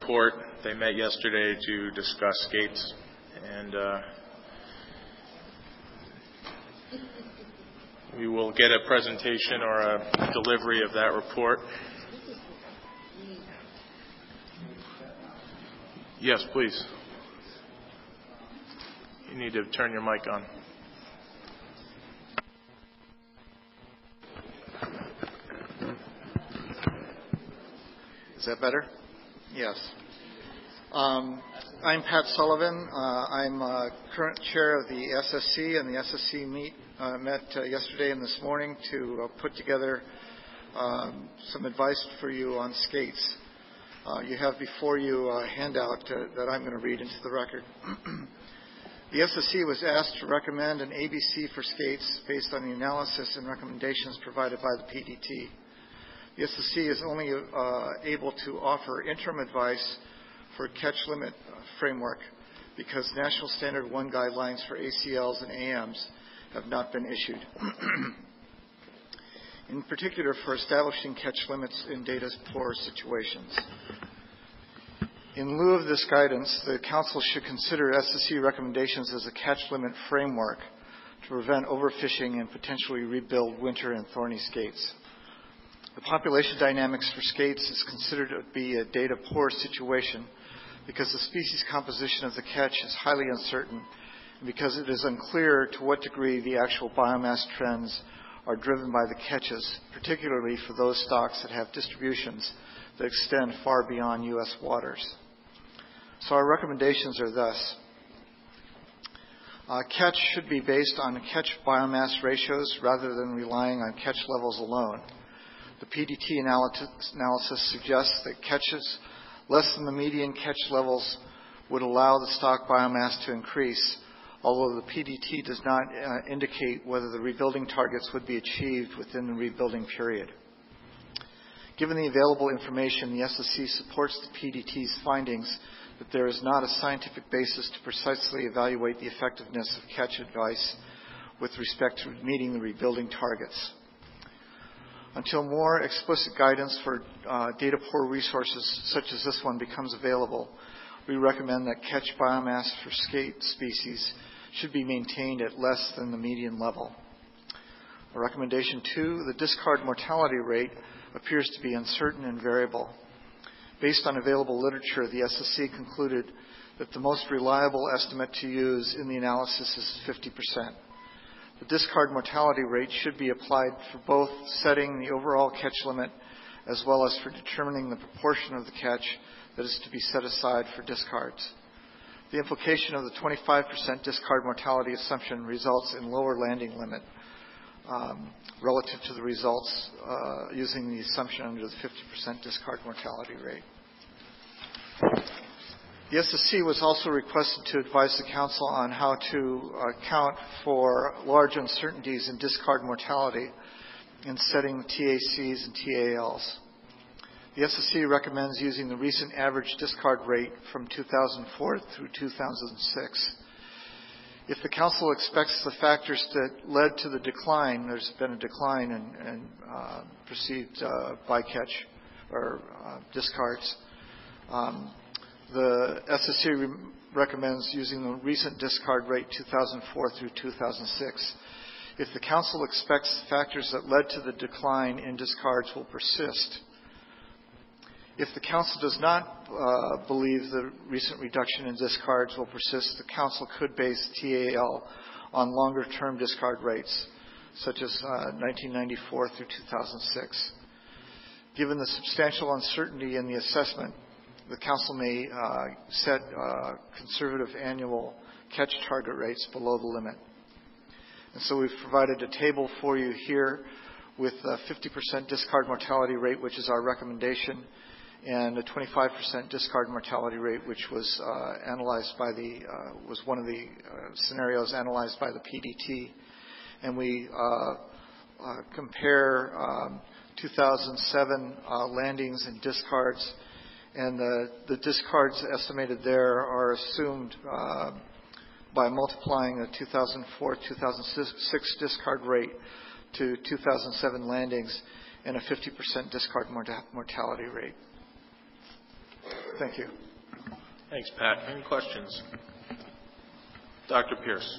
Report. They met yesterday to discuss Skates, and we will get a presentation or a delivery of that report. Yes, please. You need to turn your mic on. Is that better? Yes. I'm Pat Sullivan. I'm current chair of the SSC, and the SSC met yesterday and this morning to put together some advice for you on Skates. You have before you a handout that I'm going to read into the record. The SSC was asked to recommend an ABC for Skates based on the analysis and recommendations provided by the PDT. The SSC is only able to offer interim advice for catch limit framework because National Standard 1 guidelines for ACLs and AMs have not been issued. In particular, for establishing catch limits in data poor situations. In lieu of this guidance, the Council should consider SSC recommendations as a catch limit framework to prevent overfishing and potentially rebuild winter and thorny skates. The population dynamics for Skates is considered to be a data poor situation because the species composition of the catch is highly uncertain and because it is unclear to what degree the actual biomass trends are driven by the catches, particularly for those stocks that have distributions that extend far beyond U.S. waters. So our recommendations are thus. Catch should be based on catch biomass ratios rather than relying on catch levels alone. The PDT analysis suggests that catches less than the median catch levels would allow the stock biomass to increase, although the PDT does not indicate whether the rebuilding targets would be achieved within the rebuilding period. Given the available information, the SSC supports the PDT's findings that there is not a scientific basis to precisely evaluate the effectiveness of catch advice with respect to meeting the rebuilding targets. Until more explicit guidance for data poor resources such as this one becomes available, we recommend that catch biomass for skate species should be maintained at less than the median level. Recommendation 2, the discard mortality rate appears to be uncertain and variable. Based on available literature, the SSC concluded that the most reliable estimate to use in the analysis is 50%. The discard mortality rate should be applied for both setting the overall catch limit as well as for determining the proportion of the catch that is to be set aside for discards. The implication of the 25% discard mortality assumption results in lower landing limit relative to the results using the assumption under the 50% discard mortality rate. The SSC was also requested to advise the Council on how to account for large uncertainties in discard mortality in setting TACs and TALs. The SSC recommends using the recent average discard rate from 2004 through 2006. If the Council expects the factors that led to the decline, there's been a decline in perceived bycatch or discards, the SSC recommends using the recent discard rate 2004 through 2006. If the Council expects the factors that led to the decline in discards will persist. If the Council does not believe the recent reduction in discards will persist, the Council could base TAL on longer-term discard rates, such as 1994 through 2006. Given the substantial uncertainty in the assessment, the Council may set conservative annual catch target rates below the limit. And so we've provided a table for you here with a 50% discard mortality rate, which is our recommendation, and a 25% discard mortality rate, which was analyzed by was one of the scenarios analyzed by the PDT. And we compare 2007 landings and discards. And the discards estimated there are assumed by multiplying the 2004-2006 discard rate to 2007 landings and a 50% discard mortality rate. Thank you. Thanks, Pat. Any questions? Dr. Pierce.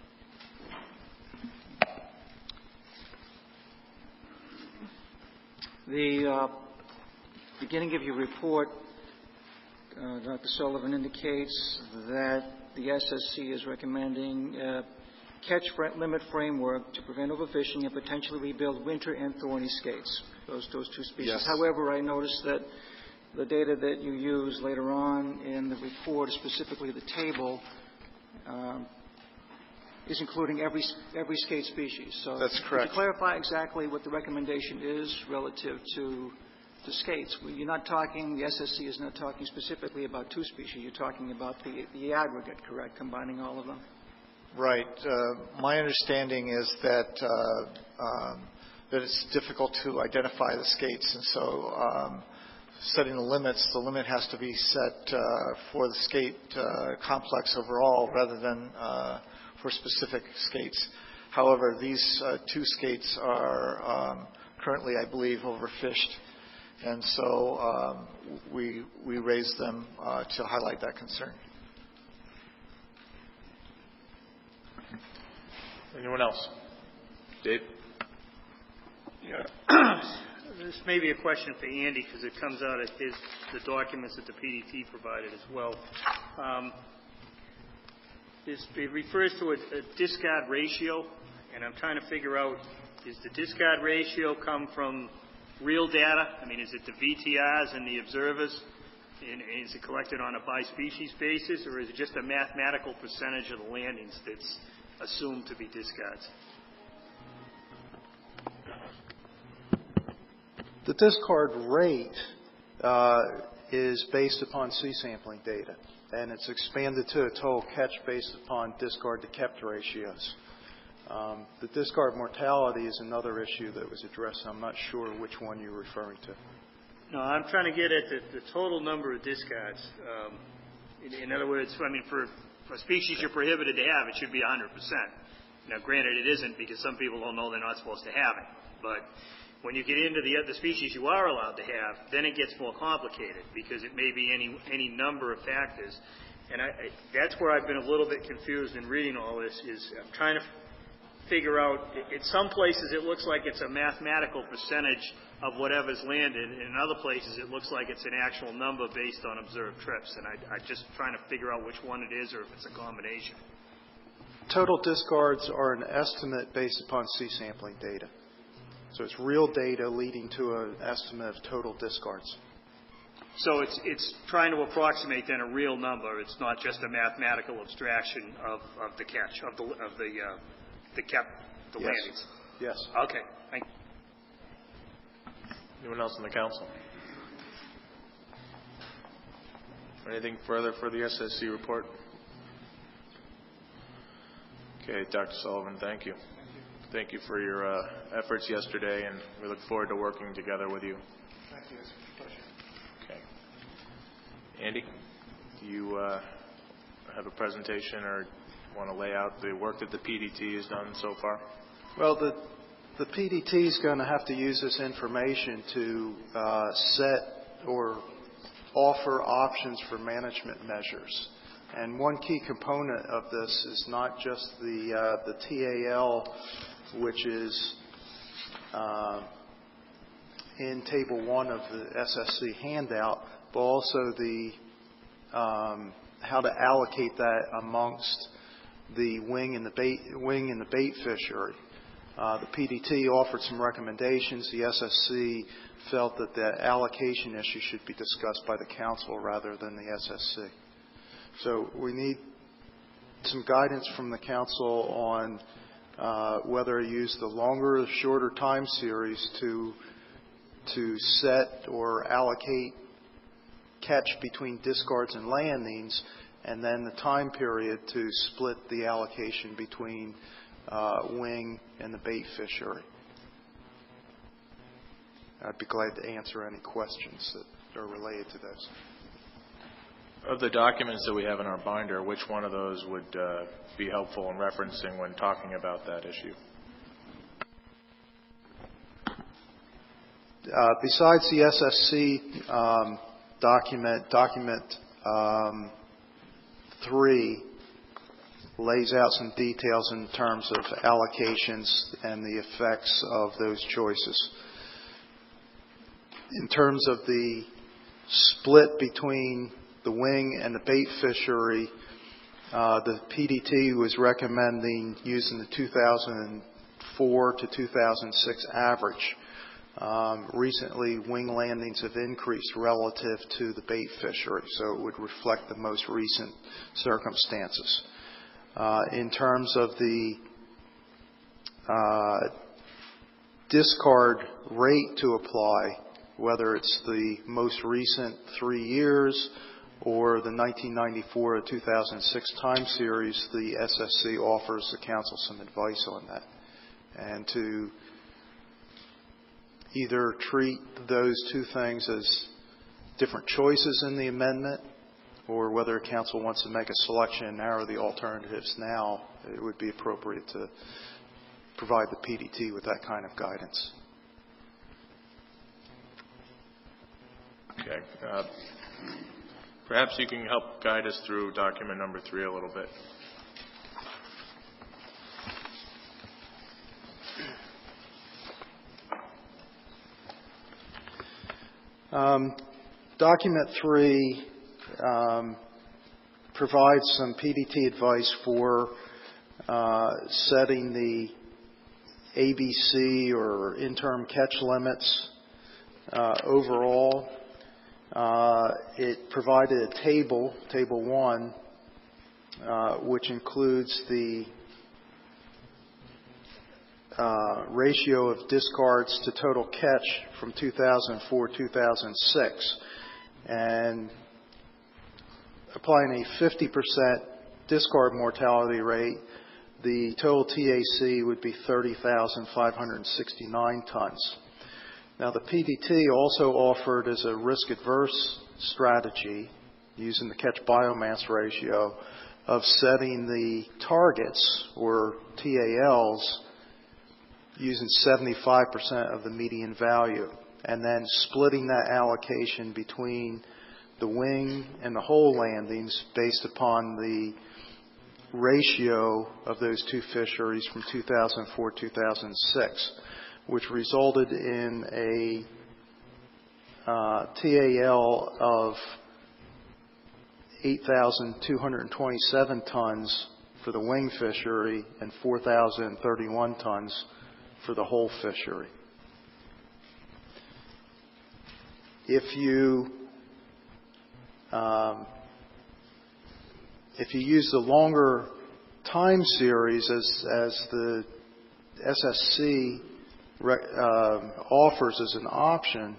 The beginning of your report, Dr. Sullivan, indicates that the SSC is recommending catch limit framework to prevent overfishing and potentially rebuild winter and thorny skates, those two species. Yes. However, I noticed that the data that you use later on in the report, specifically the table, is including every skate species. So that's correct. Could you clarify exactly what the recommendation is relative to the skates? You're not talking, the SSC is not talking specifically about two species. You're talking about the aggregate, correct, combining all of them? Right. My understanding is that that it's difficult to identify the skates, and so setting the limit has to be set for the skate complex overall rather than for specific skates. However, these two skates are currently, I believe, overfished, and so we raised them to highlight that concern. Anyone else? Dave? Yeah. This may be a question for Andy because it comes out of the documents that the PDT provided as well. It refers to a discard ratio, and I'm trying to figure out, does the discard ratio come from real data? I mean, is it the VTRs and the observers? And is it collected on a by-species basis, or is it just a mathematical percentage of the landings that's assumed to be discards? The discard rate is based upon sea sampling data, and it's expanded to a total catch based upon discard to kept ratios. The discard mortality is another issue that was addressed. I'm not sure which one you're referring to. No, I'm trying to get at the total number of discards. In other words, I mean, for a species you're prohibited to have, it should be 100%. Now, granted, it isn't because some people don't know they're not supposed to have it. But when you get into the other species you are allowed to have, then it gets more complicated because it may be any number of factors. And that's where I've been a little bit confused in reading all this. Is I'm trying to figure out. In some places, it looks like it's a mathematical percentage of whatever's landed. And in other places, it looks like it's an actual number based on observed trips. And I'm just trying to figure out which one it is or if it's a combination. Total discards are an estimate based upon sea sampling data. So it's real data leading to an estimate of total discards. So it's trying to approximate then a real number. It's not just a mathematical abstraction of the catch of the landings. Yes. Okay. Thank you. Anyone else on the council? Anything further for the SSC report? Okay, Dr. Sullivan, thank you. Thank you for your efforts yesterday, and we look forward to working together with you. Thank you. It's a pleasure. Okay. Andy, do you have a presentation or want to lay out the work that the PDT has done so far? Well, the PDT is going to have to use this information to set or offer options for management measures. And one key component of this is not just the TAL, which is in Table 1 of the SSC handout, but also the how to allocate that amongst the wing and the bait fishery. The PDT offered some recommendations. The SSC felt that the allocation issue should be discussed by the council rather than the SSC. So we need some guidance from the council on whether to use the longer or shorter time series to set or allocate catch between discards and landings, and then the time period to split the allocation between wing and the bait fishery. I'd be glad to answer any questions that are related to those. Of the documents that we have in our binder, which one of those would be helpful in referencing when talking about that issue? Besides the SSC document 3 lays out some details in terms of allocations and the effects of those choices. In terms of the split between the wing and the bait fishery, the PDT was recommending using the 2004 to 2006 average. Recently, wing landings have increased relative to the bait fishery, so it would reflect the most recent circumstances. In terms of the discard rate to apply, whether it's the most recent 3 years or the 1994 to 2006 time series, the SSC offers the council some advice on that. And to either treat those two things as different choices in the amendment, or whether council wants to make a selection and narrow the alternatives now, it would be appropriate to provide the PDT with that kind of guidance. Okay. Perhaps you can help guide us through document number 3 a little bit. Document 3 provides some PDT advice for setting the ABC or interim catch limits overall. It provided a table 1, which includes the ratio of discards to total catch from 2004-2006, and applying a 50% discard mortality rate, the total TAC would be 30,569 tons. Now, the PDT also offered as a risk-adverse strategy, using the catch biomass ratio, of setting the targets, or TALs, using 75% of the median value, and then splitting that allocation between the wing and the whole landings based upon the ratio of those two fisheries from 2004-2006, which resulted in a TAL of 8,227 tons for the wing fishery and 4,031 tons for the whole fishery. If you use the longer time series as the SSC offers as an option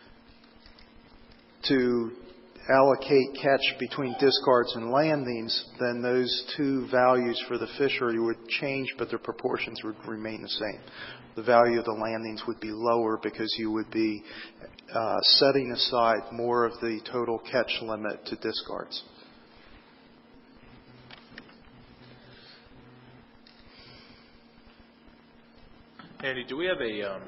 to allocate catch between discards and landings, then those two values for the fishery would change, but their proportions would remain the same. The value of the landings would be lower because you would be setting aside more of the total catch limit to discards. Andy, do we have a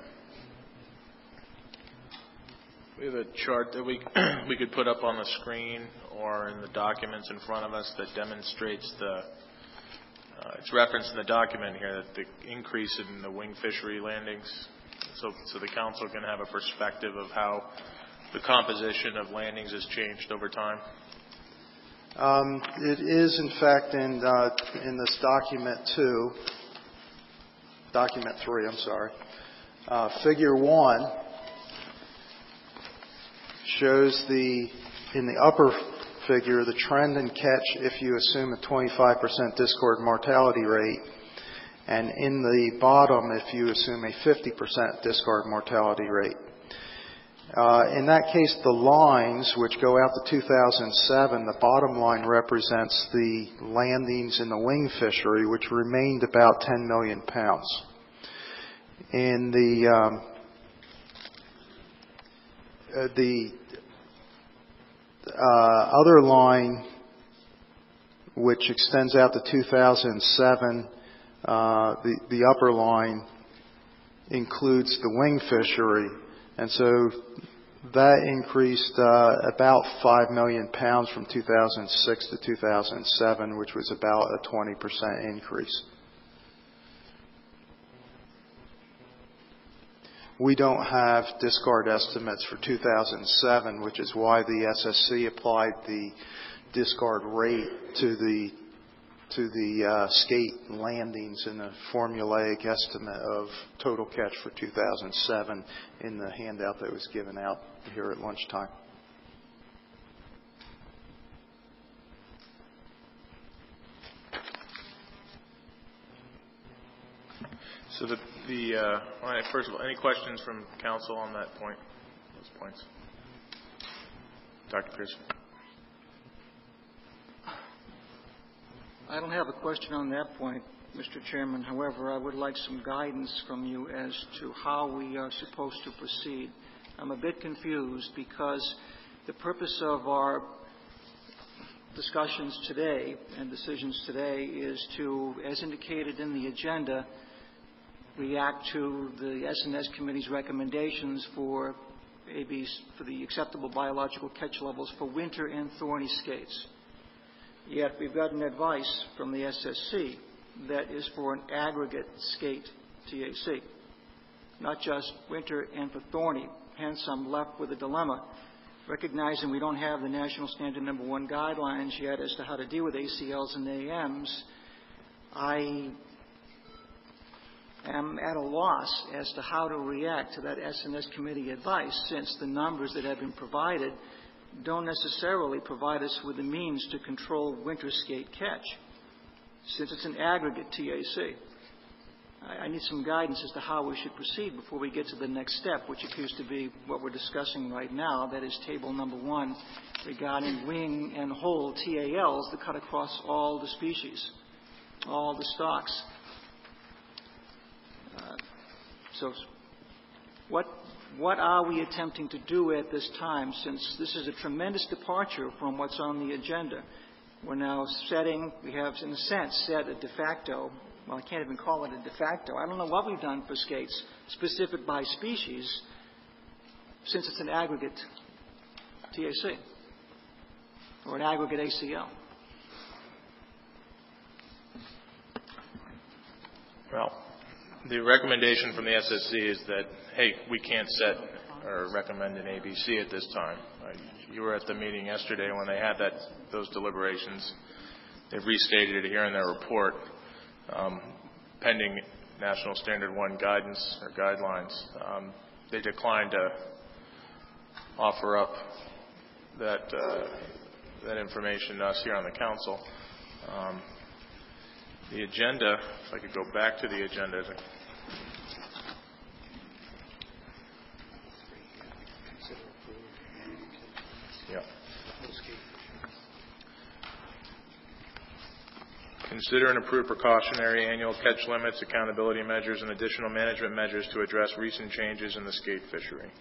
chart that we could put up on the screen or in the documents in front of us that demonstrates it's referenced in the document here that the increase in the wing fishery landings, so the council can have a perspective of how the composition of landings has changed over time? It is, in fact, in this document 3, I'm sorry. Figure 1 shows in the upper figure the trend in catch if you assume a 25% discord mortality rate, and in the bottom if you assume a 50% discard mortality rate. In that case, the lines, which go out to 2007, the bottom line represents the landings in the wing fishery, which remained about 10 million pounds. In the other line, which extends out to 2007, the upper line includes the wing fishery. And so That increased about 5 million pounds from 2006 to 2007, which was about a 20% increase. We don't have discard estimates for 2007, which is why the SSC applied the discard rate to the skate landings in the formulaic estimate of total catch for 2007 in the handout that was given out here at lunchtime. So all right, first of all, any questions from council on that point, those points? Dr. Pearson. I don't have a question on that point, Mr. Chairman. However, I would like some guidance from you as to how we are supposed to proceed. I'm a bit confused because the purpose of our discussions today and decisions today is to, as indicated in the agenda, react to the S&S Committee's recommendations for the acceptable biological catch levels for winter and thorny skates. Yet we've gotten advice from the SSC that is for an aggregate skate TAC, not just winter and for thorny. Hence, I'm left with a dilemma, recognizing we don't have the National Standard No. 1 guidelines yet as to how to deal with ACLs and AMs. I am at a loss as to how to react to that S&S Committee advice, since the numbers that have been provided don't necessarily provide us with the means to control winter skate catch, since it's an aggregate TAC. I need some guidance as to how we should proceed before we get to the next step, which appears to be what we're discussing right now. That is table number 1 regarding wing and whole TALs that cut across all the species, all the stocks. So what are we attempting to do at this time, since this is a tremendous departure from what's on the agenda? We're now we have in a sense set a de facto, well, I can't even call it a de facto. I don't know what we've done for skates specific by species, since it's an aggregate TAC or an aggregate ACL. Well, the recommendation from the SSC is that, hey, we can't set or recommend an ABC at this time. You were at the meeting yesterday when they had those deliberations. They've restated it here in their report, pending National Standard 1 guidance or guidelines. They declined to offer up that information to us here on the council. The agenda, if I could go back to the agenda. Yeah. Consider and approve precautionary annual catch limits, accountability measures, and additional management measures to address recent changes in the skate fishery.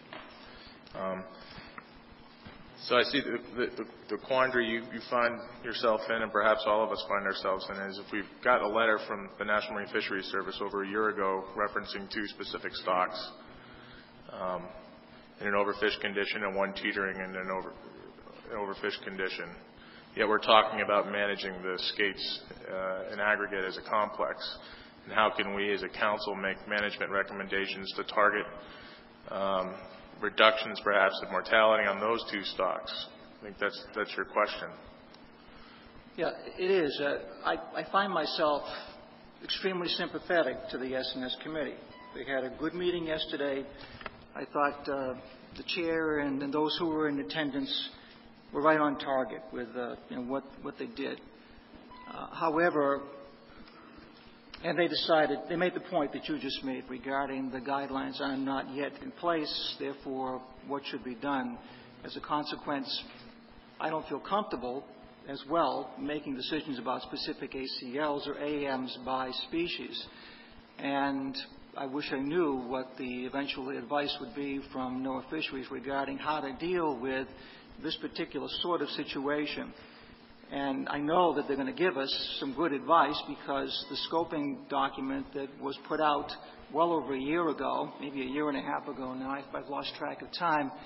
So I see the quandary you find yourself in, and perhaps all of us find ourselves in, is if we've got a letter from the National Marine Fisheries Service over a year ago referencing 2 specific stocks in an overfish condition and 1 teetering in an overfish condition, yet we're talking about managing the skates in aggregate as a complex. And how can we as a council make management recommendations to target reductions perhaps of mortality on those 2 stocks? I think that's your question. Yeah, it is. I find myself extremely sympathetic to the S&S Committee. They had a good meeting yesterday. I thought the chair and those who were in attendance were right on target with what they did. However, and they made the point that you just made regarding the guidelines are not yet in place, therefore what should be done. As a consequence, I don't feel comfortable as well making decisions about specific ACLs or AMs by species. And I wish I knew what the eventual advice would be from NOAA Fisheries regarding how to deal with this particular sort of situation. And I know that they're going to give us some good advice, because the scoping document that was put out well over a year ago, maybe a year and a half ago now, I've lost track of time,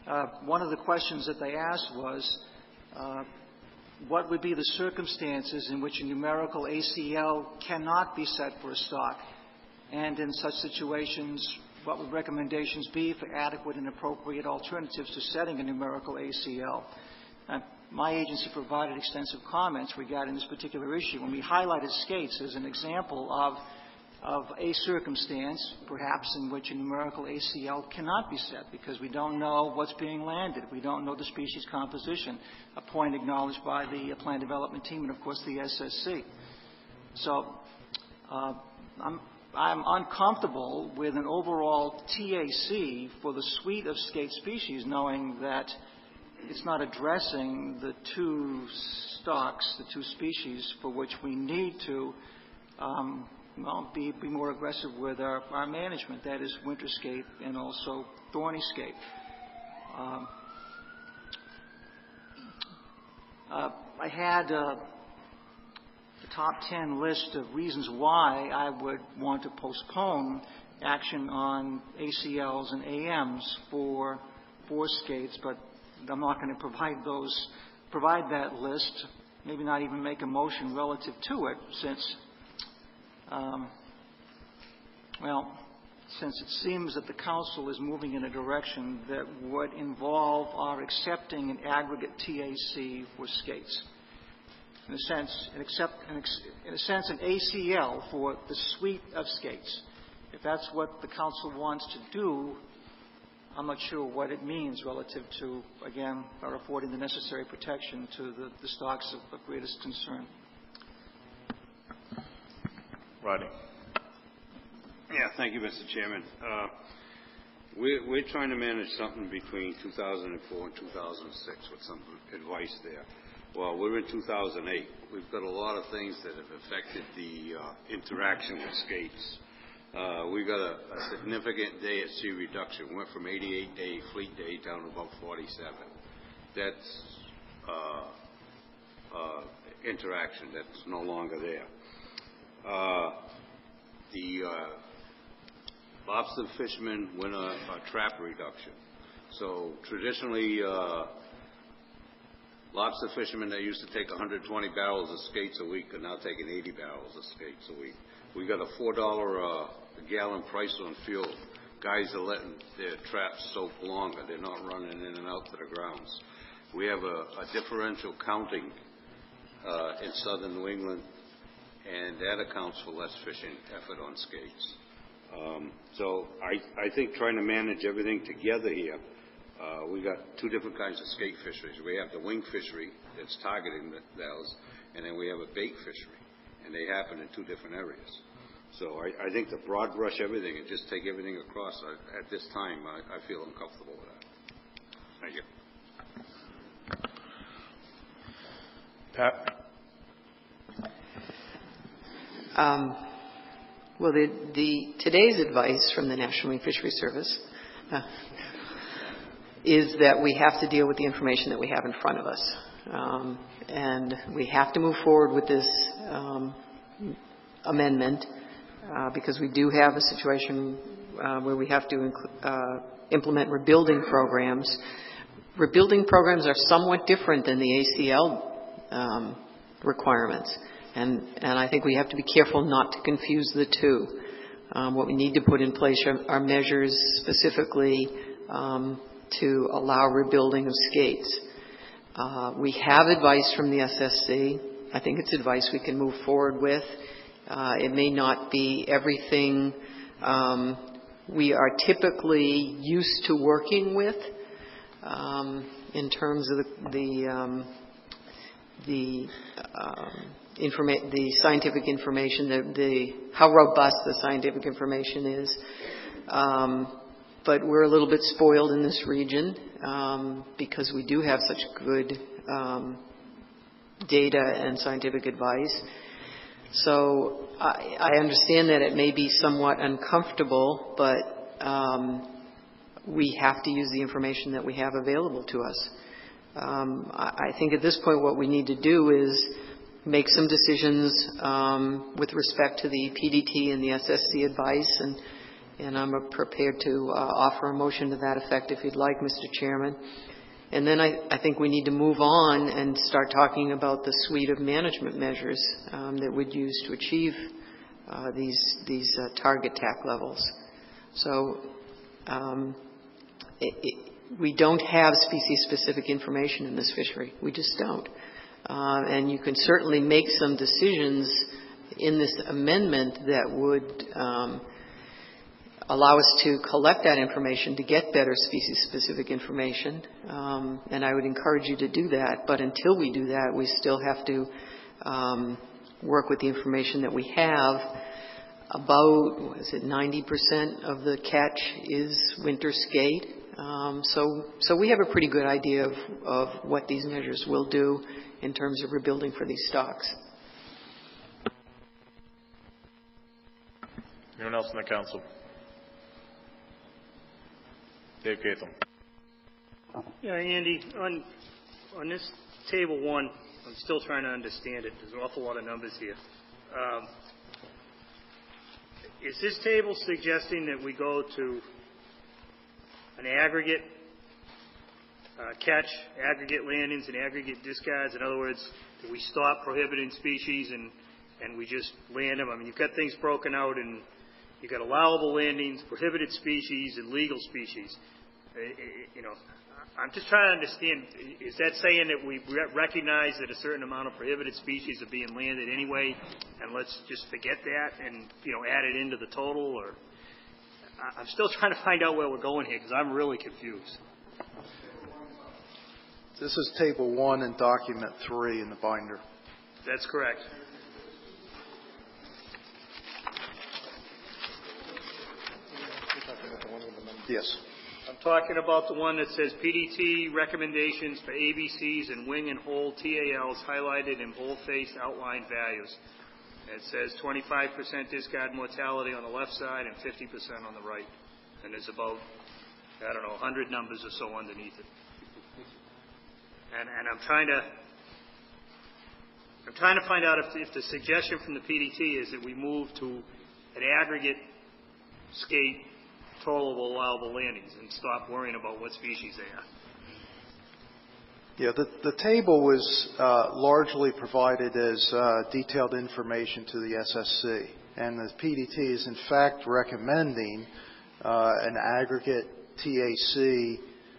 One of the questions that they asked was, what would be the circumstances in which a numerical ACL cannot be set for a stock? And in such situations, what would recommendations be for adequate and appropriate alternatives to setting a numerical ACL? My agency provided extensive comments regarding this particular issue, and we highlighted skates as an example of a circumstance, perhaps, in which a numerical ACL cannot be set because we don't know what's being landed. We don't know the species composition, a point acknowledged by the plant development team and, of course, the SSC. So I'm uncomfortable with an overall TAC for the suite of skate species, knowing that it's not addressing the two stocks, the two species for which we need to be more aggressive with our management. That is winter skate and also thorny skate. I had the top 10 list of reasons why I would want to postpone action on ACLs and AMs for skates, but I'm not going to provide that list, maybe not even make a motion relative to it, since it seems that the Council is moving in a direction that would involve our accepting an aggregate TAC for skates. In a sense, an ACL for the suite of skates. If that's what the Council wants to do, I'm not sure what it means relative to, again, our affording the necessary protection to the stocks of greatest concern. Rodney. Yeah, thank you, Mr. Chairman. We're trying to manage something between 2004 and 2006 with some advice there. Well, we're in 2008. We've got a lot of things that have affected the interaction with skates. We got a significant day at sea reduction. We went from 88-day fleet day down to about 47. That's interaction that's no longer there. The lobster fishermen went a trap reduction. So traditionally, lobster fishermen that used to take 120 barrels of skates a week are now taking 80 barrels of skates a week. We got a $4 a gallon price on fuel. Guys are letting their traps soak longer. They're not running in and out to the grounds. We have a differential counting in southern New England, and that accounts for less fishing effort on skates. So I think trying to manage everything together here, we got two different kinds of skate fisheries. We have the wing fishery that's targeting those, and then we have a bait fishery, and they happen in two different areas. So I think to broad brush everything and just take everything across, at this time, I feel uncomfortable with that. Thank you. Pat? Well, today's advice from the National Marine Fisheries Service is that we have to deal with the information that we have in front of us. And we have to move forward with this amendment because we do have a situation where we have to implement rebuilding programs. Rebuilding programs are somewhat different than the ACL requirements. And I think we have to be careful not to confuse the two. What we need to put in place are measures specifically to allow rebuilding of skates. We have advice from the SSC. I think it's advice we can move forward with. It may not be everything we are typically used to working with in terms of the scientific information, how robust the scientific information is. But we're a little bit spoiled in this region because we do have such good data and scientific advice. So I understand that it may be somewhat uncomfortable, but we have to use the information that we have available to us. I think at this point what we need to do is make some decisions with respect to the PDT and the SSC advice And I'm prepared to offer a motion to that effect if you'd like, Mr. Chairman. And then I think we need to move on and start talking about the suite of management measures that we'd use to achieve these target TAC levels. So we don't have species-specific information in this fishery. We just don't. And you can certainly make some decisions in this amendment that would allow us to collect that information to get better species-specific information. And I would encourage you to do that. But until we do that, we still have to work with the information that we have. About, 90% of the catch is winter skate. So we have a pretty good idea of what these measures will do in terms of rebuilding for these stocks. Anyone else in the council? Dave Gatham. Yeah, Andy, on this table 1, I'm still trying to understand it. There's an awful lot of numbers here. Is this table suggesting that we go to an aggregate catch, aggregate landings, and aggregate discards? In other words, that we stop prohibiting species and we just land them? I mean, you've got things broken out, and you've got allowable landings, prohibited species, and legal species. I'm just trying to understand, is that saying that we recognize that a certain amount of prohibited species are being landed anyway, and let's just forget that and, add it into the total? Or I'm still trying to find out where we're going here, because I'm really confused. This is Table 1 and Document 3 in the binder. That's correct. Yes. I'm talking about the one that says PDT recommendations for ABCs and wing and hole TALs highlighted in boldface outline values. It says 25% discard mortality on the left side and 50% on the right. And there's about, 100 numbers or so underneath it. And I'm trying to find out if the suggestion from the PDT is that we move to an aggregate skate total of allowable landings and stop worrying about what species they are. Yeah, the table was largely provided as detailed information to the SSC, and the PDT is in fact recommending an aggregate TAC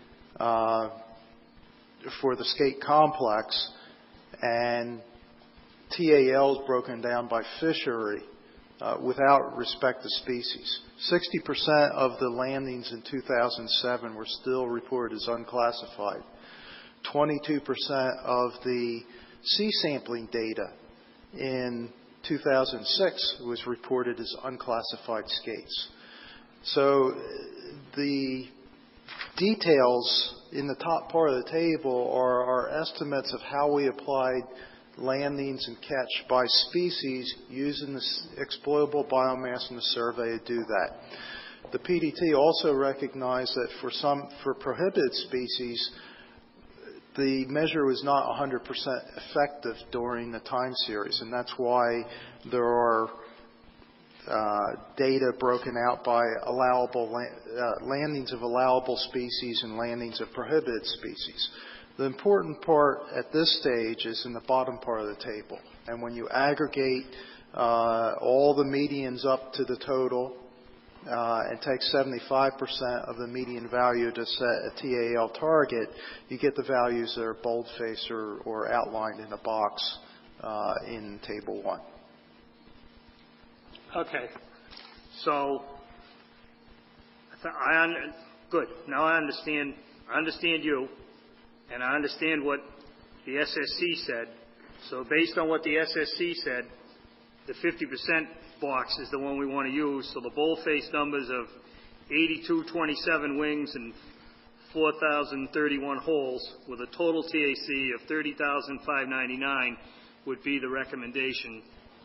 for the skate complex, and TALs broken down by fishery without respect to species. 60% of the landings in 2007 were still reported as unclassified. 22% of the sea sampling data in 2006 was reported as unclassified skates. So the details in the top part of the table are our estimates of how we applied landings and catch by species using the exploitable biomass in the survey to do that. The PDT also recognized that for prohibited species, the measure was not 100% effective during the time series, and that's why there are data broken out by allowable landings of allowable species and landings of prohibited species. The important part at this stage is in the bottom part of the table. And when you aggregate all the medians up to the total and take 75% of the median value to set a TAL target, you get the values that are boldface or outlined in a box in Table 1. Okay. So, good. Now I understand you. And I understand what the SSC said. So based on what the SSC said, the 50% box is the one we want to use. So the boldface numbers of 8227 wings and 4,031 holes with a total TAC of 30,599 would be the recommendation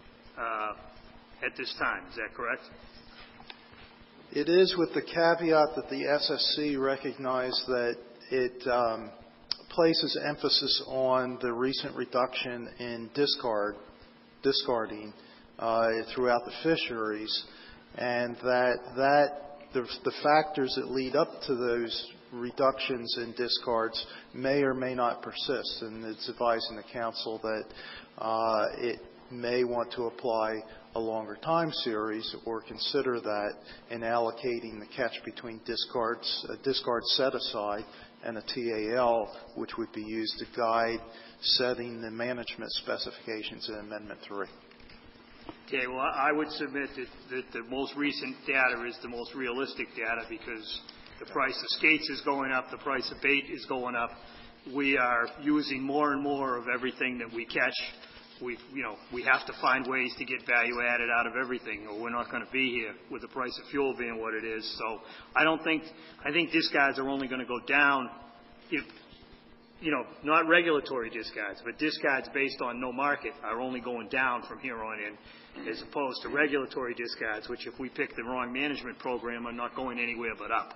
at this time. Is that correct? It is, with the caveat that the SSC recognized that it places emphasis on the recent reduction in discarding throughout the fisheries, and the factors that lead up to those reductions in discards may or may not persist, and it's advising the council that it may want to apply a longer time series or consider that in allocating the catch between discards, a discard set aside and a TAL, which would be used to guide setting the management specifications in Amendment 3. Okay, well, I would submit that the most recent data is the most realistic data because the price of skates is going up, the price of bait is going up. We are using more and more of everything that we catch. We have to find ways to get value added out of everything, or we're not going to be here with the price of fuel being what it is. So I think discards are only going to go down if, not regulatory discards, but discards based on no market are only going down from here on in, as opposed to regulatory discards, which if we pick the wrong management program are not going anywhere but up.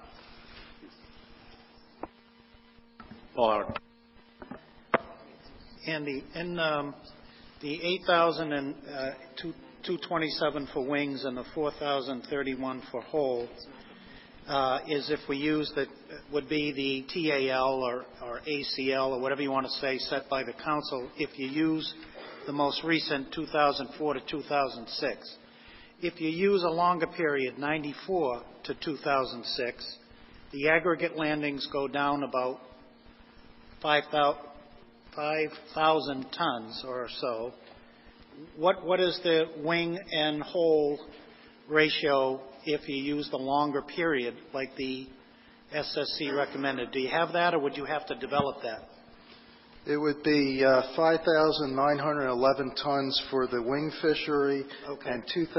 Paul Howard. Andy, in the 8,227 for wings and the 4,031 for whole is if we use that would be the TAL or ACL or whatever you want to say set by the council if you use the most recent 2004 to 2006. If you use a longer period, 94 to 2006, the aggregate landings go down about 5,000 tons or so. What is the wing and whole ratio if you use the longer period like the SSC recommended? Do you have that, or would you have to develop that? It would be 5,911 tons for the wing fishery and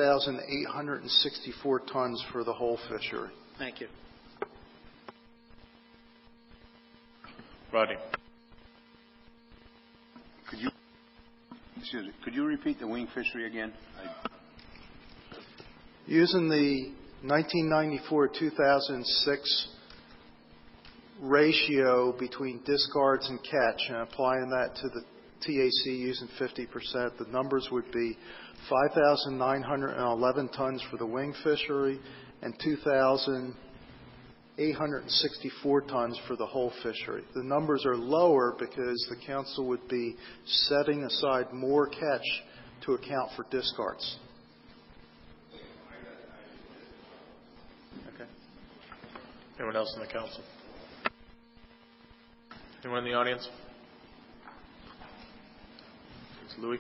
2,864 tons for the whole fishery. Thank you. Rodney. Could you repeat the wing fishery again? Using the 1994-2006 ratio between discards and catch and applying that to the TAC using 50%, the numbers would be 5,911 tons for the wing fishery and 2,864 tons for the whole fishery. The numbers are lower because the council would be setting aside more catch to account for discards. Okay. Anyone else in the council? Anyone in the audience? It's Louis.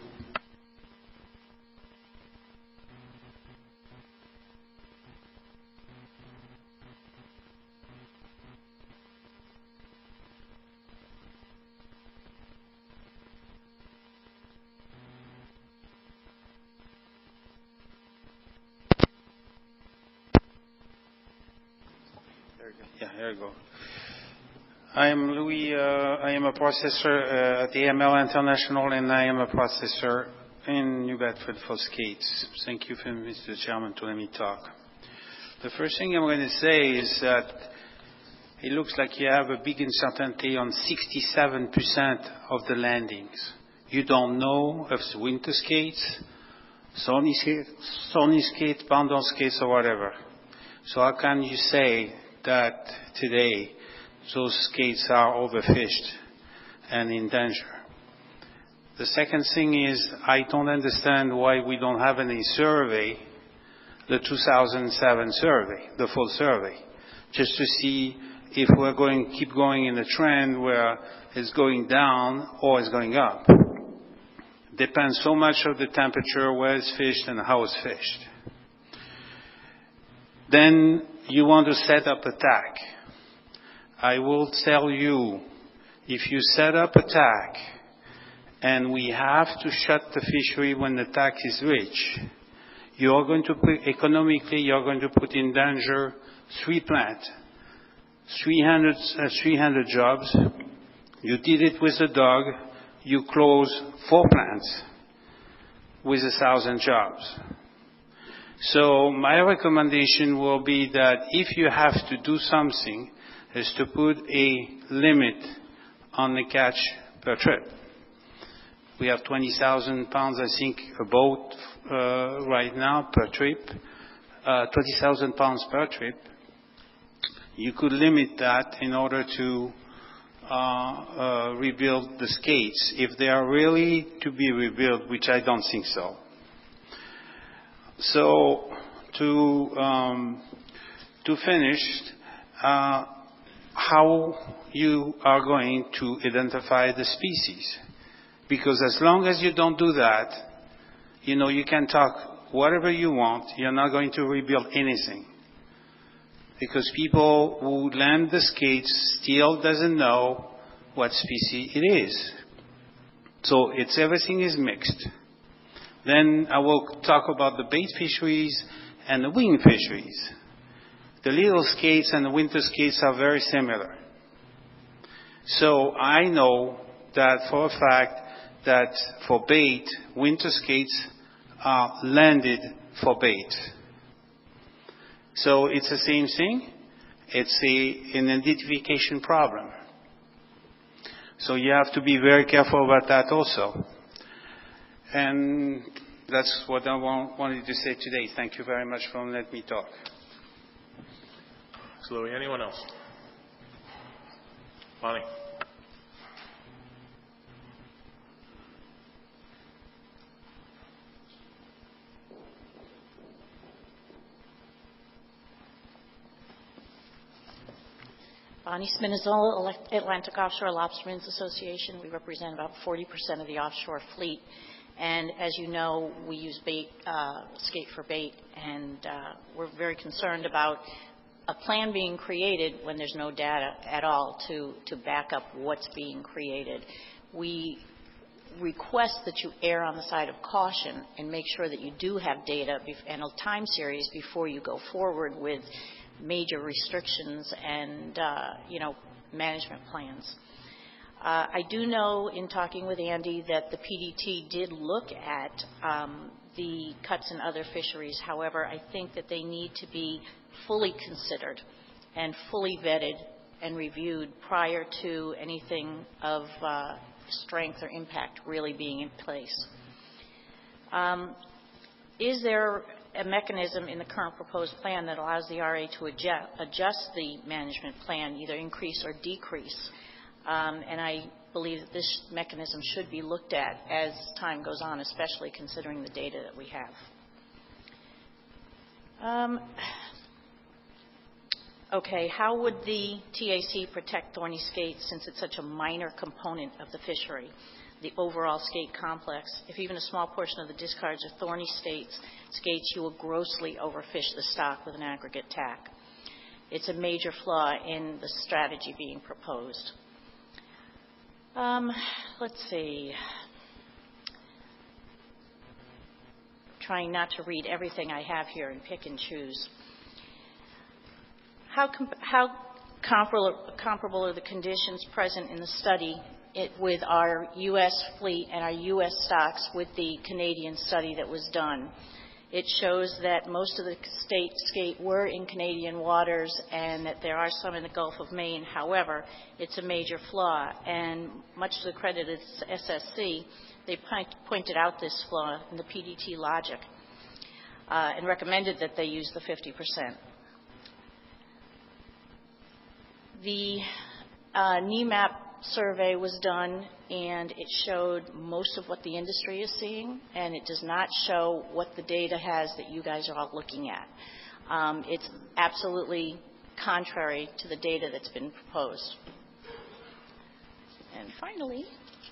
Yeah, here we go. I am Louis. I am a processor at AML International, and I am a processor in New Bedford for skates. Thank you, Mr. Chairman, to let me talk. The first thing I'm going to say is that it looks like you have a big uncertainty on 67% of the landings. You don't know if it's winter skates, sunny skates, boundary skates, or whatever. So how can you say that today those skates are overfished and in danger? The second thing is I don't understand why we don't have any survey, the 2007 survey, the full survey, just to see if we're going to keep going in a trend where it's going down or it's going up. Depends so much of the temperature, where it's fished and how it's fished. Then you want to set up a TAC. I will tell you, if you set up a TAC and we have to shut the fishery when the TAC is reached, you're going to put, economically, you're going to put in danger 3 plants, 300 jobs. You did it with a dog, you close 4 plants with 1,000 jobs. So my recommendation will be that if you have to do something, is to put a limit on the catch per trip. We have 20,000 pounds, I think, a boat right now per trip. 20,000 pounds per trip, you could limit that in order to rebuild the skates, if they are really to be rebuilt, which I don't think so. So to finish, how you are going to identify the species? Because as long as you don't do that, you can talk whatever you want, you're not going to rebuild anything. Because people who land the skates still doesn't know what species it is. So everything is mixed. Then I will talk about the bait fisheries and the wing fisheries. The little skates and the winter skates are very similar. So I know that for a fact that for bait, winter skates are landed for bait. So it's the same thing. It's an identification problem. So you have to be very careful about that also. And that's what I wanted to say today. Thank you very much for letting me talk. Thanks, Louis. Anyone else? Bonnie. Bonnie Spinizzola, Atlantic Offshore Lobstermen's Association. We represent about 40% of the offshore fleet. And as you know, we use bait, skate for bait, and we're very concerned about a plan being created when there's no data at all to back up what's being created. We request that you err on the side of caution and make sure that you do have data and a time series before you go forward with major restrictions and, management plans. I do know in talking with Andy that the PDT did look at the cuts and other fisheries. However, I think that they need to be fully considered and fully vetted and reviewed prior to anything of strength or impact really being in place. Is there a mechanism in the current proposed plan that allows the RA to adjust the management plan, either increase or decrease? And I believe that this mechanism should be looked at as time goes on, especially considering the data that we have. Okay, how would the TAC protect thorny skates since it's such a minor component of the fishery, the overall skate complex? If even a small portion of the discards are thorny skates, you will grossly overfish the stock with an aggregate tack. It's a major flaw in the strategy being proposed. Let's see. Trying not to read everything I have here and pick and choose. How comparable are the conditions present in the study with our U.S. fleet and our U.S. stocks with the Canadian study that was done? It shows that most of the skate were in Canadian waters and that there are some in the Gulf of Maine. However, it's a major flaw, and much to the credit of SSC, they pointed out this flaw in the PDT logic and recommended that they use the 50%. The NEMAP survey was done, and it showed most of what the industry is seeing, and it does not show what the data has that you guys are all looking at. It's absolutely contrary to the data that's been proposed. And finally,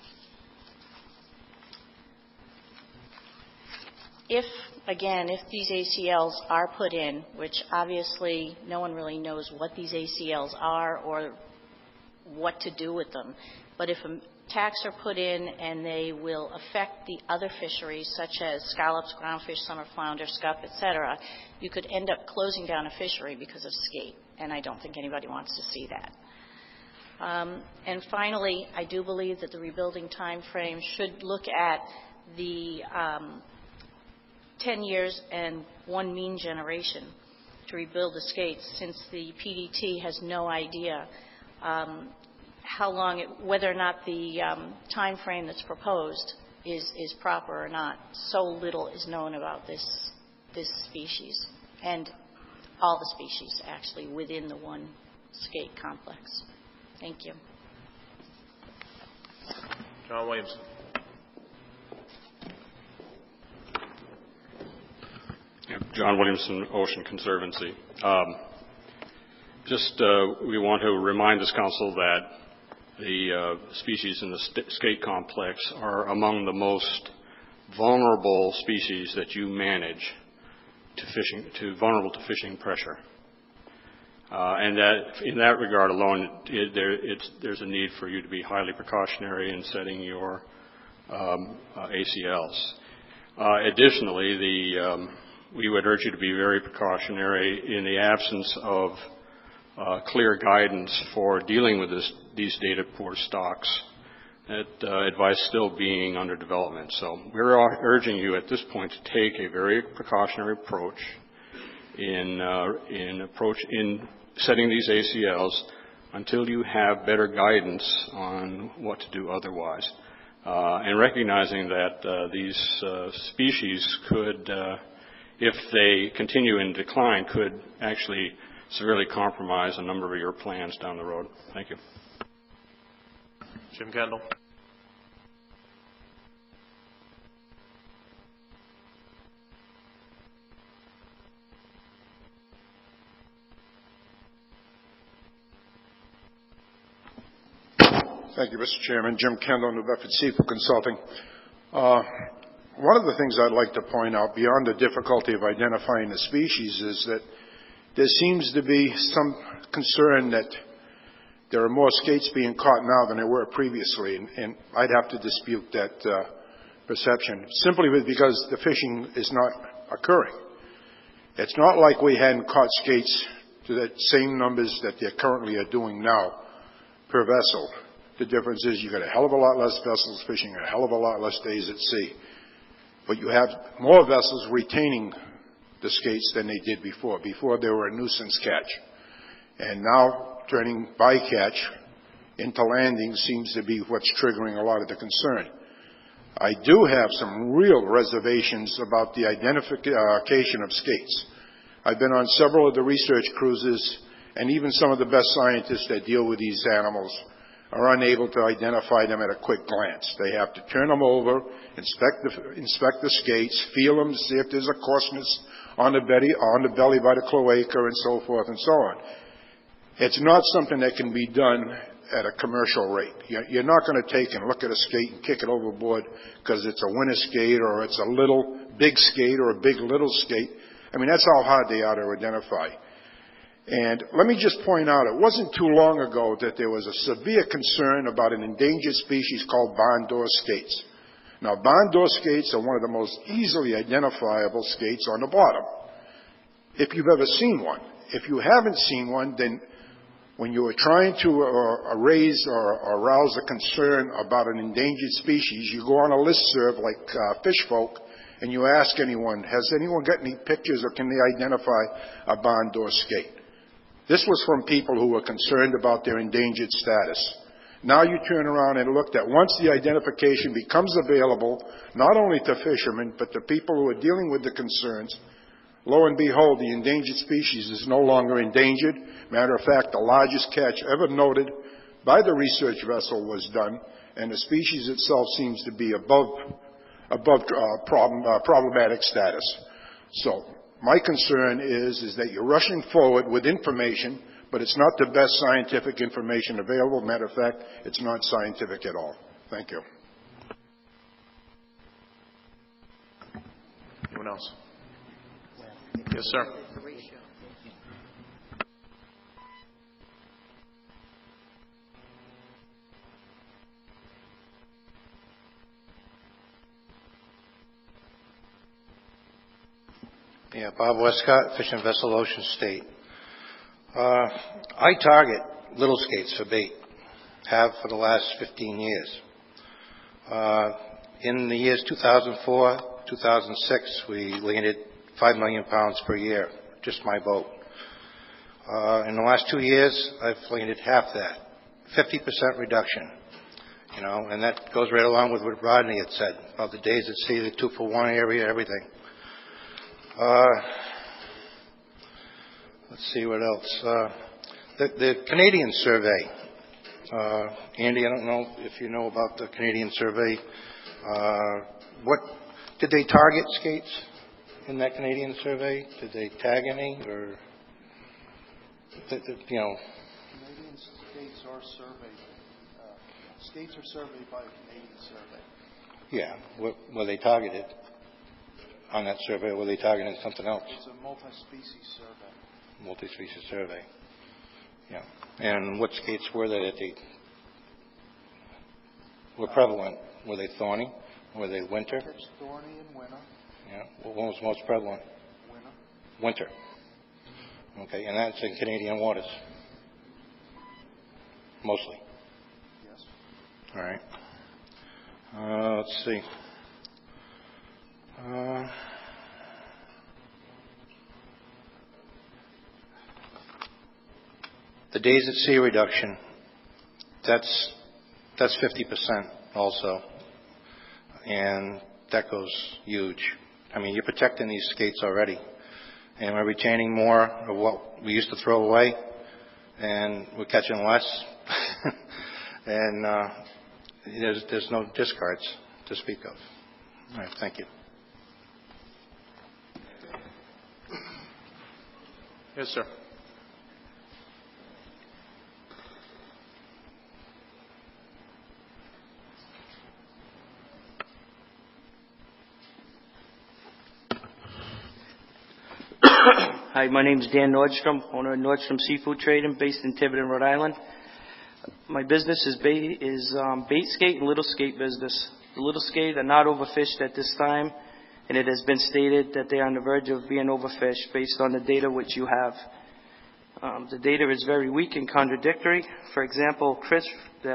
if these ACLs are put in, which obviously no one really knows what these ACLs are or what to do with them, but if tax are put in and they will affect the other fisheries such as scallops, groundfish, summer flounder, scup, etc., you could end up closing down a fishery because of skate, and I don't think anybody wants to see that. And finally, I do believe that the rebuilding time frame should look at the 10 years and one mean generation to rebuild the skates, since the PDT has no idea how long, whether or not the time frame that's proposed is proper or not. So little is known about this species and all the species actually within the one skate complex. Thank you. John Williamson. John Williamson, Ocean Conservancy. We want to remind this council that the species in the skate complex are among the most vulnerable species that you manage vulnerable to fishing pressure. And that in that regard alone, there's a need for you to be highly precautionary in setting your ACLs. Additionally, we would urge you to be very precautionary in the absence of clear guidance for dealing with these data poor stocks, advice still being under development. So we're urging you at this point to take a very precautionary approach in setting these ACLs until you have better guidance on what to do otherwise. And recognizing that these species could, if they continue in decline, could actually severely compromise a number of your plans down the road. Thank you. Jim Kendall. Thank you, Mr. Chairman. Jim Kendall, New Bedford Seafood Consulting. One of the things I'd like to point out, beyond the difficulty of identifying the species, is that there seems to be some concern that there are more skates being caught now than there were previously, and I'd have to dispute that perception, simply because the fishing is not occurring. It's not like we hadn't caught skates to the same numbers that they currently are doing now per vessel. The difference is you got a hell of a lot less vessels fishing a hell of a lot less days at sea. But you have more vessels retaining the skates than they did before. Before, they were a nuisance catch. And now, turning bycatch into landing seems to be what's triggering a lot of the concern. I do have some real reservations about the identification of skates. I've been on several of the research cruises, and even some of the best scientists that deal with these animals are unable to identify them at a quick glance. They have to turn them over, inspect the skates, feel them, see if there's a coarseness on the belly by the cloaca, and so forth and so on. It's not something that can be done at a commercial rate. You're not going to take and look at a skate and kick it overboard because it's a winter skate or it's a little big skate or a big little skate. I mean, that's how hard they are to identify. And let me just point out, it wasn't too long ago that there was a severe concern about an endangered species called barn door skates. Now, barn door skates are one of the most easily identifiable skates on the bottom, if you've ever seen one. If you haven't seen one, then when you are trying to raise or arouse a concern about an endangered species, you go on a listserv like Fish Folk, and you ask anyone, has anyone got any pictures or can they identify a barn door skate? This was from people who were concerned about their endangered status. Now you turn around and look that once the identification becomes available, not only to fishermen, but to people who are dealing with the concerns, lo and behold, the endangered species is no longer endangered. Matter of fact, the largest catch ever noted by the research vessel was done, and the species itself seems to be above problematic status. So my concern is that you're rushing forward with information, but it's not the best scientific information available. Matter of fact, it's not scientific at all. Thank you. Anyone else? Yes, sir. Yeah, Bob Westcott, Fish and Vessel, Ocean State. I target little skates for bait, have for the last 15 years. In the years 2004, 2006, we landed 5 million pounds per year, just my boat. In the last 2 years, I've landed half that, 50% reduction. You know, and that goes right along with what Rodney had said about the days at sea, the 2-for-1 area, everything. Let's see what else. The Canadian survey. Andy, I don't know if you know about the Canadian survey. What did they target skates in that Canadian survey? Did they tag any, or you know? Canadian skates are surveyed. Skates are surveyed by the Canadian survey. Yeah. Were they targeted on that survey, or were they targeting something else? It's a multi-species survey. Multi-species survey. Yeah. And what skates were they that they were prevalent? Were they thorny? Were they winter? It's thorny in winter. Yeah. What was most prevalent? Winter. Okay. And that's in Canadian waters? Mostly? Yes. All right. Let's see. The days at sea reduction, that's 50% also. And that goes huge. I mean, you're protecting these skates already. And we're retaining more of what we used to throw away, and we're catching less. And there's no discards to speak of. All right, thank you. Yes, sir. Hi, my name is Dan Nordstrom, owner of Nordstrom Seafood Trading, based in Tiverton, Rhode Island. My business is bait skate and little skate business. The little skate are not overfished at this time, and it has been stated that they are on the verge of being overfished based on the data which you have. The data is very weak and contradictory. For example, Chris,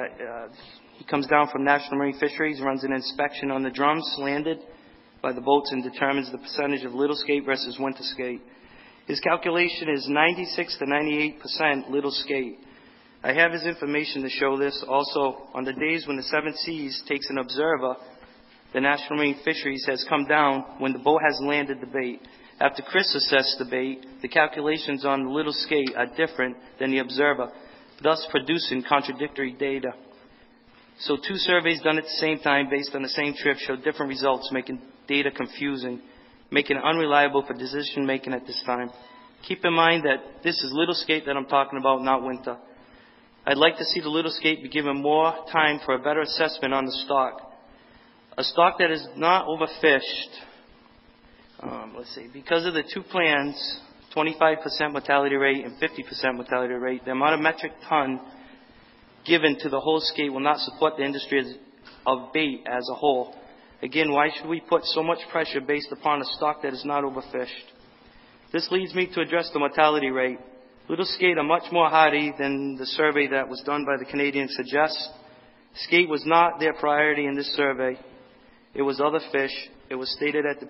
he comes down from National Marine Fisheries, runs an inspection on the drums landed by the boats and determines the percentage of little skate versus winter skate. His calculation is 96 to 98% little skate. I have his information to show this. Also, on the days when the Seven Seas takes an observer, the National Marine Fisheries has come down when the boat has landed the bait. After Chris assessed the bait, the calculations on the little skate are different than the observer, thus producing contradictory data. So two surveys done at the same time based on the same trip show different results, making data confusing, making it unreliable for decision making at this time. Keep in mind that this is little skate that I'm talking about, not winter. I'd like to see the little skate be given more time for a better assessment on the stock. A stock that is not overfished, because of the two plans, 25% mortality rate and 50% mortality rate, the amount of metric ton given to the whole skate will not support the industry of bait as a whole. Again, why should we put so much pressure based upon a stock that is not overfished? This leads me to address the mortality rate. Little skate are much more hardy than the survey that was done by the Canadians suggests. Skate was not their priority in this survey. It was other fish. It was stated at the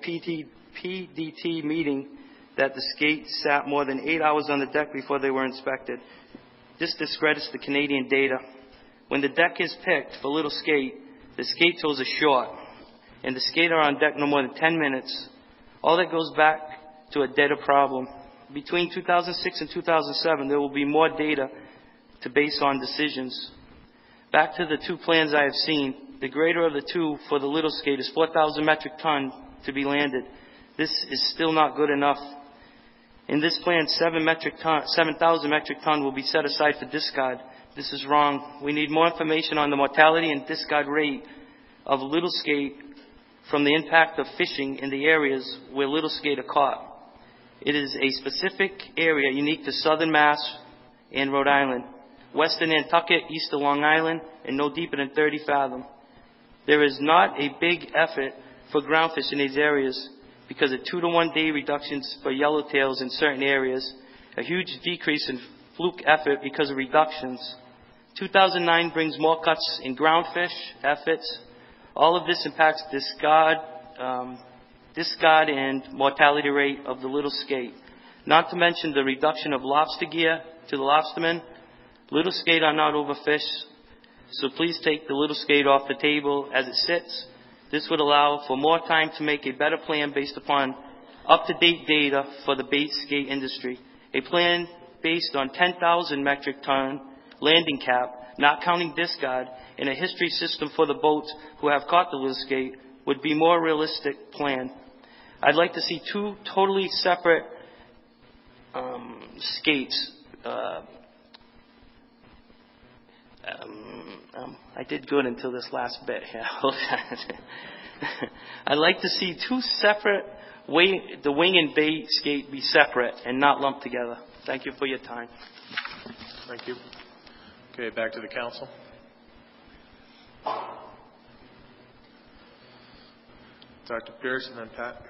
PDT meeting that the skate sat more than 8 hours on the deck before they were inspected. This discredits the Canadian data. When the deck is picked for little skate, the skate toes are short, and the skate are on deck no more than 10 minutes. All that goes back to a data problem. Between 2006 and 2007, there will be more data to base on decisions. Back to the two plans I have seen, the greater of the two for the little skate is 4,000 metric ton to be landed. This is still not good enough. In this plan, 7,000 metric ton will be set aside for discard. This is wrong. We need more information on the mortality and discard rate of little skate from the impact of fishing in the areas where little skate are caught. It is a specific area unique to southern Mass and Rhode Island, western Nantucket, east of Long Island, and no deeper than 30 fathom. There is not a big effort for groundfish in these areas because of 2 to 1 day reductions for yellowtails in certain areas, a huge decrease in fluke effort because of reductions. 2009 brings more cuts in groundfish efforts. All of this impacts discard and mortality rate of the little skate. Not to mention the reduction of lobster gear to the lobstermen. Little skate are not overfished, so please take the little skate off the table as it sits. This would allow for more time to make a better plan based upon up-to-date data for the bait skate industry. A plan based on 10,000 metric ton landing cap, not counting discard, and a history system for the boats who have caught the lift skate would be more realistic plan. I'd like to see two totally separate skates. I did good until this last bit here. I'd like to see two separate, the wing and bay skate be separate and not lumped together. Thank you for your time. Thank you. Okay, back to the council. Dr. Pierce and then Pat.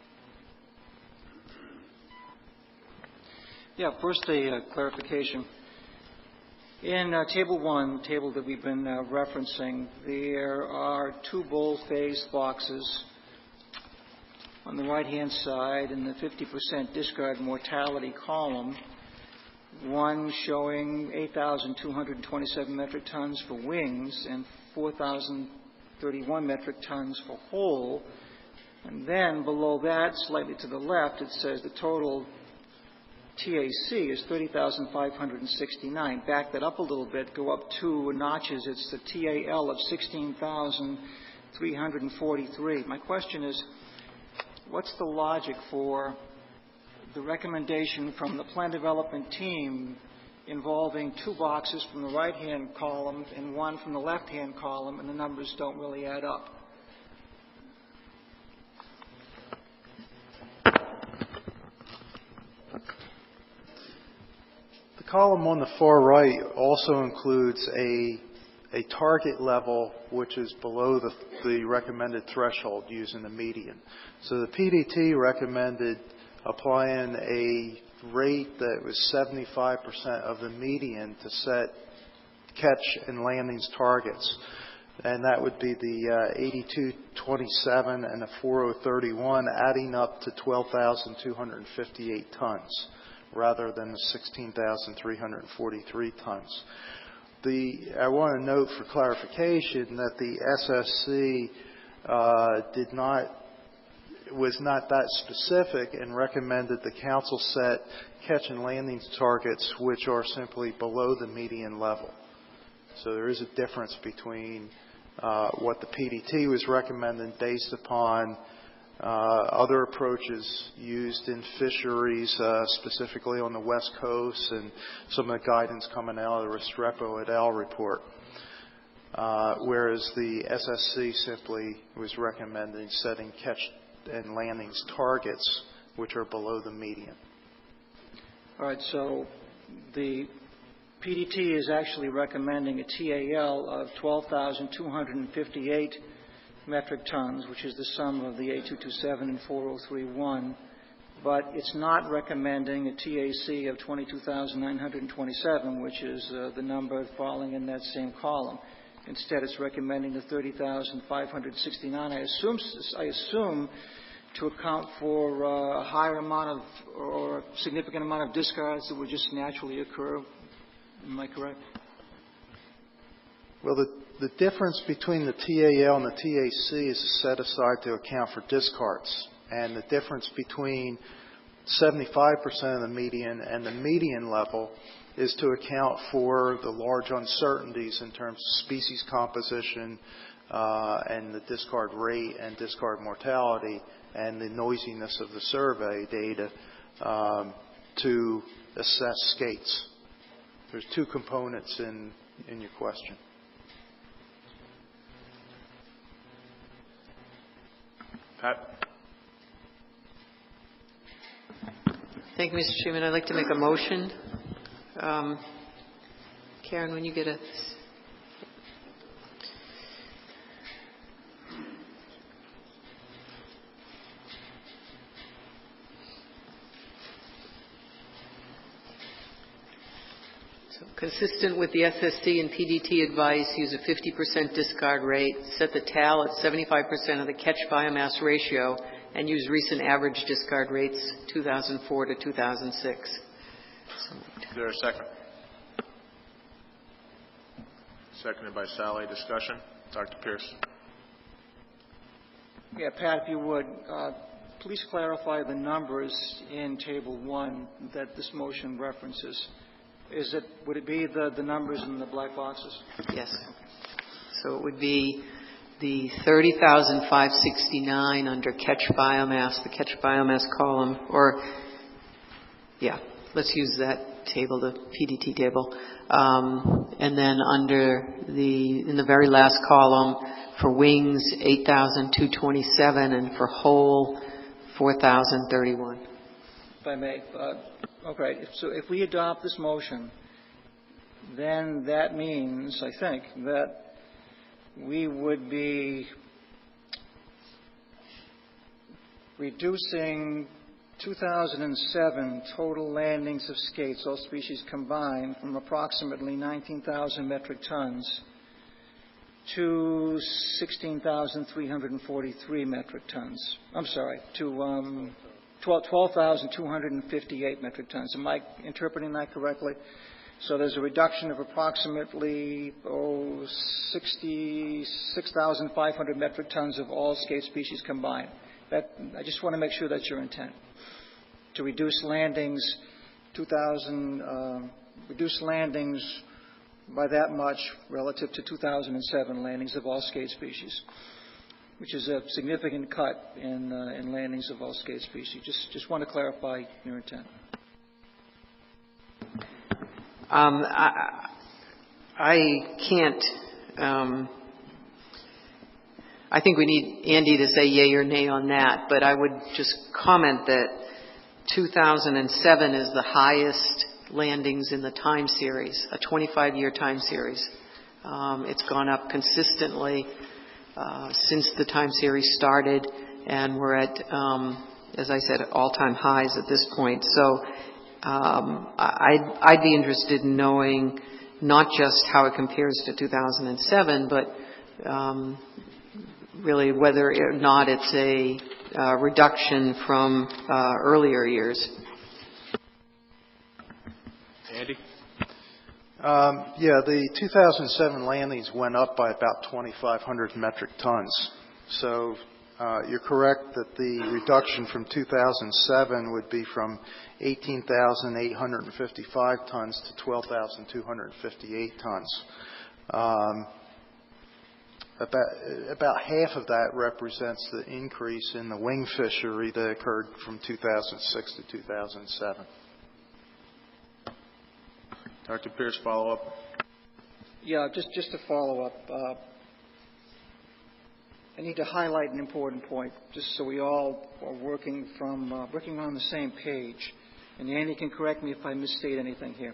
Yeah, first a clarification. In Table 1, the table that we've been referencing, there are two bold-faced boxes on the right-hand side in the 50% discard mortality column, one showing 8,227 metric tons for wings and 4,031 metric tons for whole. And then below that, slightly to the left, it says the total TAC is 30,569. Back that up a little bit, go up 2 notches. It's the TAL of 16,343. My question is, what's the logic for the recommendation from the plan development team involving two boxes from the right-hand column and one from the left-hand column, and the numbers don't really add up? The column on the far right also includes a target level which is below the recommended threshold using the median. So the PDT recommended applying a rate that was 75% of the median to set catch and landings targets. And that would be the 8227 and the 4031, adding up to 12,258 tons rather than the 16,343 tons. I want to note for clarification that the SSC was not that specific and recommended the council set catch and landings targets which are simply below the median level. So there is a difference between what the PDT was recommending based upon other approaches used in fisheries, specifically on the West Coast, and some of the guidance coming out of the Restrepo et al. Report. Whereas the SSC simply was recommending setting catch and landings targets which are below the median. All right, so the PDT is actually recommending a TAL of 12,258 metric tons, which is the sum of the 8227 and 4031, but it's not recommending a TAC of 22,927, which is the number falling in that same column. Instead, it's recommending the 30,569. I assume to account for a higher amount of or a significant amount of discards that would just naturally occur. Am I correct? Well, the difference between the TAL and the TAC is set aside to account for discards. And the difference between 75% of the median and the median level is to account for the large uncertainties in terms of species composition and the discard rate and discard mortality and the noisiness of the survey data to assess skates. There's two components in your question. Pat? Thank you, Mr. Chairman. I'd like to make a motion. Karen, when you get a... Consistent with the SSC and PDT advice, use a 50% discard rate, set the TAL at 75% of the catch biomass ratio, and use recent average discard rates 2004 to 2006. Is there a second? Seconded by Sally. Discussion? Dr. Pierce. Yeah, Pat, if you would. please clarify the numbers in Table 1 that this motion references? Would it be the numbers in the black boxes? Yes. So it would be the 30,569 under catch biomass, the catch biomass column, let's use that table, the PDT table. And then in the very last column, for wings, 8,227, and for whole, 4,031. If I may, okay. So if we adopt this motion, then that means, I think, that we would be reducing 2007 total landings of skates, all species combined, from approximately 19,000 metric tons to 16,343 metric tons. I'm sorry, to 12,258 metric tons. Am I interpreting that correctly? So there's a reduction of approximately 66,500 metric tons of all skate species combined. I just want to make sure that's your intent. To reduce landings, reduce landings by that much relative to 2007 landings of all skate species, which is a significant cut in landings of all skate species. Just want to clarify your intent. I can't. I think we need Andy to say yay or nay on that, but I would just comment that 2007 is the highest landings in the time series, a 25-year time series. It's gone up consistently since the time series started, and we're at, as I said, all-time highs at this point. So I'd be interested in knowing not just how it compares to 2007, but really whether or not it's a reduction from earlier years. Andy? The 2007 landings went up by about 2,500 metric tons. So you're correct that the reduction from 2007 would be from 18,855 tons to 12,258 tons. About half of that represents the increase in the wing fishery that occurred from 2006 to 2007. Dr. Pierce, follow up. Yeah, just to follow up, I need to highlight an important point, just so we all are working on the same page. And Andy can correct me if I misstate anything here.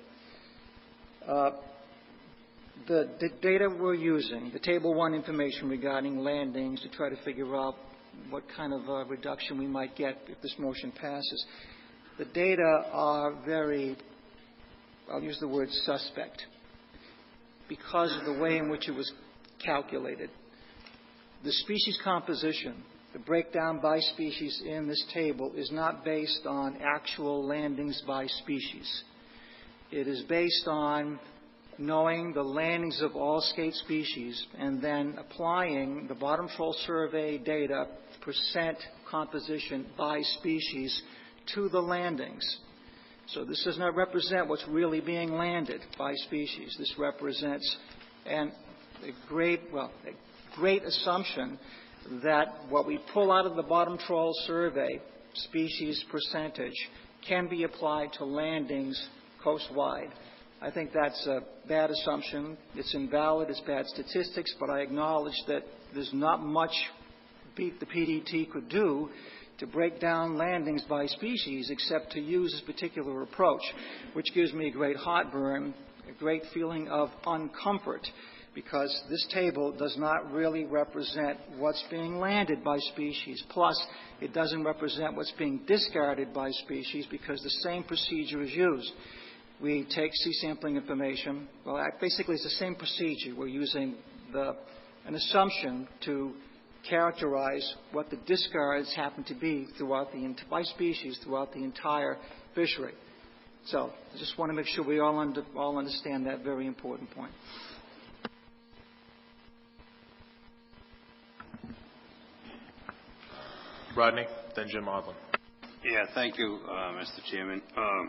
The data we're using, the Table 1 information regarding landings to try to figure out what kind of reduction we might get if this motion passes, the data are very, I'll use the word suspect, because of the way in which it was calculated. The species composition, the breakdown by species in this table, is not based on actual landings by species. It is based on knowing the landings of all skate species and then applying the bottom troll survey data percent composition by species to the landings. So this does not represent what's really being landed by species. This represents a great assumption that what we pull out of the bottom troll survey, species percentage, can be applied to landings coastwide. I think that's a bad assumption. It's invalid. It's bad statistics, but I acknowledge that there's not much the PDT could do to break down landings by species except to use this particular approach, which gives me a great heartburn, a great feeling of uncomfort, because this table does not really represent what's being landed by species. Plus, it doesn't represent what's being discarded by species because the same procedure is used. We take sea sampling information. Well, basically, it's the same procedure. We're using an assumption to characterize what the discards happen to be by species throughout the entire fishery. So I just want to make sure we all understand that very important point. Rodney, then Jim Odlin. Yeah, thank you, Mr. Chairman.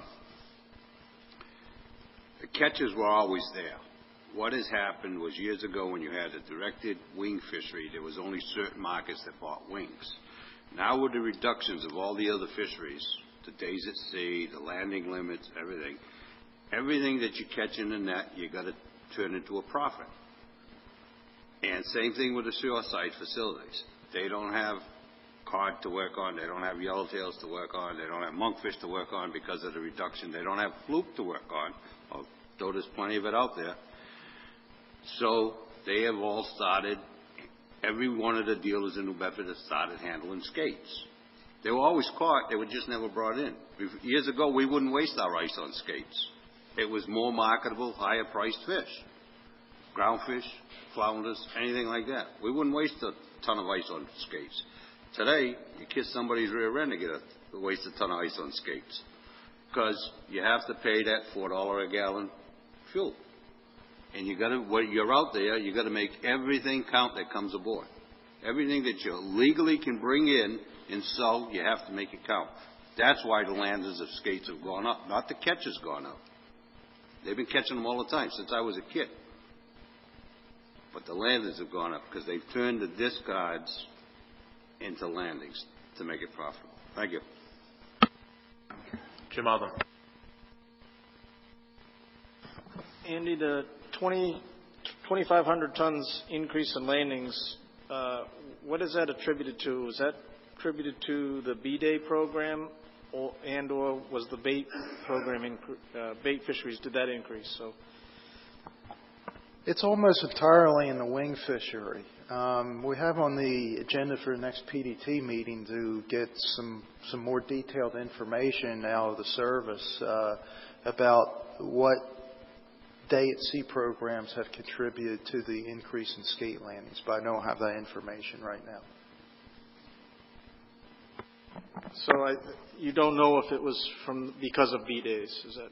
The catches were always there. What has happened was years ago when you had a directed wing fishery, there was only certain markets that bought wings. Now with the reductions of all the other fisheries, the days at sea, the landing limits, everything that you catch in the net, you got to turn into a profit. And same thing with the shoreside facilities. They don't have cod to work on. They don't have yellowtails to work on. They don't have monkfish to work on because of the reduction. They don't have fluke to work on, although there's plenty of it out there. So they have all started, every one of the dealers in New Bedford has started handling skates. They were always caught. They were just never brought in. Years ago, we wouldn't waste our ice on skates. It was more marketable, higher-priced fish. Groundfish, flounders, anything like that. We wouldn't waste a ton of ice on skates. Today, you kiss somebody's rear end to waste a ton of ice on skates because you have to pay that $4 a gallon fuel. And when you're out there, you got to make everything count that comes aboard. Everything that you legally can bring in and sell, you have to make it count. That's why the landers of skates have gone up, not the catch has gone up. They've been catching them all the time since I was a kid. But the landers have gone up because they've turned the discards into landings to make it profitable. Thank you. Jim Odlin. Andy, the 2,500 tons increase in landings, what is that attributed to? Is that attributed to the B-Day program or was the bait program, bait fisheries, did that increase? So it's almost entirely in the wing fishery. We have on the agenda for the next PDT meeting to get some more detailed information out of the service about what day at sea programs have contributed to the increase in skate landings, but I don't have that information right now. So you don't know if it was because of B-days?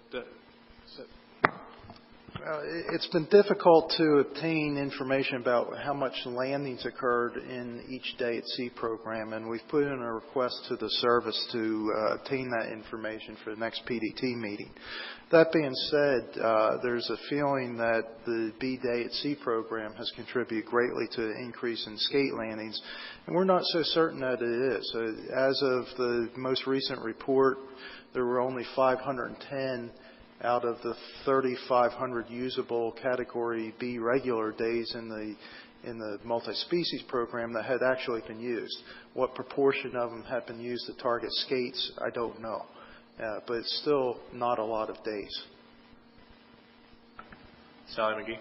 It's been difficult to obtain information about how much landings occurred in each day at sea program, and we've put in a request to the service to obtain that information for the next PDT meeting. That being said, there's a feeling that the B Day at Sea program has contributed greatly to the increase in skate landings, and we're not so certain that it is. As of the most recent report, there were only 510 out of the 3,500 usable Category B regular days in the multi-species program that had actually been used. What proportion of them have been used to target skates, I don't know. But it's still not a lot of days. Sally McGee.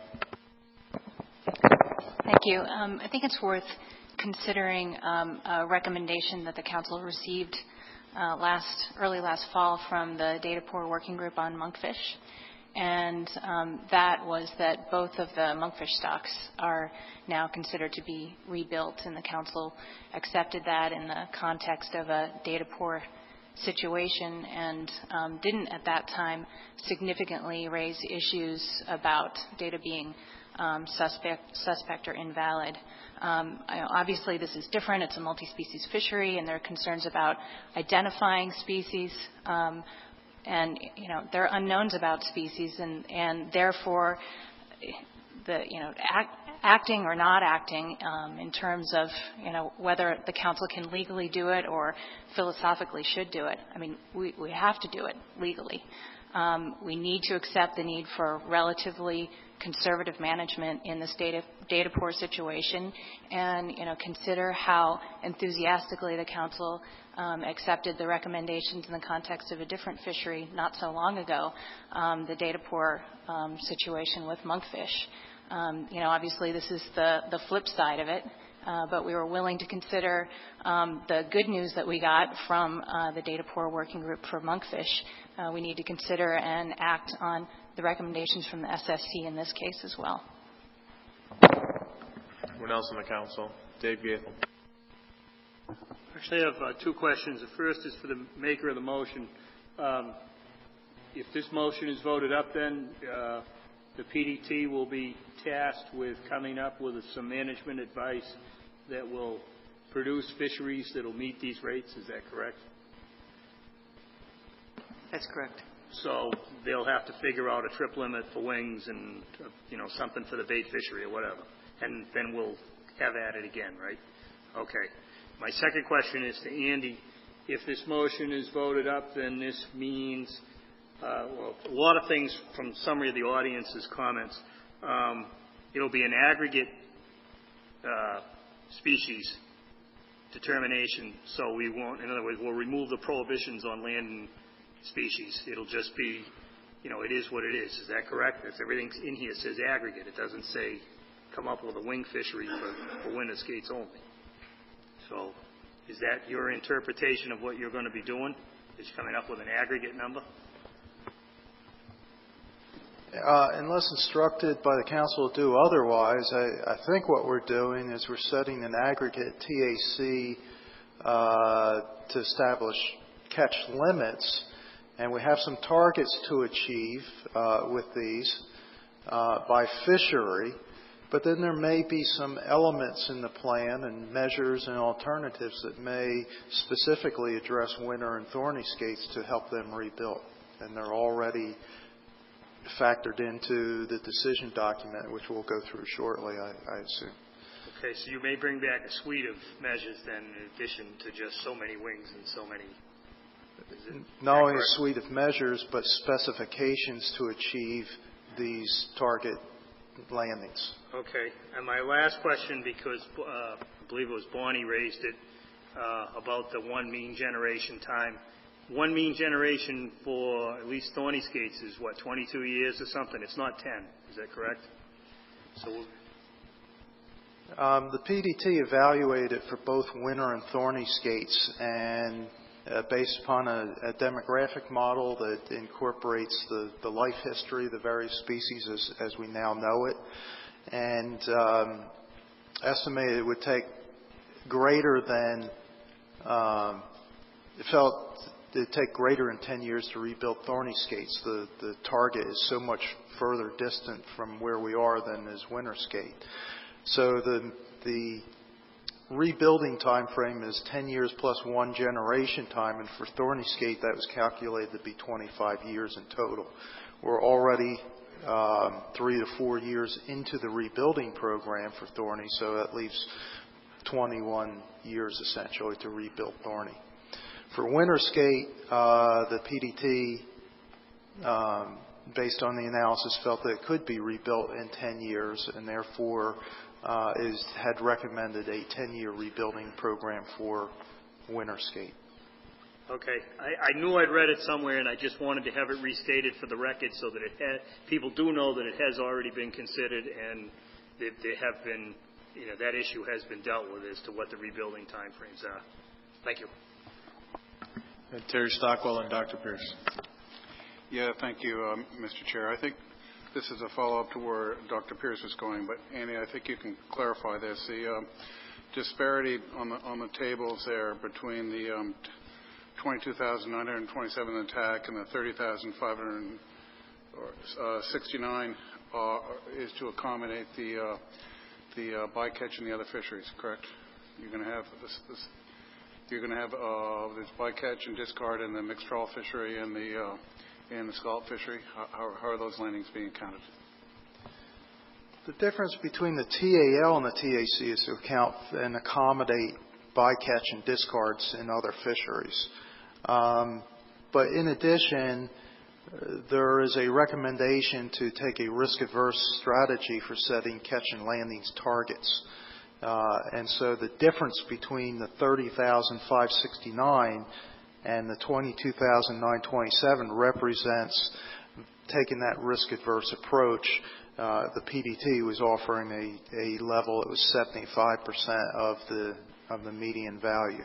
Thank you. I think it's worth considering a recommendation that the Council received early last fall from the Data Poor Working Group on monkfish. And that was that both of the monkfish stocks are now considered to be rebuilt, and the Council accepted that in the context of a data poor situation and didn't at that time significantly raise issues about data being suspect or invalid. Obviously, this is different. It's a multi-species fishery, and there are concerns about identifying species. And, there are unknowns about species, and therefore, acting or not acting in terms of, whether the Council can legally do it or philosophically should do it. I mean, we have to do it legally. We need to accept the need for relatively conservative management in this data poor situation, and consider how enthusiastically the Council accepted the recommendations in the context of a different fishery not so long ago, the data poor situation with monkfish. Obviously this is the flip side of it, but we were willing to consider the good news that we got from the Data Poor Working Group for monkfish. We need to consider and act on the recommendations from the SSC in this case as well. Anyone else on the Council? Dave Gaethel. Actually, I have two questions. The first is for the maker of the motion. If this motion is voted up, then the PDT will be tasked with coming up with some management advice that will produce fisheries that'll meet these rates. Is that correct? That's correct. So they'll have to figure out a trip limit for wings and, something for the bait fishery or whatever. And then we'll have at it again, right? Okay. My second question is to Andy. If this motion is voted up, then this means, a lot of things from summary of the audience's comments. It'll be an aggregate species determination, so we won't, in other words, we'll remove the prohibitions on land and species. It'll just be, it is what it is. Is that correct? That's everything in here says aggregate. It doesn't say come up with a wing fishery for winter skates only. So is that your interpretation of what you're going to be doing? Is coming up with an aggregate number? Unless instructed by the council to do otherwise, I think what we're doing is we're setting an aggregate TAC to establish catch limits, and we have some targets to achieve with these by fishery, but then there may be some elements in the plan and measures and alternatives that may specifically address winter and thorny skates to help them rebuild, and they're already factored into the decision document, which we'll go through shortly, I assume. Okay, so you may bring back a suite of measures then, in addition to just so many wings and so many. Not only a suite of measures, but specifications to achieve these target landings. Okay, and my last question, because I believe it was Bonnie raised it, about the one mean generation time. One mean generation for at least thorny skates is what, 22 years or something? It's not 10. Is that correct? So the PDT evaluated for both winter and thorny skates, and based upon a demographic model that incorporates the life history of the various species as we now know it, and estimated it would take greater than, it felt it'd take greater than 10 years to rebuild thorny skates. The target is so much further distant from where we are than is winter skate. So the rebuilding time frame is 10 years plus one generation time, and for thorny skate that was calculated to be 25 years in total. We're already 3 to 4 years into the rebuilding program for thorny, so that leaves 21 years essentially to rebuild thorny. For winter skate, the PDT, based on the analysis, felt that it could be rebuilt in 10 years, and therefore had recommended a 10-year rebuilding program for winter skate. Okay. I knew I'd read it somewhere, and I just wanted to have it restated for the record so that people do know that it has already been considered and that there have been, that issue has been dealt with as to what the rebuilding timeframes are. Thank you. Terry Stockwell and Dr. Pierce. Yeah, thank you, Mr. Chair. I think this is a follow-up to where Dr. Pierce is going, but Andy, I think you can clarify this. The disparity on the tables there between the 22,927 attack and the 30,569 is to accommodate the bycatch and the other fisheries, correct? You're going to have this bycatch and discard in the mixed trawl fishery and the scallop fishery. How are those landings being counted? The difference between the TAL and the TAC is to account and accommodate bycatch and discards in other fisheries. But in addition, there is a recommendation to take a risk-averse strategy for setting catch and landings targets. And so the difference between the 30,569 and the 22,927 represents taking that risk-averse approach. The PDT was offering a level that was 75% of the median value.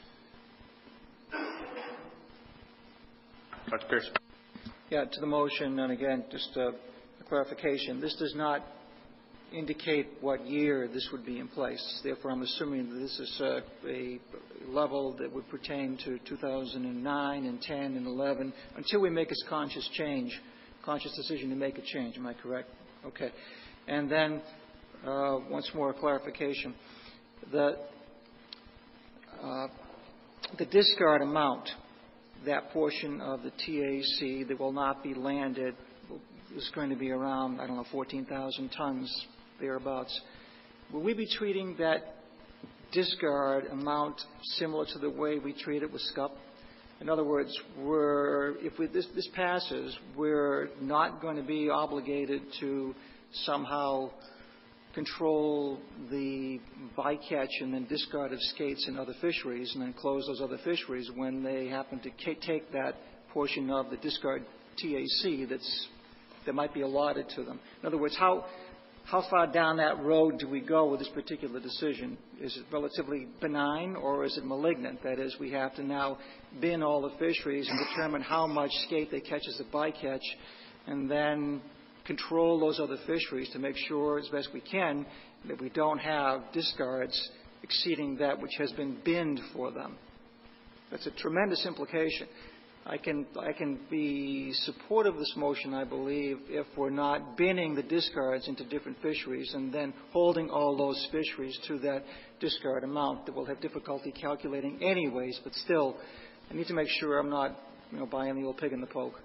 Dr. Pierce. Yeah, to the motion, and again, just a clarification. This does not indicate what year this would be in place. Therefore, I'm assuming that this is a level that would pertain to 2009 and 10 and 11 until we make a conscious decision to make a change. Am I correct? Okay. And then, once more, clarification. The the discard amount, that portion of the TAC that will not be landed is going to be around, 14,000 tons, thereabouts. Will we be treating that discard amount similar to the way we treat it with SCUP? In other words, if this passes, we're not going to be obligated to somehow control the bycatch and then discard of skates in other fisheries and then close those other fisheries when they happen to take that portion of the discard TAC that might be allotted to them. In other words, how far down that road do we go with this particular decision? Is it relatively benign or is it malignant? That is, we have to now bin all the fisheries and determine how much skate they catch as a bycatch and then control those other fisheries to make sure as best we can that we don't have discards exceeding that which has been binned for them. That's a tremendous implication. I can be supportive of this motion, I believe, if we're not binning the discards into different fisheries and then holding all those fisheries to that discard amount that we'll have difficulty calculating anyways, but still, I need to make sure I'm not, buying the old pig in the poke.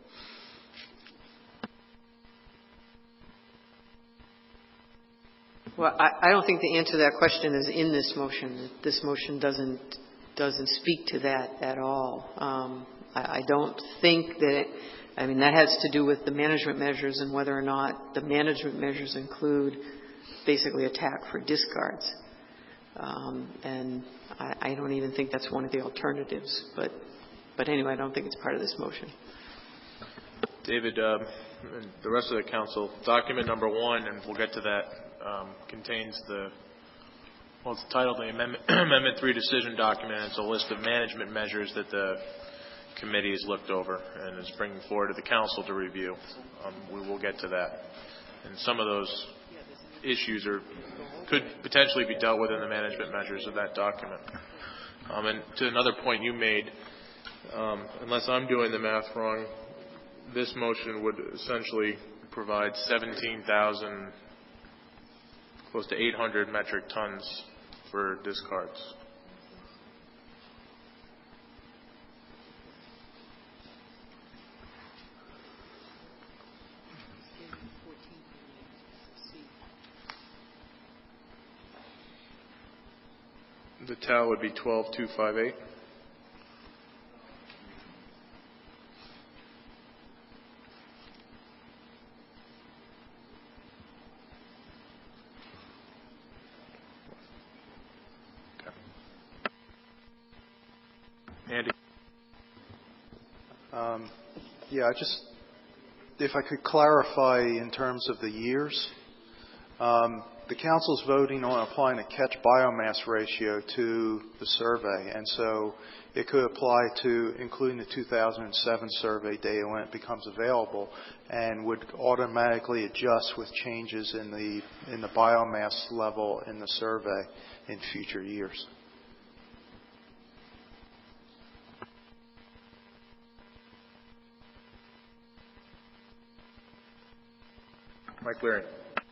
Well, I don't think the answer to that question is in this motion. This motion doesn't speak to that at all. I don't think that that has to do with the management measures and whether or not the management measures include basically a TAC for discards. And I don't even think that's one of the alternatives. But anyway, I don't think it's part of this motion. David, and the rest of the council, document number 1, and we'll get to that, contains it's titled the Amendment 3 decision document. It's a list of management measures that the committee has looked over and is bringing forward to the council to review. We will get to that. And some of those issues could potentially be dealt with in the management measures of that document. And to another point you made, unless I'm doing the math wrong, this motion would essentially provide 17,000, close to 800 metric tons for discards. The TAL would be 12,258. Andy. If I could clarify in terms of the years, the council's voting on applying a catch biomass ratio to the survey, and so it could apply to including the 2007 survey data when it becomes available, and would automatically adjust with changes in the biomass level in the survey in future years. Mike Leary.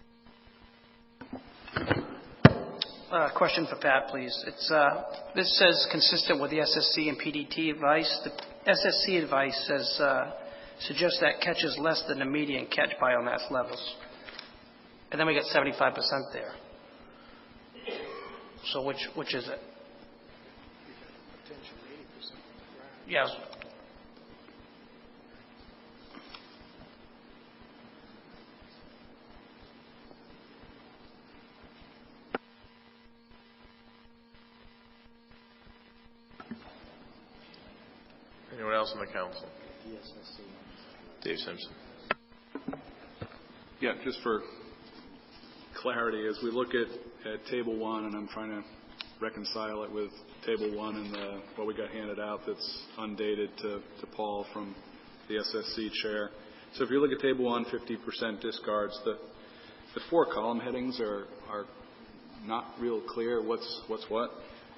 Question for Pat, please. This says consistent with the SSC and PDT advice. The SSC advice suggests that catch is less than the median catch biomass levels. And then we get 75% there. So which is it? Yes. Anyone else on the council? Dave Simpson. Yeah, just for clarity, as we look at Table 1, and I'm trying to reconcile it with Table 1 and what we got handed out that's undated to Paul from the SSC chair. So if you look at Table 1, 50% discards, the 4 column headings are not real clear what's what.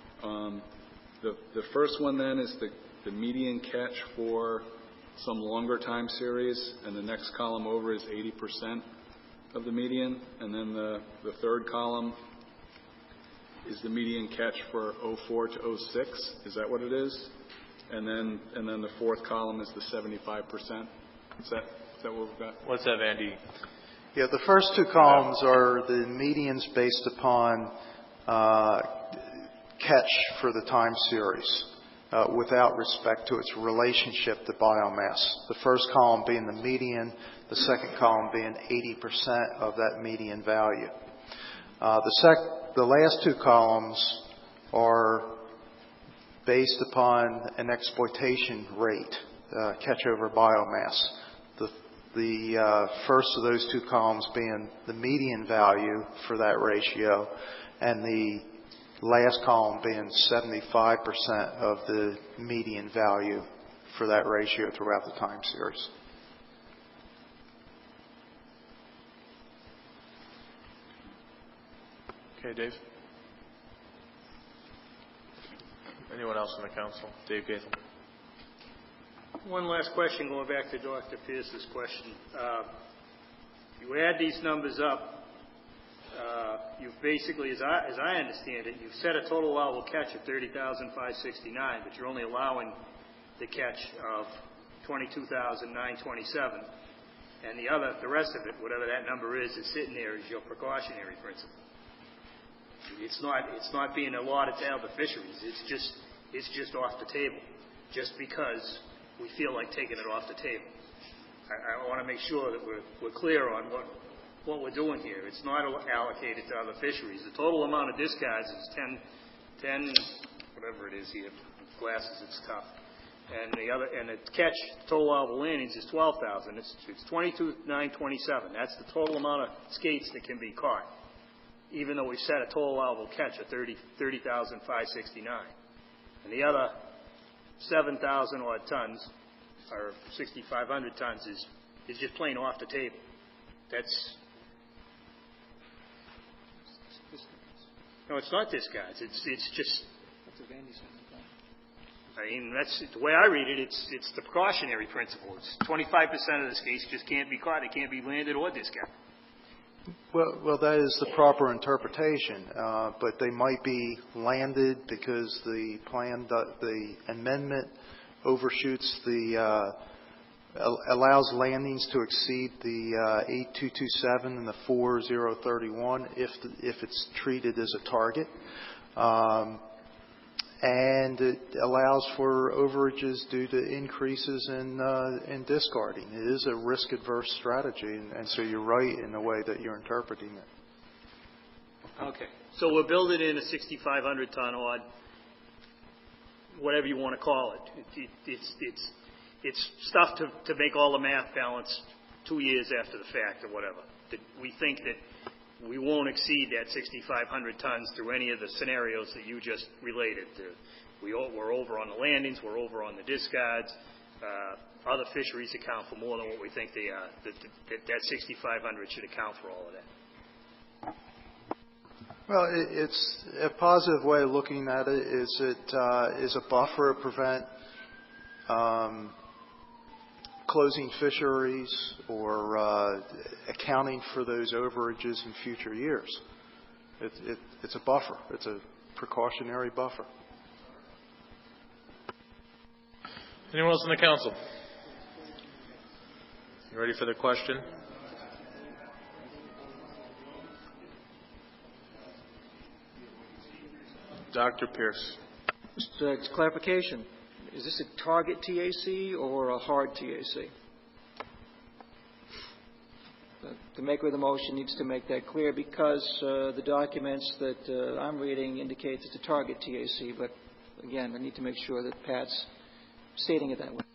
The first one then is the median catch for some longer time series, and the next column over is 80% of the median, and then the third column is the median catch for 04 to 06. Is that what it is? And then the fourth column is the 75%. Is that what we've got? What's that, Andy? Yeah, the first two columns are the medians based upon catch for the time series without respect to its relationship to biomass. The first column being the median, the second column being 80% of that median value. The last two columns are based upon an exploitation rate, catch over biomass. The first of those two columns being the median value for that ratio, and the last column being 75% of the median value for that ratio throughout the time series. Okay, Dave. Anyone else on the council? Dave Gaithel. One last question, going back to Dr. Pierce's question. You add these numbers up, you've basically, as I understand it, you've set a total allowable catch of 30,569, but you're only allowing the catch of 22,927, and the rest of it, whatever that number is sitting there as your precautionary principle. It's not being allotted to other fisheries. It's just off the table, just because we feel like taking it off the table. I want to make sure that we're clear on what we're doing here. It's not allocated to other fisheries. The total amount of discards is 10 whatever it is here. Glasses, it's tough. And the catch total allowable landings is 12,000. It's 22,927. That's the total amount of skates that can be caught, even though we set a total allowable catch of 30,569. And the other 7,000 odd tons, or 6,500 tons, is just plain off the table. No, it's not discards. It's just. I mean, that's the way I read it. It's the precautionary principle. It's 25% of the skates just can't be caught. They can't be landed or discarded. Well, that is the proper interpretation, but they might be landed because the amendment overshoots allows landings to exceed the 8227 and the 4031 if it's treated as a target. And it allows for overages due to increases in discarding. It is a risk-adverse strategy, and so you're right in the way that you're interpreting it. Okay. So we're building in a 6,500-ton odd, whatever you want to call it. It's stuff to make all the math balance 2 years after the fact or whatever. That we think that we won't exceed that 6,500 tons through any of the scenarios that you just related to. We're over on the landings. We're over on the discards. Other fisheries account for more than what we think they are. That 6,500 should account for all of that. Well, it's a positive way of looking at it. Is a buffer to prevent closing fisheries or accounting for those overages in future years. It's a buffer. It's a precautionary buffer. Anyone else in the council? You ready for the question? Dr. Pierce. Just clarification. Is this a target TAC or a hard TAC? The maker of the motion needs to make that clear because the documents that I'm reading indicate it's a target TAC, but again, I need to make sure that Pat's stating it that way.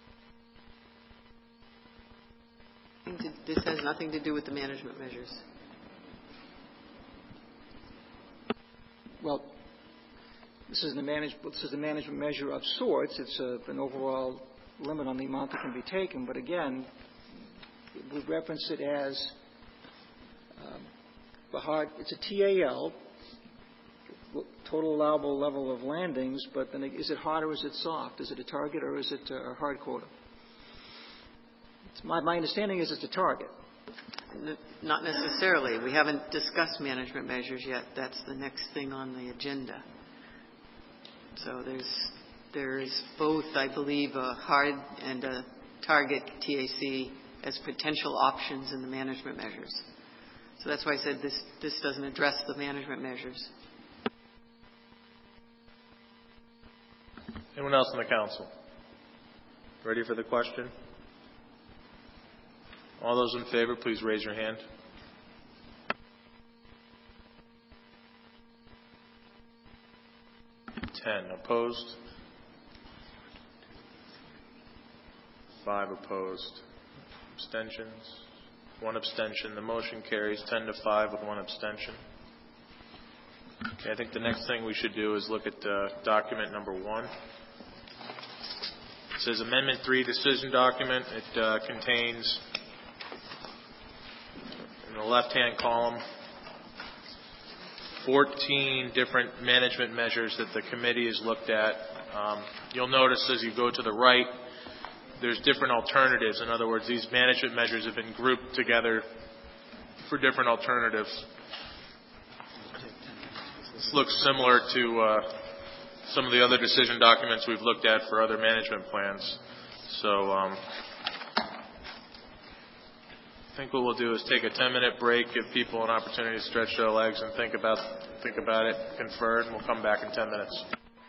This has nothing to do with the management measures. Well, this is the management measure of sorts. It's an overall limit on the amount that can be taken. But again, we reference it as it's a TAL, total allowable level of landings. But then, is it hard or is it soft? Is it a target or is it a hard quota? My understanding is it's a target. Not necessarily. We haven't discussed management measures yet. That's the next thing on the agenda. So there's both, I believe, a hard and a target TAC as potential options in the management measures. So that's why I said this doesn't address the management measures. Anyone else on the council? Ready for the question? All those in favor, please raise your hand. Opposed? 5 opposed. Abstentions? 1 abstention. The motion carries 10-5 with 1 abstention. Okay, I think the next thing we should do is look at document number 1. It says Amendment 3 decision document. It contains, in the left-hand column, 14 different management measures that the committee has looked at. You'll notice as you go to the right, there's different alternatives. In other words, these management measures have been grouped together for different alternatives. This looks similar to some of the other decision documents we've looked at for other management plans. So I think what we'll do is take a 10-minute break, give people an opportunity to stretch their legs and think about it, confer, and we'll come back in 10 minutes.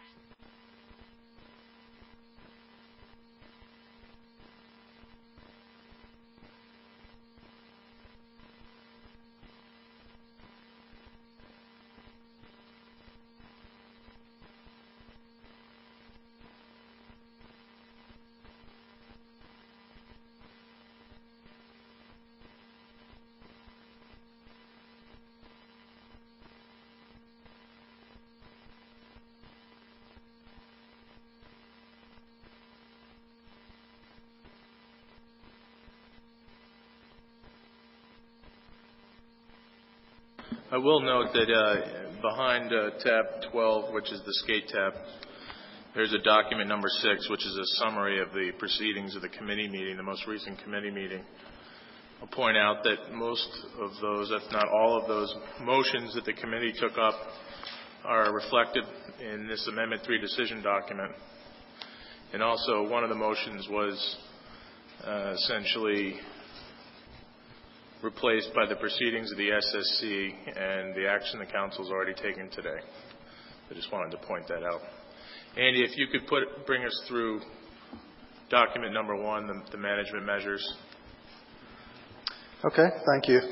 I will note that behind tab 12, which is the skate tab, there's a document number 6, which is a summary of the proceedings of the committee meeting, the most recent committee meeting. I'll point out that most of those, if not all of those motions that the committee took up are reflected in this Amendment 3 decision document. And also one of the motions was essentially replaced by the proceedings of the SSC and the action the council's already taken today. I just wanted to point that out. Andy, if you could bring us through document number 1, the management measures. Okay, thank you.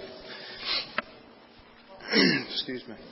Excuse me.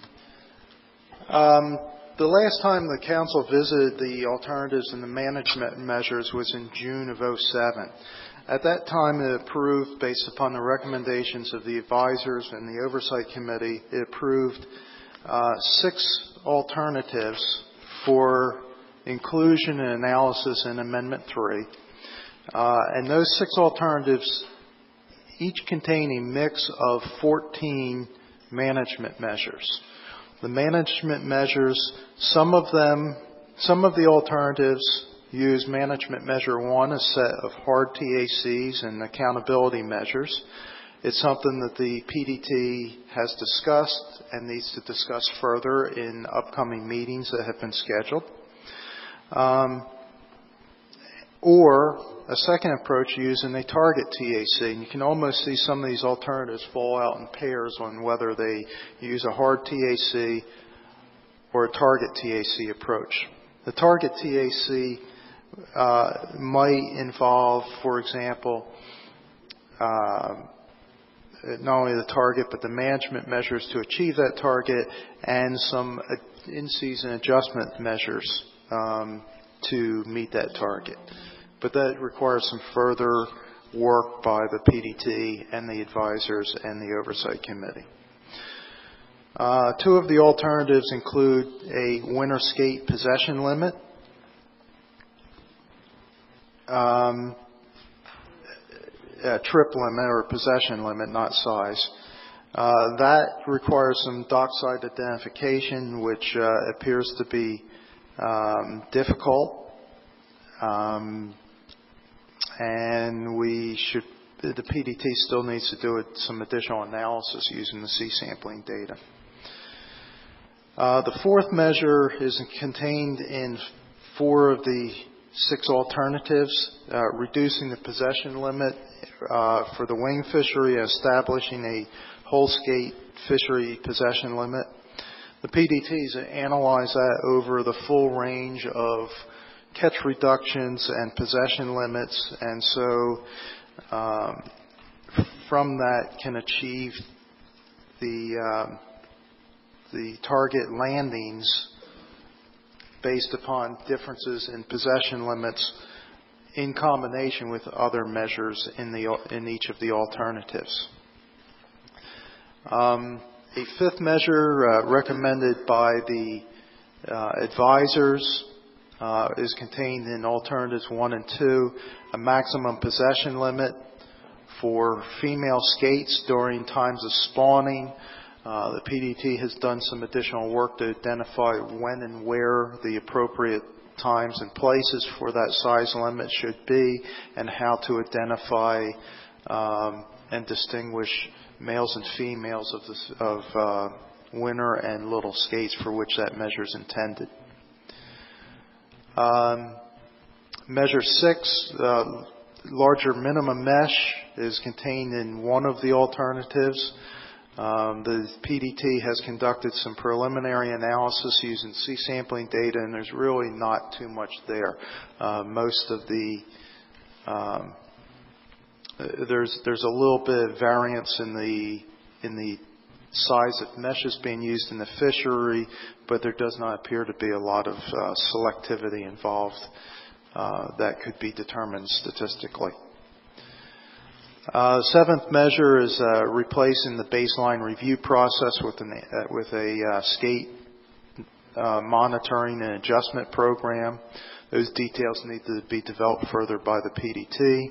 The last time the council visited the alternatives and the management measures was in June of 2007. At that time, it approved, based upon the recommendations of the advisors and the oversight committee, it approved 6 alternatives for inclusion and analysis in Amendment 3. And those 6 alternatives each contain a mix of 14 management measures. The management measures, some of the alternatives use management measure 1, a set of hard TACs and accountability measures. It's something that the PDT has discussed and needs to discuss further in upcoming meetings that have been scheduled. Or a second approach using a target TAC. And you can almost see some of these alternatives fall out in pairs on whether they use a hard TAC or a target TAC approach. The target TAC might involve, for example, not only the target but the management measures to achieve that target and some in-season adjustment measures to meet that target. But that requires some further work by the PDT and the advisors and the oversight committee. 2 of the alternatives include a winter skate possession limit, a trip limit or possession limit, not size. That requires some dockside identification, which appears to be difficult. And we should the PDT still needs to do some additional analysis using the C-sampling data. The fourth measure is contained in 4 of the 6 alternatives, reducing the possession limit for the wing fishery, establishing a whole skate fishery possession limit. The PDTs analyze that over the full range of catch reductions and possession limits, and so from that can achieve the target landings based upon differences in possession limits in combination with other measures in each of the alternatives. A fifth measure recommended by the advisors is contained in alternatives 1 and 2, a maximum possession limit for female skates during times of spawning. The PDT has done some additional work to identify when and where the appropriate times and places for that size limit should be, and how to identify and distinguish males and females of winter and little skates for which that measure is intended. Measure 6, larger minimum mesh, is contained in 1 of the alternatives. The PDT has conducted some preliminary analysis using C-sampling data, and there's really not too much there. Most of the there's a little bit of variance in the size of meshes being used in the fishery, but there does not appear to be a lot of selectivity involved that could be determined statistically. Seventh measure is replacing the baseline review process with a skate monitoring and adjustment program. Those details need to be developed further by the PDT.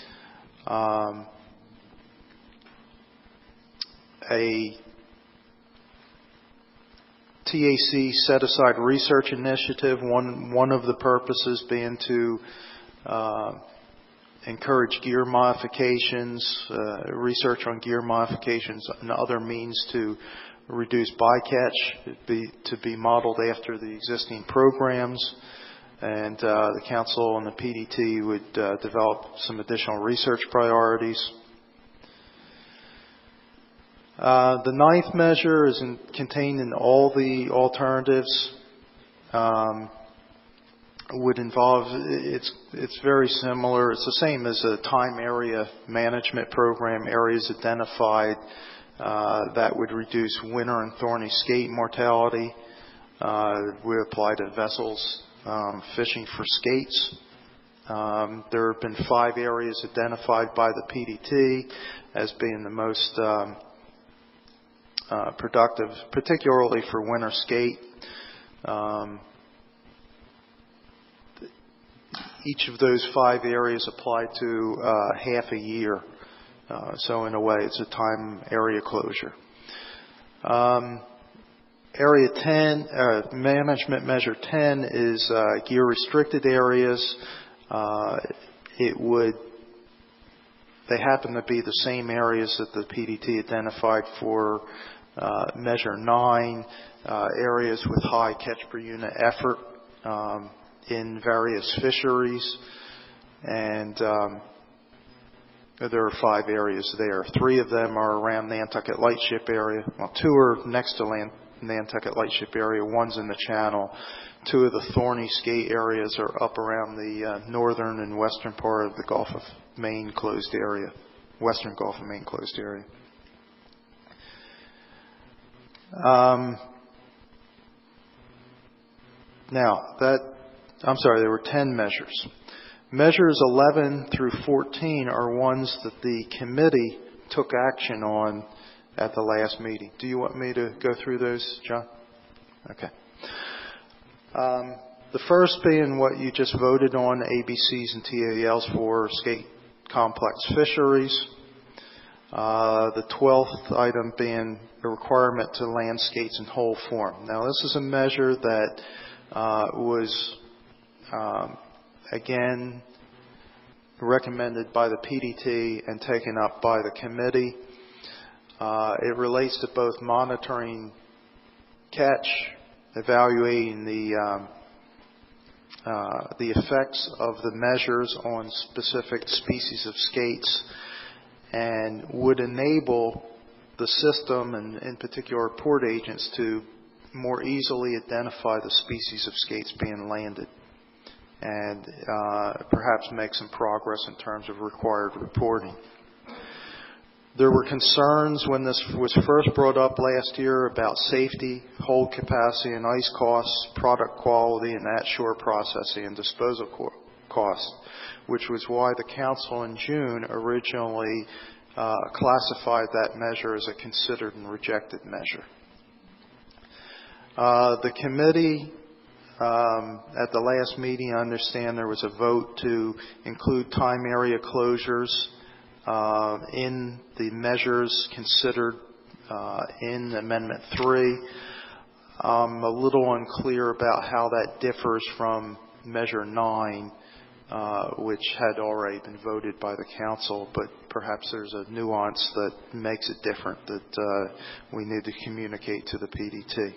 A TAC set-aside research initiative, one of the purposes being to encourage gear modifications, research on gear modifications and other means to reduce bycatch, to be modeled after the existing programs. And the Council and the PDT would develop some additional research priorities. The ninth measure is contained in all the alternatives. Would involve, it's very similar. It's the same as a time area management program. Areas identified that would reduce winter and thorny skate mortality. We apply to vessels fishing for skates. There have been 5 areas identified by the PDT as being the most productive, particularly for winter skate. Each of those 5 areas apply to half a year. So in a way, it's a time area closure. Area 10, management measure 10 is gear restricted areas. They happen to be the same areas that the PDT identified for measure 9, areas with high catch per unit effort in various fisheries, and there are 5 areas there. 3 of them are around Nantucket Lightship area. Well, 2 are next to Nantucket Lightship area. 1's in the channel. 2 of the thorny skate areas are up around the northern and western part of the Gulf of Maine closed area, western Gulf of Maine closed area. There were 10 measures. Measures 11 through 14 are ones that the committee took action on at the last meeting. Do you want me to go through those, John? Okay. The first being what you just voted on, ABCs and TALs for skate complex fisheries. The 12th item being the requirement to land skates in whole form. Now, this is a measure that was, again, recommended by the PDT and taken up by the committee. It relates to both monitoring catch, evaluating the effects of the measures on specific species of skates, and would enable the system, and in particular port agents, to more easily identify the species of skates being landed and perhaps make some progress in terms of required reporting. There were concerns when this was first brought up last year about safety, hold capacity and ice costs, product quality, and at-shore processing and disposal costs, which was why the Council in June originally classified that measure as a considered and rejected measure. The committee, at the last meeting, I understand there was a vote to include time area closures in the measures considered in Amendment 3. I'm a little unclear about how that differs from Measure 9, which had already been voted by the Council, but perhaps there's a nuance that makes it different that we need to communicate to the PDT.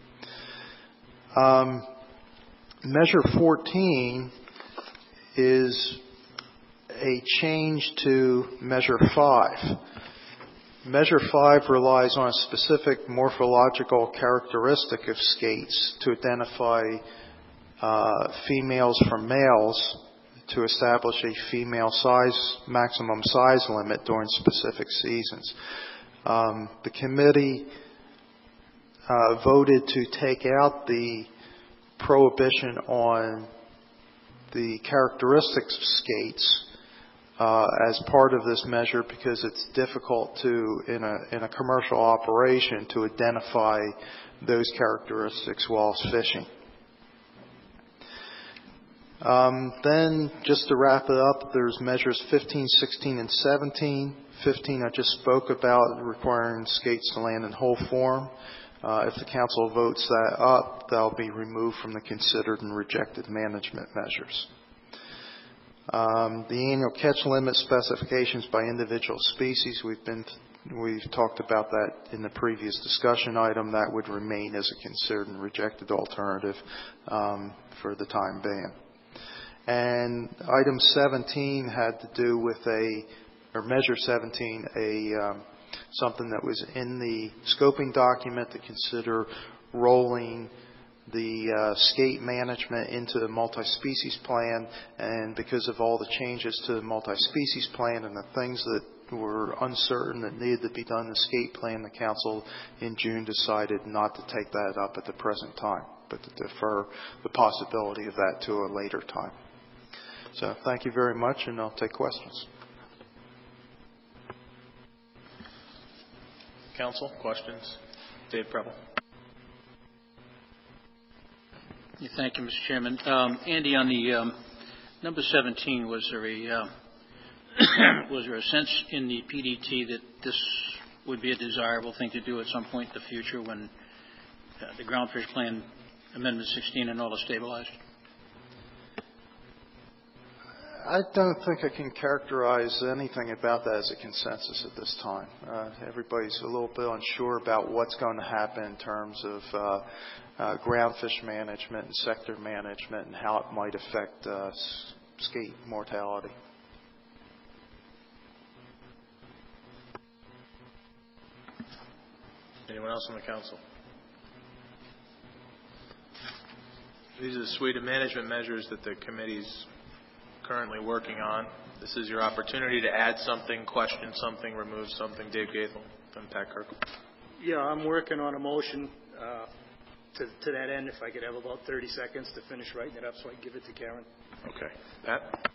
Measure 14 is a change to Measure 5. Measure 5 relies on a specific morphological characteristic of skates to identify females from males to establish a female size, maximum size limit during specific seasons. The committee voted to take out the prohibition on the characteristics of skates as part of this measure because it's difficult to, in a commercial operation, to identify those characteristics whilst fishing. Then, just to wrap it up, there's measures 15, 16, and 17. 15 I just spoke about, requiring skates to land in whole form. If the Council votes that up, they'll be removed from the considered and rejected management measures. The annual catch limit specifications by individual species, we've talked about that in the previous discussion item. That would remain as a considered and rejected alternative for the time being. And item 17 had to do with measure 17, something that was in the scoping document to consider rolling the skate management into the multi-species plan, and because of all the changes to the multi-species plan and the things that were uncertain that needed to be done in the skate plan, the Council in June decided not to take that up at the present time, but to defer the possibility of that to a later time. So thank you very much, and I'll take questions. Council, questions? Dave Preble. Yeah, thank you, Mr. Chairman. Andy, on the number 17, was there a sense in the PDT that this would be a desirable thing to do at some point in the future when the Groundfish Plan Amendment 16 and all are stabilized? I don't think I can characterize anything about that as a consensus at this time. Everybody's a little bit unsure about what's going to happen in terms of groundfish management and sector management and how it might affect skate mortality. Anyone else on the Council? These are the suite of management measures that the committee's currently working on. This is your opportunity to add something, question something, remove something. Dave Gaithel, then Pat Kirk. Yeah, I'm working on a motion to that end. If I could have about 30 seconds to finish writing it up so I can give it to Karen. Okay. Pat?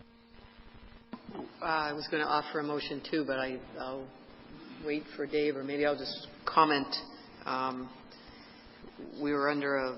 I was going to offer a motion too, but I'll wait for Dave, or maybe I'll just comment. We were under a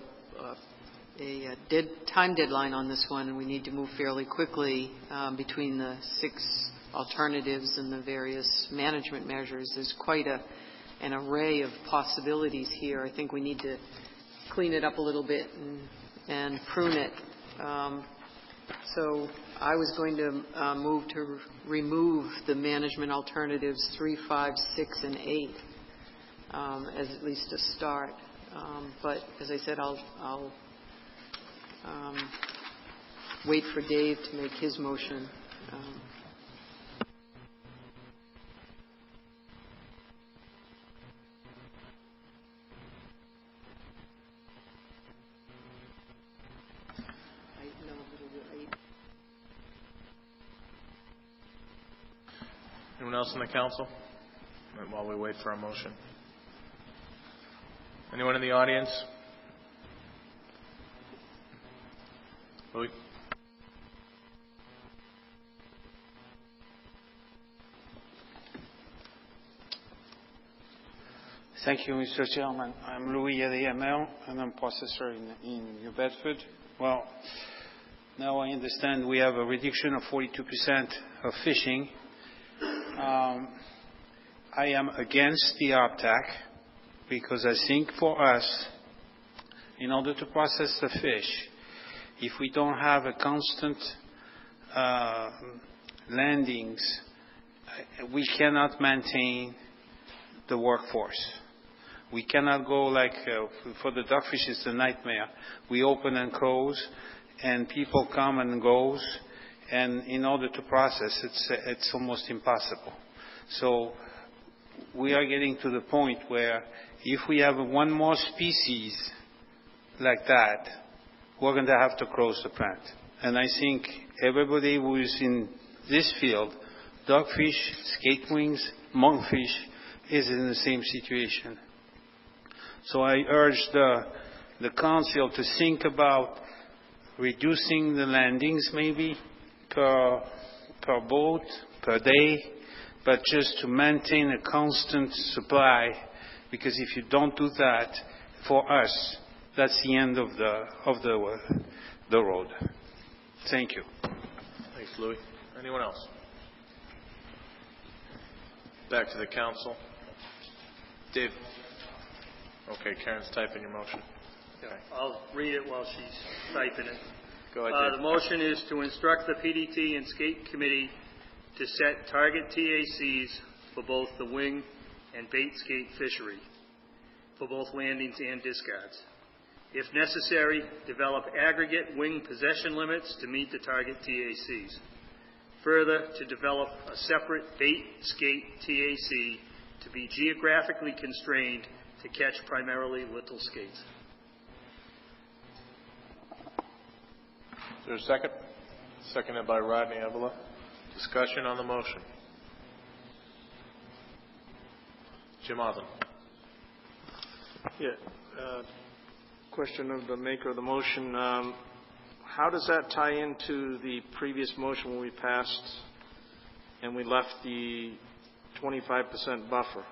time deadline on this one, and we need to move fairly quickly between the 6 alternatives and the various management measures. There's quite an array of possibilities here. I think we need to clean it up a little bit and prune it. So I was going to move to remove the management alternatives 3, 5, 6, and 8 as at least a start. But as I said, I'll wait for Dave to make his motion. Anyone else in the council? While we wait for a motion. Anyone in the audience? Louis? Thank you, Mr. Chairman. I'm Louis at AML, and I'm processor in New Bedford. Well, now I understand we have a reduction of 42% of fishing. I am against the RTAC because I think for us, in order to process the fish, if we don't have a constant landings, we cannot maintain the workforce. We cannot go like, for the dogfish it's a nightmare. We open and close, and people come and goes, and in order to process, it's almost impossible. So we are getting to the point where if we have one more species like that, we're going to have to close the plant. And I think everybody who is in this field, dogfish, skatewings, monkfish, is in the same situation. So I urge the council to think about reducing the landings maybe per boat, per day, but just to maintain a constant supply, because if you don't do that, for us, that's the end of the road. Thank you. Thanks, Louis. Anyone else? Back to the council. Dave. Okay, Karen's typing your motion. Okay. I'll read it while she's typing it. Go ahead, Dave. The motion is to instruct the PDT and skate committee to set target TACs for both the wing and bait skate fishery, for both landings and discards. If necessary, develop aggregate wing possession limits to meet the target TACs. Further, to develop a separate bait skate TAC to be geographically constrained to catch primarily little skates. Is there a second? Seconded by Rodney Evola. Discussion on the motion. Jim Osmond. Yeah. Question of the maker of the motion. How does that tie into the previous motion when we passed and we left the 25% buffer?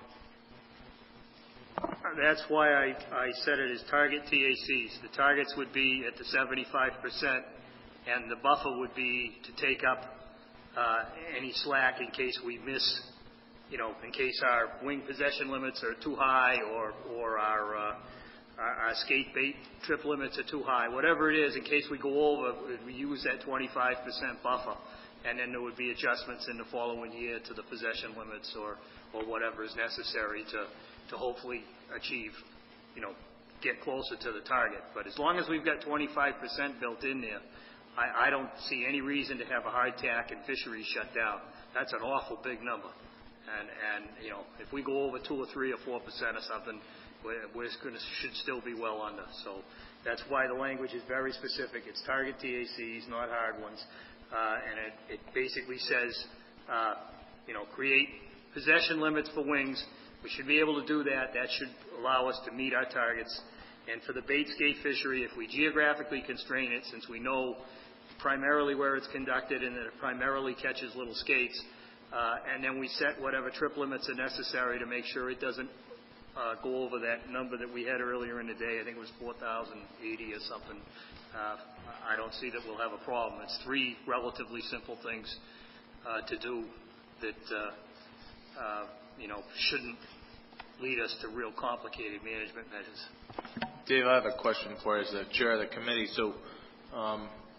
That's why I said it as target TACs. The targets would be at the 75%, and the buffer would be to take up any slack in case we miss, in case our wing possession limits are too high or our skate bait trip limits are too high. Whatever it is, in case we go over, we use that 25% buffer, and then there would be adjustments in the following year to the possession limits or whatever is necessary to hopefully achieve, get closer to the target. But as long as we've got 25% built in there, I don't see any reason to have a hardtack and fisheries shut down. That's an awful big number. And if we go over 2 or 3 or 4% or something, we're should still be well under. So that's why the language is very specific. It's target TACs, not hard ones. And it basically says, create possession limits for wings. We should be able to do that. That should allow us to meet our targets. And for the bait skate fishery, if we geographically constrain it, since we know primarily where it's conducted and that it primarily catches little skates, and then we set whatever trip limits are necessary to make sure it doesn't go over that number that we had earlier in the day. I think it was 4,080 or something. I don't see that we'll have a problem. It's 3 relatively simple things to do that shouldn't lead us to real complicated management measures. Dave, I have a question for you as the chair of the committee. So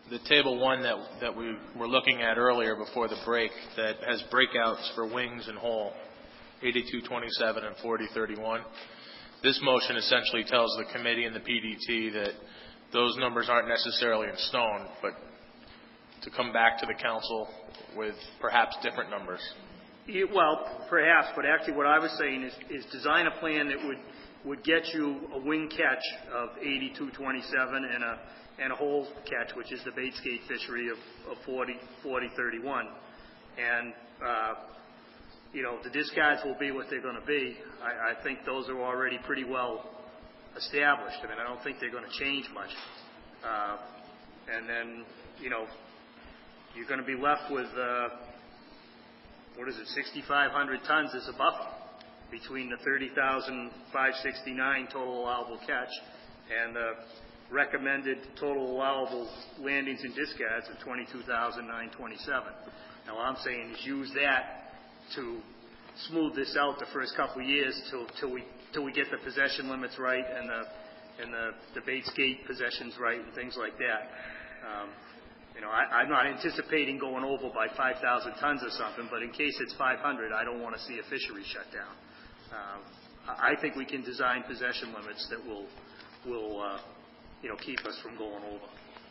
the table 1 that we were looking at earlier before the break that has breakouts for wings and whole, 8227 and 4031. This motion essentially tells the committee and the PDT that those numbers aren't necessarily in stone, but to come back to the council with perhaps different numbers. Well, perhaps, but actually what I was saying is design a plan that would get you a wing catch of 8227 and a whole catch, which is the bait skate fishery of 4031. And, the discards will be what they're going to be. I think those are already pretty well established. I mean, I don't think they're going to change much. And then, you're going to be left with, 6,500 tons as a buffer between the 30,569 total allowable catch and the recommended total allowable landings and discards of 22,927. Now, what I'm saying is use that to smooth this out the first couple of years till we get the possession limits right and the bait skate possessions right and things like that. I'm not anticipating going over by 5,000 tons or something, but in case it's 500, I don't want to see a fishery shut down. I think we can design possession limits that will keep us from going over.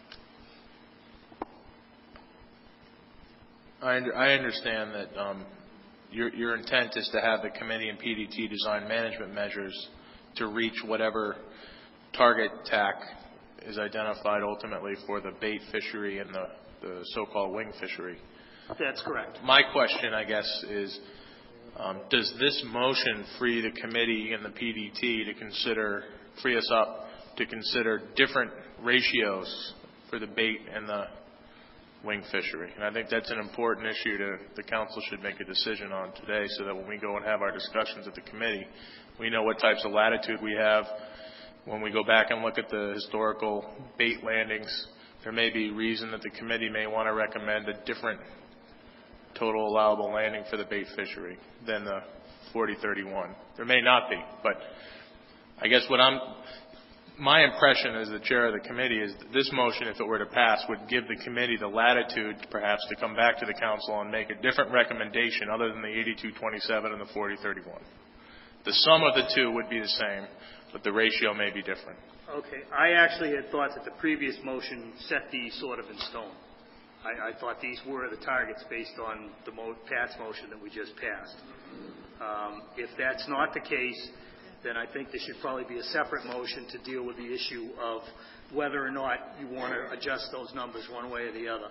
I understand that your intent is to have the committee and PDT design management measures to reach whatever target TAC is identified ultimately for the bait fishery and the so-called wing fishery. That's correct. My question, I guess, is does this motion free the committee and the PDT to free us up to consider different ratios for the bait and the wing fishery? And I think that's an important issue the council should make a decision on today so that when we go and have our discussions at the committee, we know what types of latitude we have. When we go back and look at the historical bait landings, there may be reason that the committee may want to recommend a different total allowable landing for the bait fishery than the 4031. There may not be, but I guess my impression as the chair of the committee is that this motion, if it were to pass, would give the committee the latitude perhaps to come back to the council and make a different recommendation other than the 8227 and the 4031. The sum of the two would be the same, but the ratio may be different. Okay. I actually had thought that the previous motion set these sort of in stone. I thought these were the targets based on the Pat's motion that we just passed. If that's not the case, then I think there should probably be a separate motion to deal with the issue of whether or not you want to adjust those numbers one way or the other.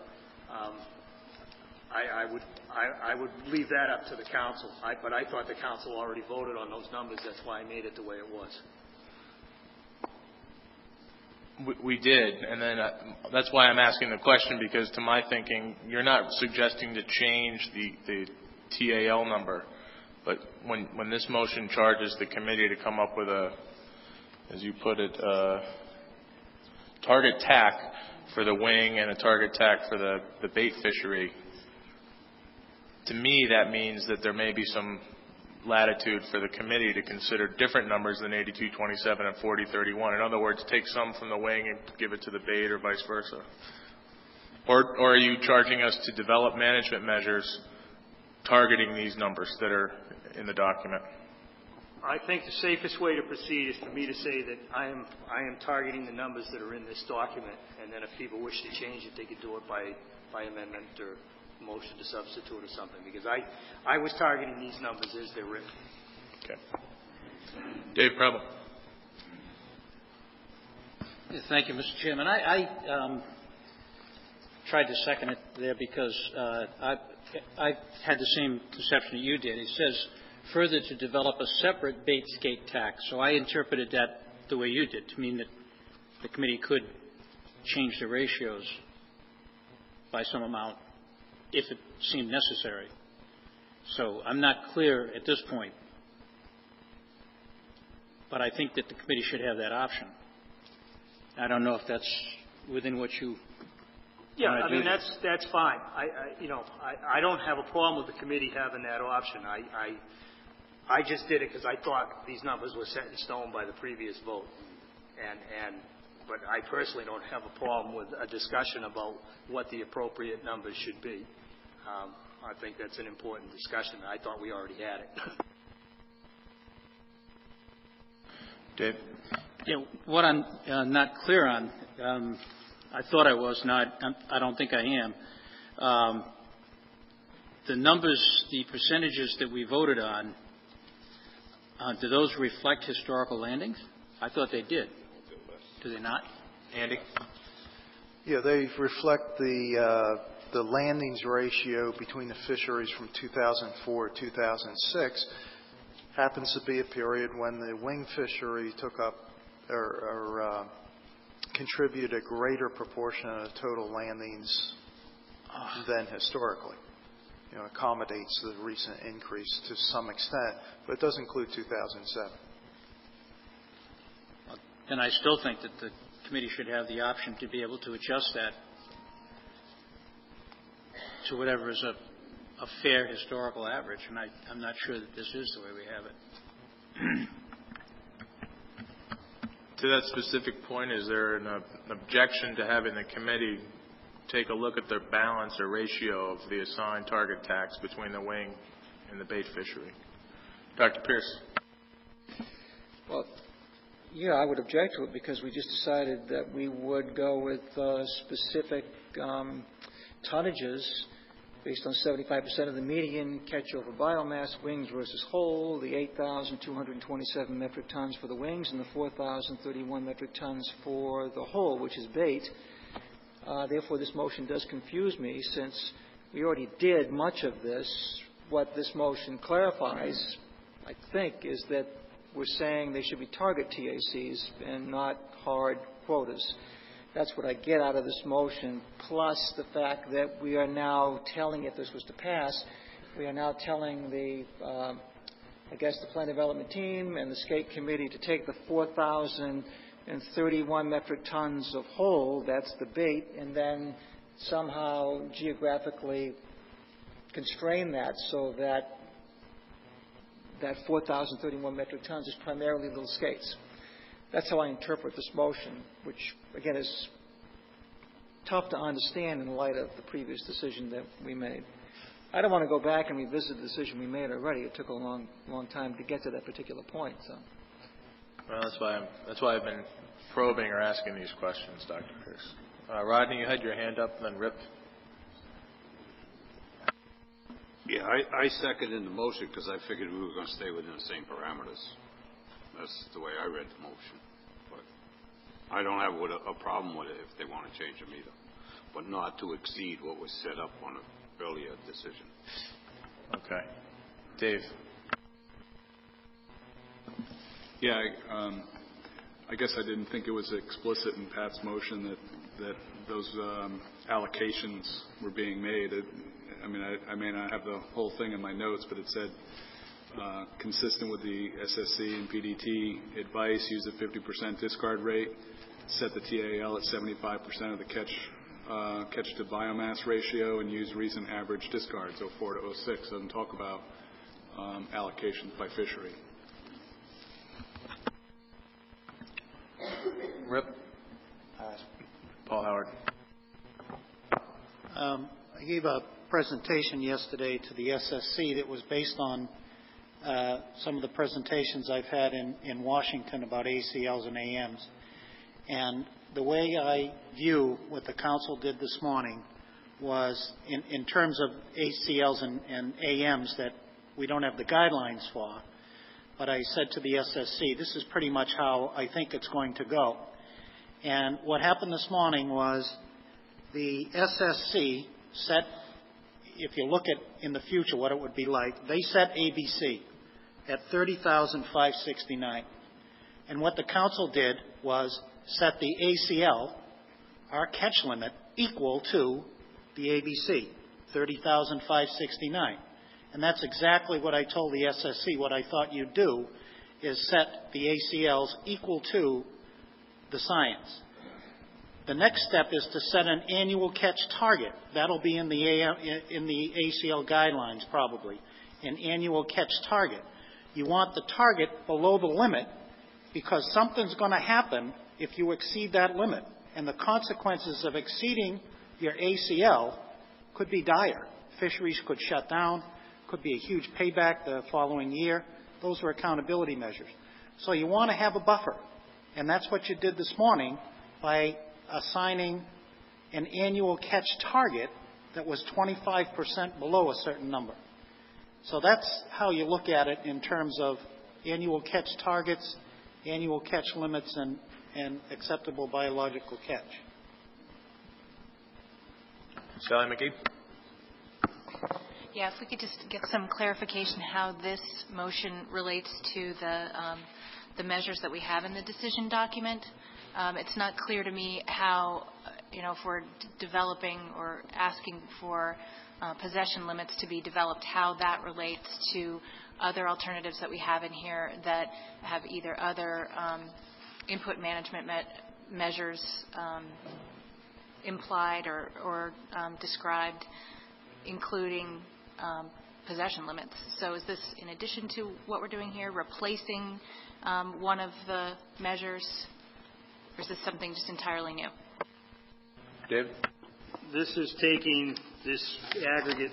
I would leave that up to the council. But I thought the council already voted on those numbers. That's why I made it the way it was. We did, and then that's why I'm asking the question, because to my thinking, you're not suggesting to change the TAL number, but when this motion charges the committee to come up with as you put it, target TAC for the wing and a target TAC for the bait fishery, to me that means that there may be some latitude for the committee to consider different numbers than 8227 and 4031. In other words, take some from the wing and give it to the bait or vice versa. Or are you charging us to develop management measures targeting these numbers that are in the document? I think the safest way to proceed is for me to say that I am targeting the numbers that are in this document, and then if people wish to change it, they could do it by amendment or motion to substitute or something, because I was targeting these numbers as they're written. Okay. Dave Preble. Thank you, Mr. Chairman. I tried to second it there because I had the same conception that you did. It says further to develop a separate bait skate tax. So I interpreted that the way you did, to mean that the committee could change the ratios by some amount if it seemed necessary. So I'm not clear at this point, but I think that the committee should have that option. I don't know if that's within what you Yeah, I mean, that's fine. I don't have a problem with the committee having that option. I just did it because I thought these numbers were set in stone by the previous vote. And But I personally don't have a problem with a discussion about what the appropriate numbers should be. I think that's an important discussion. I thought we already had it. Dave? Yeah, what I'm not clear on, I thought I was not, I don't think I am. The numbers, the percentages that we voted on, do those reflect historical landings? I thought they did. Do they not? Andy? Yeah, they reflect the landings ratio between the fisheries from 2004 to 2006. Happens to be a period when the wing fishery took up or contributed a greater proportion of the total landings than historically. You know, accommodates the recent increase to some extent, but it does include 2007. Then I still think that the committee should have the option to be able to adjust that to whatever is a fair historical average, and I'm not sure that this is the way we have it. To that specific point, is there an objection to having the committee take a look at the balance or ratio of the assigned target tax between the wing and the bait fishery? Dr. Pierce. Well, yeah, I would object to it because we just decided that we would go with specific tonnages based on 75% of the median catch over biomass, wings versus whole, the 8,227 metric tons for the wings and the 4,031 metric tons for the whole, which is bait. Therefore, this motion does confuse me since we already did much of this. What this motion clarifies, I think, is that we're saying they should be target TACs and not hard quotas. That's what I get out of this motion, plus the fact that we are now telling, if this was to pass, we are now telling the plan development team and the skate committee to take the 4,031 metric tons of whole, that's the bait, and then somehow geographically constrain that so that 4,031 metric tons is primarily little skates. That's how I interpret this motion, which, again, is tough to understand in light of the previous decision that we made. I don't want to go back and revisit the decision we made already. It took a long time to get to that particular point. So. Well, that's why I've been probing or asking these questions, Dr. Pierce. Rodney, you had your hand up, and then Rip. Yeah, I seconded the motion because I figured we were going to stay within the same parameters. That's the way I read the motion. But I don't have a problem with it if they want to change them either. But not to exceed what was set up on an earlier decision. Okay. Dave. Yeah, I guess I didn't think it was explicit in Pat's motion that those allocations were being made. I may not have the whole thing in my notes, but it said, consistent with the SSC and PDT advice, use a 50% discard rate, set the TAL at 75% of the catch to biomass ratio, and use recent average discards, 04 to 06. Doesn't talk about allocations by fishery. Rip. Paul Howard. I gave a presentation yesterday to the SSC that was based on some of the presentations I've had in Washington about ACLs and AMs. And the way I view what the council did this morning was in terms of ACLs and AMs that we don't have the guidelines for, but I said to the SSC, this is pretty much how I think it's going to go. And what happened this morning was the SSC set, if you look at in the future what it would be like, they set ABC at 30,569. And what the council did was set the ACL, our catch limit, equal to the ABC, 30,569. And that's exactly what I told the SSC. What I thought you'd do is set the ACLs equal to the science. The next step is to set an annual catch target. That'll be in the ACL guidelines probably, an annual catch target. You want the target below the limit because something's going to happen if you exceed that limit. And the consequences of exceeding your ACL could be dire. Fisheries could shut down, could be a huge payback the following year. Those are accountability measures. So you want to have a buffer. And that's what you did this morning by assigning an annual catch target that was 25% below a certain number. So that's how you look at it in terms of annual catch targets, annual catch limits, and acceptable biological catch. Sally McGee. Yeah, if we could just get some clarification how this motion relates to the measures that we have in the decision document. It's not clear to me how, if we're developing or asking for possession limits to be developed, how that relates to other alternatives that we have in here that have either other input management measures implied or described, including possession limits. So is this in addition to what we're doing here, replacing one of the measures, or is this something just entirely new? Dave? This is taking this aggregate,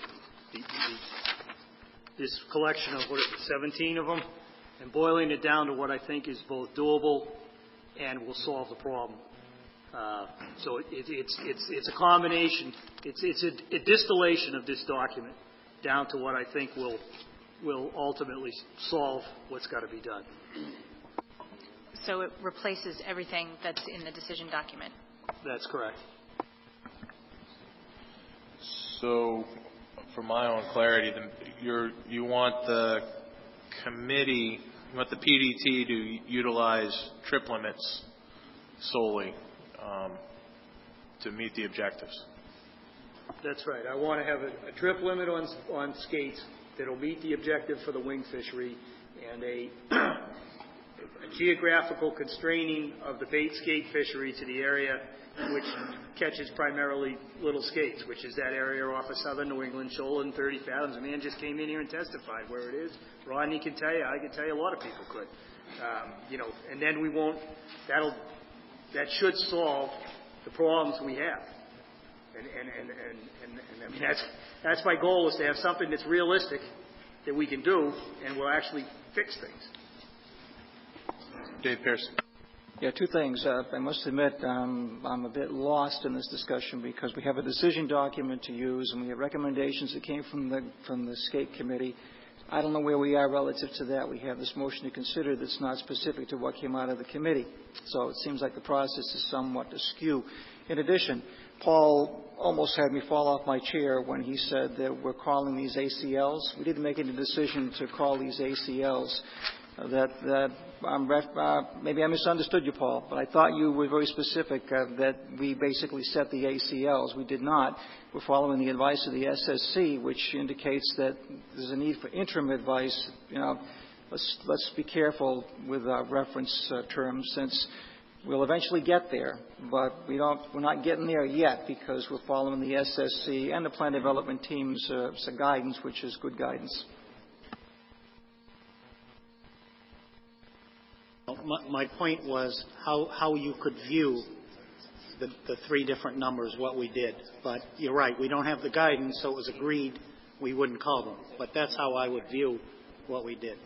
this collection of, 17 of them, and boiling it down to what I think is both doable and will solve the problem. So it's a combination. It's a distillation of this document down to what I think will ultimately solve what's got to be done. So it replaces everything that's in the decision document. That's correct. So, for my own clarity, you want the committee, you want the PDT to utilize trip limits solely to meet the objectives. That's right. I want to have a trip limit on skates that will meet the objective for the wing fishery, and a geographical constraining of the bait skate fishery to the area which catches primarily little skates, which is that area off of southern New England, shoal and 30 fathoms. A man just came in here and testified where it is. Rodney can tell you. I can tell you. A lot of people could. And then we won't. That should solve the problems we have. And I mean that's my goal, is to have something that's realistic that we can do and will actually fix things. Dave Pierce. Yeah, two things. I must admit I'm a bit lost in this discussion because we have a decision document to use and we have recommendations that came from the skate committee. I don't know where we are relative to that. We have this motion to consider that's not specific to what came out of the committee. So it seems like the process is somewhat askew. In addition, Paul almost had me fall off my chair when he said that we're calling these ACLs. We didn't make any decision to call these ACLs. Maybe I misunderstood you, Paul, but I thought you were very specific that we basically set the ACLs. We did not. We're following the advice of the SSC, which indicates that there's a need for interim advice. Let's be careful with our reference terms, since we'll eventually get there, but we're not getting there yet because we're following the SSC and the plan development team's guidance, which is good guidance. My point was how you could view the three different numbers, what we did. But you're right, we don't have the guidance, so it was agreed we wouldn't call them. But that's how I would view what we did.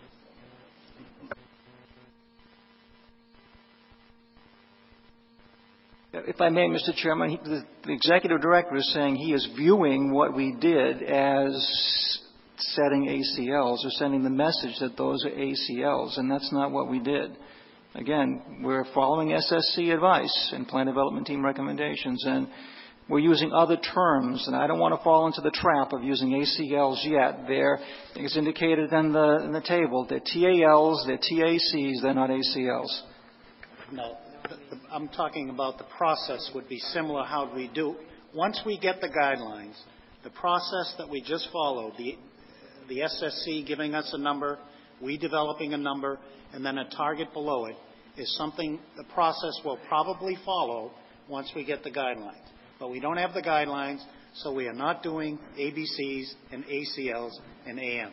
If I may, Mr. Chairman, the executive director is saying he is viewing what we did as setting ACLs or sending the message that those are ACLs, and that's not what we did. Again, we're following SSC advice and plan development team recommendations, and we're using other terms, and I don't want to fall into the trap of using ACLs yet. They're, I think it's indicated in the table, they're TALs, they're TACs, they're not ACLs. No, I'm talking about the process would be similar. How do we do? Once we get the guidelines, the process that we just followed, the SSC giving us a number, we developing a number, and then a target below it, is something the process will probably follow once we get the guidelines. But we don't have the guidelines, so we are not doing ABCs and ACLs and AMs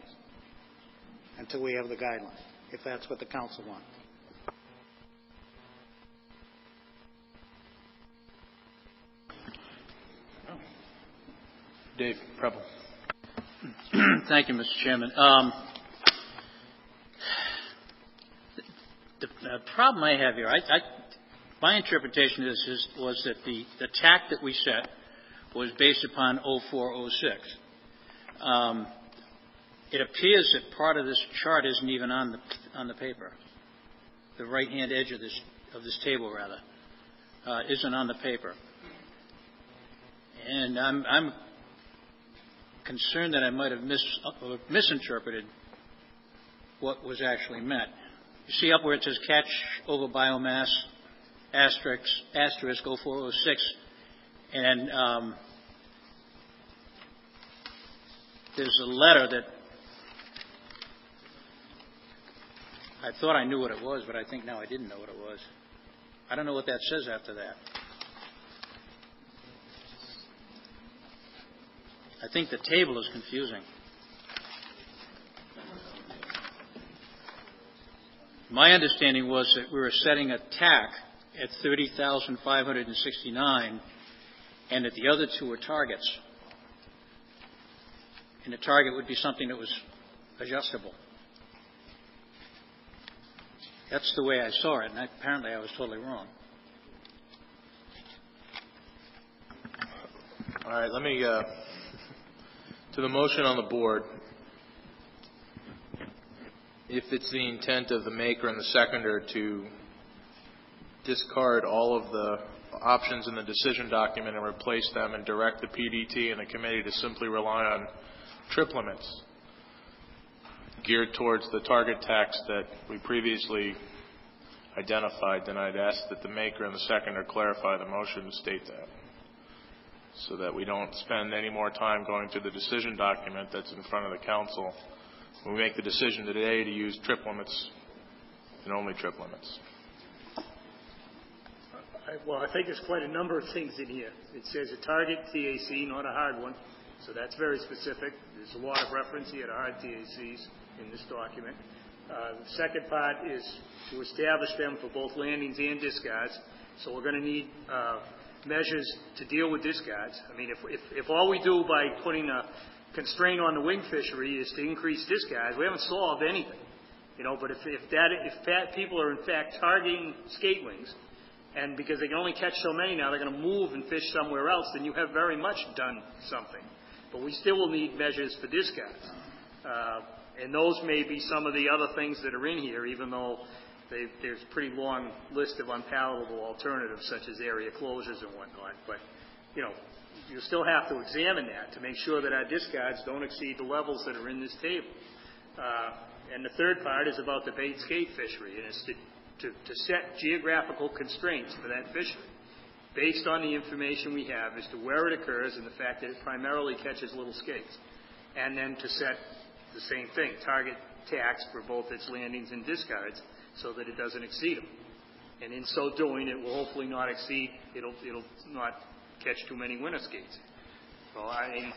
until we have the guidelines, if that's what the council wants. Dave Preble. Thank you, Mr. Chairman. The problem I have here, my interpretation of this was that the TAC that we set was based upon 0406. It appears that part of this chart isn't even on the paper. The right-hand edge of this table, rather, isn't on the paper. And I'm concerned that I might have misinterpreted what was actually meant. You see up where it says catch over biomass, asterisk 0406, and there's a letter that I thought I knew what it was, but I think now I didn't know what it was. I don't know what that says after that. I think the table is confusing. My understanding was that we were setting a TAC at 30,569 and that the other two were targets. And the target would be something that was adjustable. That's the way I saw it, and apparently I was totally wrong. All right, let me, to the motion on the board, if it's the intent of the maker and the seconder to discard all of the options in the decision document and replace them and direct the PDT and the committee to simply rely on trip limits geared towards the target tax that we previously identified, then I'd ask that the maker and the seconder clarify the motion and state that, so that we don't spend any more time going through the decision document that's in front of the council when we make the decision today to use trip limits and only trip limits. Well, I think there's quite a number of things in here. It says a target TAC, not a hard one, so that's very specific. There's a lot of reference here to hard TACs in this document. The second part is to establish them for both landings and discards. So we're going to need measures to deal with discards. I mean, if all we do by putting a constraint on the wing fishery is to increase discards, we haven't solved anything. But if people are in fact targeting skate wings, and because they can only catch so many now, they're going to move and fish somewhere else, then you have very much done something. But we still will need measures for discards. And those may be some of the other things that are in here, even though there's a pretty long list of unpalatable alternatives, such as area closures and whatnot. But, you still have to examine that to make sure that our discards don't exceed the levels that are in this table. And the third part is about the bait skate fishery, and it's to set geographical constraints for that fishery based on the information we have as to where it occurs and the fact that it primarily catches little skates. And then to set the same thing, target tax for both its landings and discards so that it doesn't exceed them. And in so doing, it will hopefully not exceed, it'll not catch too many winter skates. So I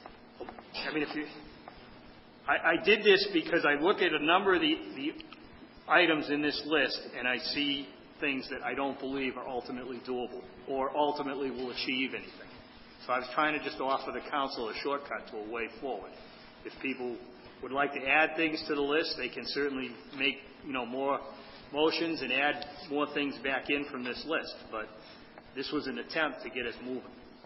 did this because I look at a number of the items in this list and I see things that I don't believe are ultimately doable or ultimately will achieve anything. So I was trying to just offer the council a shortcut to a way forward. If people would like to add things to the list, they can certainly make more motions and add more things back in from this list. But this was an attempt to get us moving.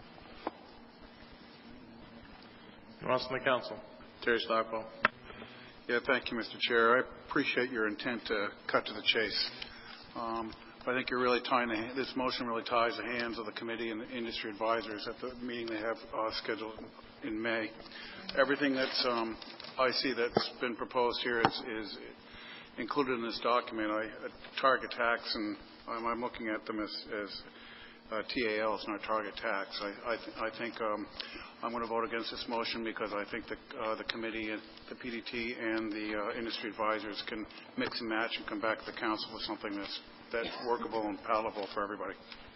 Anyone else on the council? Terry Stockwell. Yeah, thank you, Mr. Chair. I appreciate your intent to cut to the chase. I think you're really this motion really ties the hands of the committee and the industry advisors at the meeting they have scheduled in May. Everything that's I see that's been proposed here is included in this document. Target tax, and I'm looking at them as TALs, not target tax. I think I'm going to vote against this motion because I think the committee, the PDT, and the industry advisors can mix and match and come back to the council with something that's workable and palatable for everybody.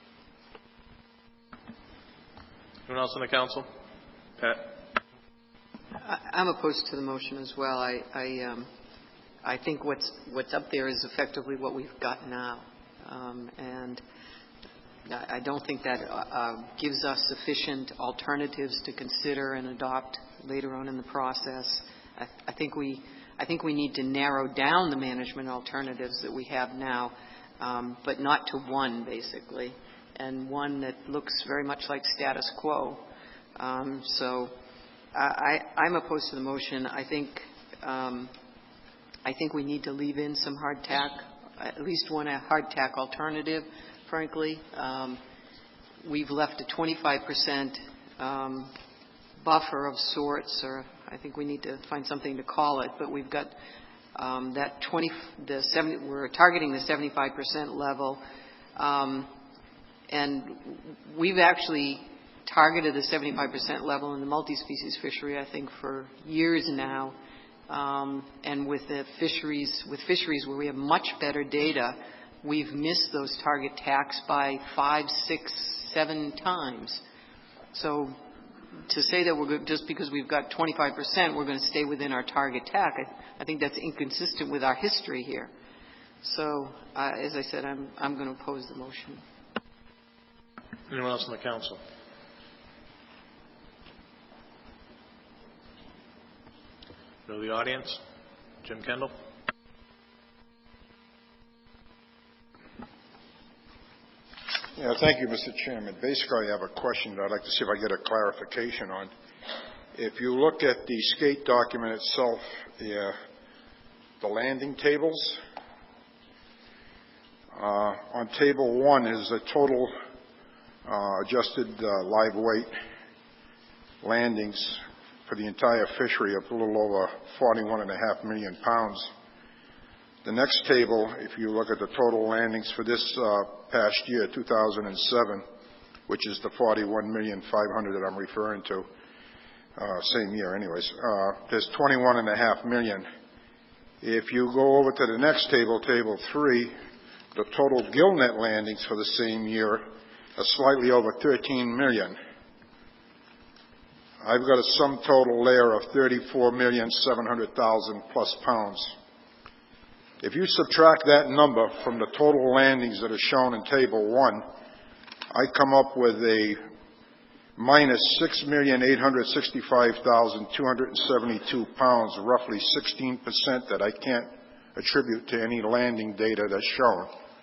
Anyone else on the council? Pat? I'm opposed to the motion as well. I think what's up there is effectively what we've got now, and I don't think that gives us sufficient alternatives to consider and adopt later on in the process. I think we need to narrow down the management alternatives that we have now, but not to one, basically, and one that looks very much like status quo. So I'm opposed to the motion. I think we need to leave in some hard tack, at least one hard tack alternative, frankly. We've left a 25% buffer of sorts, or I think we need to find something to call it, but we've got we're targeting the 75% level, and we've actually targeted the 75% level in the multi-species fishery, I think, for years now. And with fisheries where we have much better data, we've missed those target tacks by 5, 6, 7 times. So to say that just because we've got 25%, we're going to stay within our target tack, I think that's inconsistent with our history here. So, as I said, I'm going to oppose the motion. Anyone else on the council? Go to the audience. Jim Kendall. Yeah, thank you, Mr. Chairman. Basically, I have a question that I'd like to see if I get a clarification on. If you look at the skate document itself, the landing tables, on table 1 is the total adjusted live weight landings for the entire fishery of a little over 41.5 million pounds. The next table, if you look at the total landings for this past year, 2007, which is the 41,500,000 that I'm referring to, same year anyways, there's 21.5 million. If you go over to the next table, table 3, the total gillnet landings for the same year are slightly over 13 million. I've got a sum total there of 34,700,000 plus pounds. If you subtract that number from the total landings that are shown in table 1, I come up with a minus 6,865,272 pounds, roughly 16% that I can't attribute to any landing data that's shown.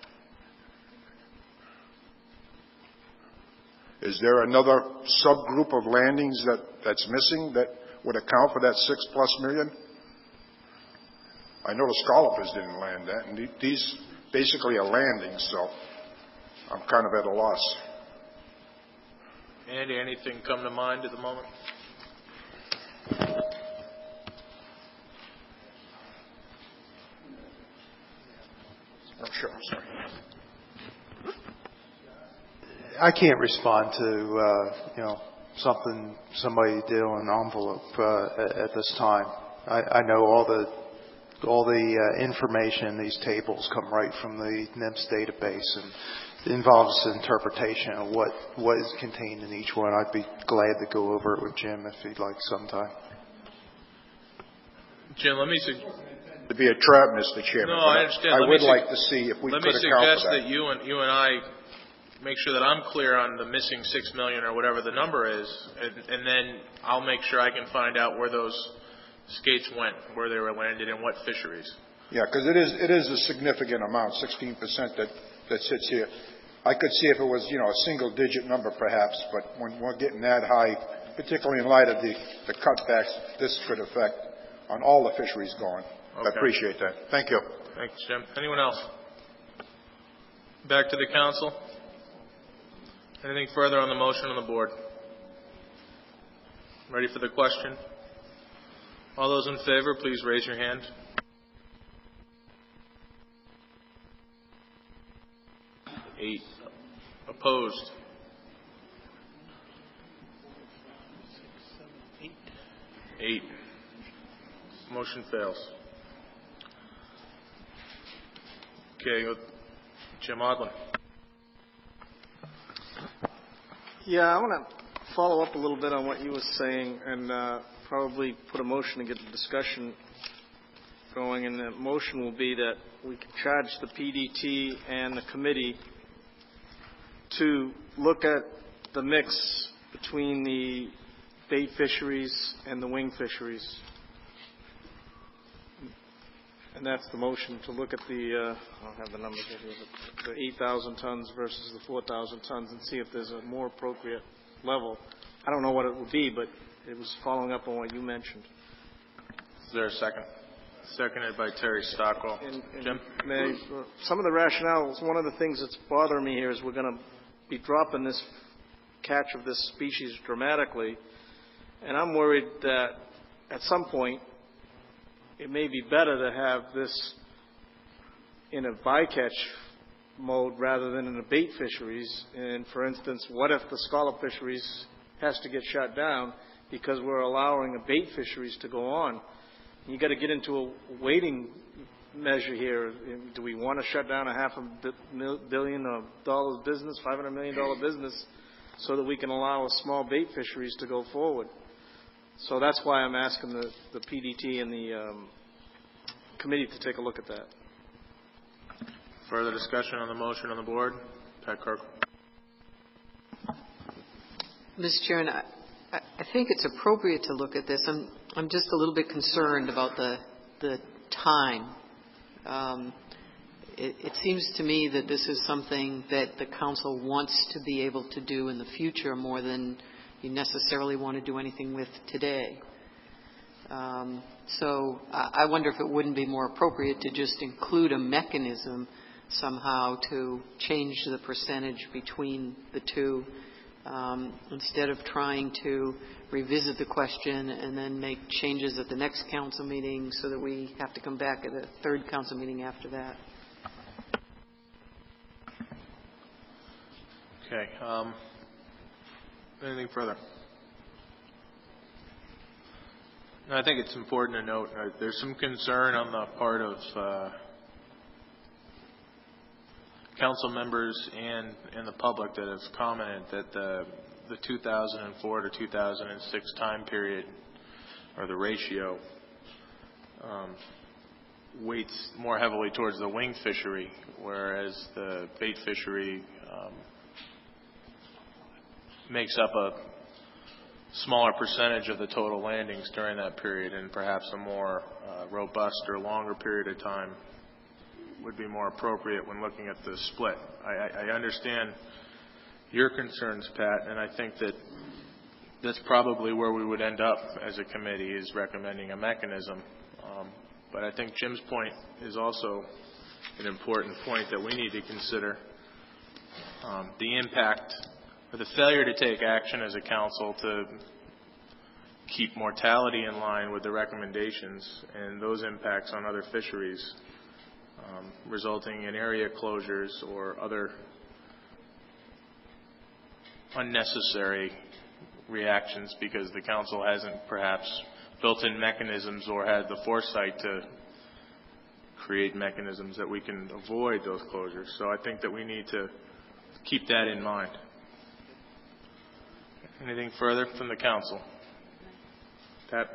Is there another subgroup of landings that's missing that would account for that 6+ million? I know the scallopers didn't land that, and these basically are landings, so I'm kind of at a loss. Andy, anything come to mind at the moment? Oh, sure, I'm sorry. I can't respond to something somebody did on an envelope at this time. I know all the information in these tables come right from the NIMS database, and it involves interpretation of what is contained in each one. I'd be glad to go over it with Jim if he'd like sometime. Jim, let me to be a trap, Mr. Chairman. No, I understand. I would like to see if we could account for that. Let me suggest that you and I make sure that I'm clear on the missing 6 million or whatever the number is, and then I'll make sure I can find out where those skates went, where they were landed, and what fisheries. Yeah, because it is a significant amount, 16% that sits here. I could see if it was, a single-digit number perhaps, but when we're getting that high, particularly in light of the cutbacks, this could affect on all the fisheries going. Okay. I appreciate that. Thank you. Thanks, Jim. Anyone else? Back to the council. Anything further on the motion on the board? Ready for the question? All those in favor, please raise your hand. Eight. Opposed? 8. Motion fails. Okay, Jim Odland. Yeah, I want to follow up a little bit on what you were saying and probably put a motion to get the discussion going. And the motion will be that we can charge the PDT and the committee to look at the mix between the bait fisheries and the wing fisheries. And that's the motion, to look at the, I don't have the numbers here, but the 8,000 tons versus the 4,000 tons and see if there's a more appropriate level. I don't know what it would be, but it was following up on what you mentioned. Is there a second? Seconded by Terry Stockwell. Jim? Some of the rationale, one of the things that's bothering me here is we're going to be dropping this catch of this species dramatically, and I'm worried that at some point it may be better to have this in a bycatch mode rather than in the bait fisheries. And for instance, what if the scallop fisheries has to get shut down because we're allowing the bait fisheries to go on? You got to get into a weighting measure here. Do we want to shut down a $500 million business, $500 million business, so that we can allow a small bait fisheries to go forward? So that's why I'm asking the PDT and the committee to take a look at that. Further discussion on the motion on the board? Pat Kirk. Mr. Chairman, I think it's appropriate to look at this. I'm just a little bit concerned about the time. It seems to me that this is something that the council wants to be able to do in the future more than you necessarily want to do anything with today. So I wonder if it wouldn't be more appropriate to just include a mechanism somehow to change the percentage between the two, instead of trying to revisit the question and then make changes at the next council meeting so that we have to come back at a third council meeting after that. Okay. Anything further? I think it's important to note there's some concern on the part of council members and the public that have commented that the 2004 to 2006 time period, or the ratio, weights more heavily towards the wing fishery, whereas the bait fishery makes up a smaller percentage of the total landings during that period, and perhaps a more robust or longer period of time would be more appropriate when looking at the split. I understand your concerns, Pat, and I think that that's probably where we would end up as a committee, is recommending a mechanism. But I think Jim's point is also an important point that we need to consider. The impact, or the failure to take action as a council to keep mortality in line with the recommendations, and those impacts on other fisheries, resulting in area closures or other unnecessary reactions because the council hasn't perhaps built in mechanisms or had the foresight to create mechanisms that we can avoid those closures. So I think that we need to keep that in mind. Anything further from the council? Pat?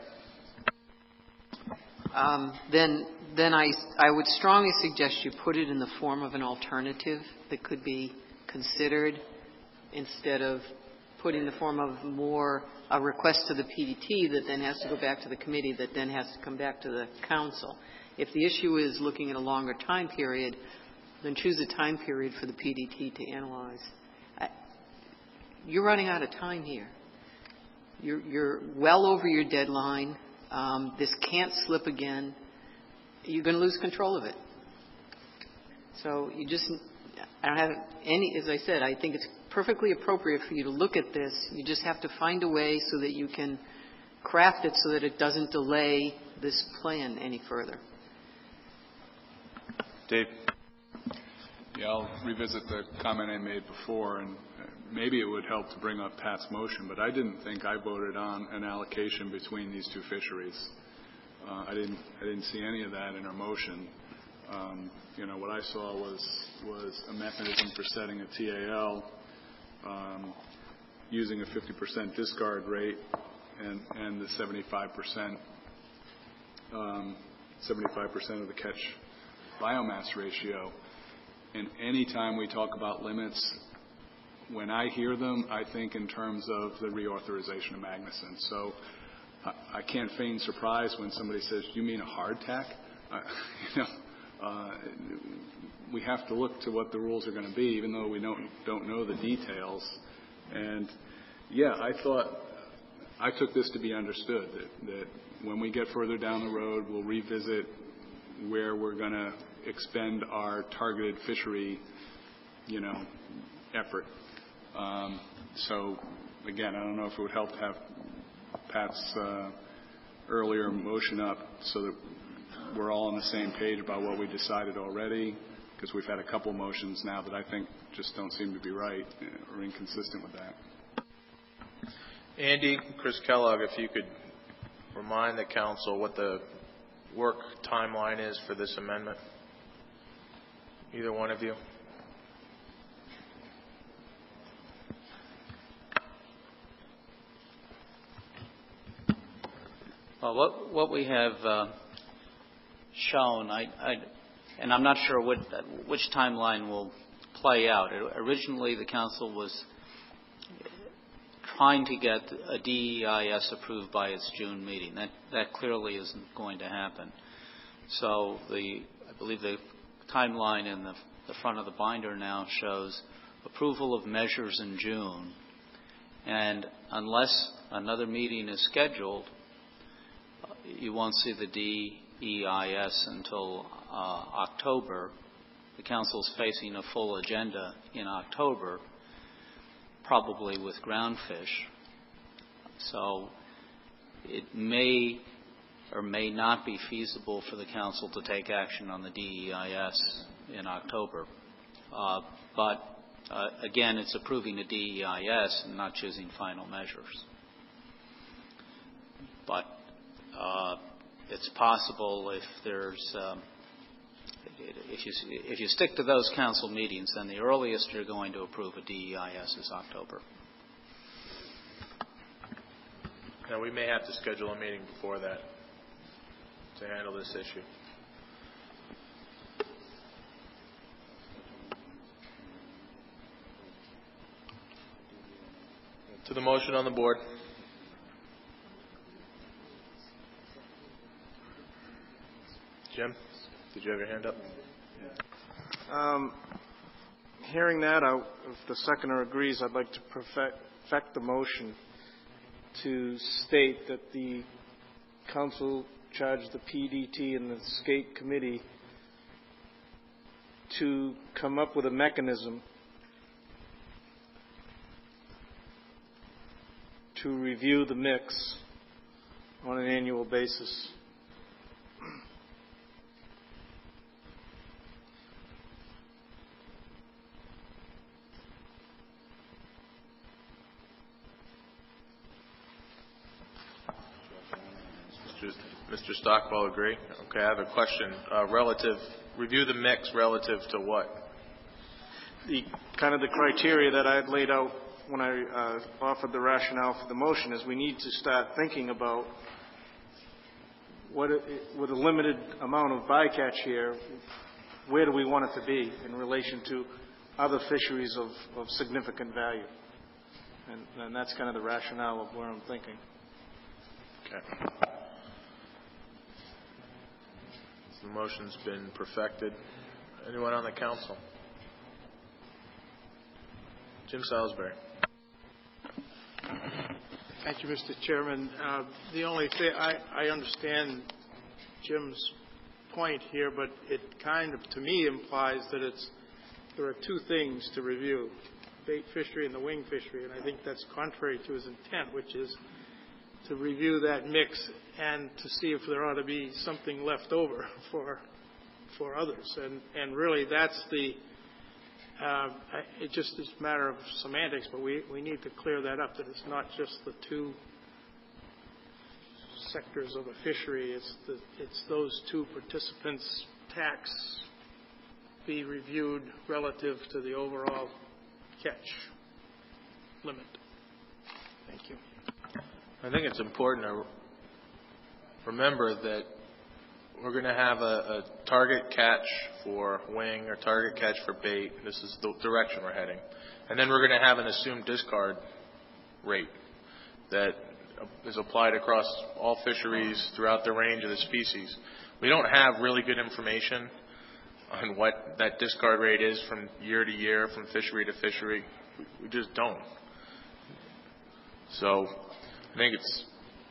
Then I would strongly suggest you put it in the form of an alternative that could be considered, instead of putting the form of more a request to the PDT that then has to go back to the committee that then has to come back to the council. If the issue is looking at a longer time period, then choose a time period for the PDT to analyze. You're running out of time here. You're well over your deadline. This can't slip again. You're going to lose control of it. So I don't have any, as I said, I think it's perfectly appropriate for you to look at this. You just have to find a way so that you can craft it so that it doesn't delay this plan any further. Dave? Yeah, I'll revisit the comment I made before, and maybe it would help to bring up Pat's motion, but I didn't think I voted on an allocation between these two fisheries. I didn't see any of that in our motion. What I saw was a mechanism for setting a TAL using a 50% discard rate and the 75% of the catch biomass ratio. And any time we talk about limits, when I hear them, I think in terms of the reauthorization of Magnuson. So I can't feign surprise when somebody says, "You mean a hardtack?" We have to look to what the rules are going to be, even though we don't know the details. And yeah, I took this to be understood that when we get further down the road, we'll revisit where we're going to expend our targeted fishery, effort. So again, I don't know if it would help to have Pat's earlier motion up so that we're all on the same page about what we decided already, because we've had a couple motions now that I think just don't seem to be right or inconsistent with that. Andy, Chris Kellogg, if you could remind the council what the work timeline is for this amendment. Either one of you. Well, what we have shown, and I'm not sure which timeline will play out. Originally, the council was trying to get a DEIS approved by its June meeting. That clearly isn't going to happen. So I believe the timeline in the front of the binder now shows approval of measures in June, and unless another meeting is scheduled, you won't see the DEIS until October. The council's facing a full agenda in October, probably with groundfish. So it may or may not be feasible for the council to take action on the DEIS in October. But again, it's approving the DEIS and not choosing final measures. But it's possible if you stick to those council meetings, then the earliest you're going to approve a DEIS is October. Now, we may have to schedule a meeting before that to handle this issue. To the motion on the board. Jim, did you have your hand up? Hearing that, if the seconder agrees, I'd like to perfect the motion to state that the council charged the PDT and the skate committee to come up with a mechanism to review the mix on an annual basis. Mr. Stockwell, agree? Okay, I have a question. Review the mix relative to what? The criteria that I had laid out when I offered the rationale for the motion is we need to start thinking about with a limited amount of bycatch here, where do we want it to be in relation to other fisheries of significant value? And that's kind of the rationale of where I'm thinking. Okay. The motion's been perfected. Anyone on the council? Jim Salisbury. Thank you, Mr. Chairman. The only thing, I understand Jim's point here, but it kind of, to me, implies that there are two things to review, bait fishery and the wing fishery, and I think that's contrary to his intent, which is to review that mix and to see if there ought to be something left over for others. And really, that's it just is a matter of semantics, but we need to clear that up, that it's not just the two sectors of a fishery, it's those two participants' tax be reviewed relative to the overall catch limit. Thank you. I think it's important to remember that we're going to have a target catch for wing or target catch for bait. This is the direction we're heading. And then we're going to have an assumed discard rate that is applied across all fisheries throughout the range of the species. We don't have really good information on what that discard rate is from year to year, from fishery to fishery. We just don't. So I think it's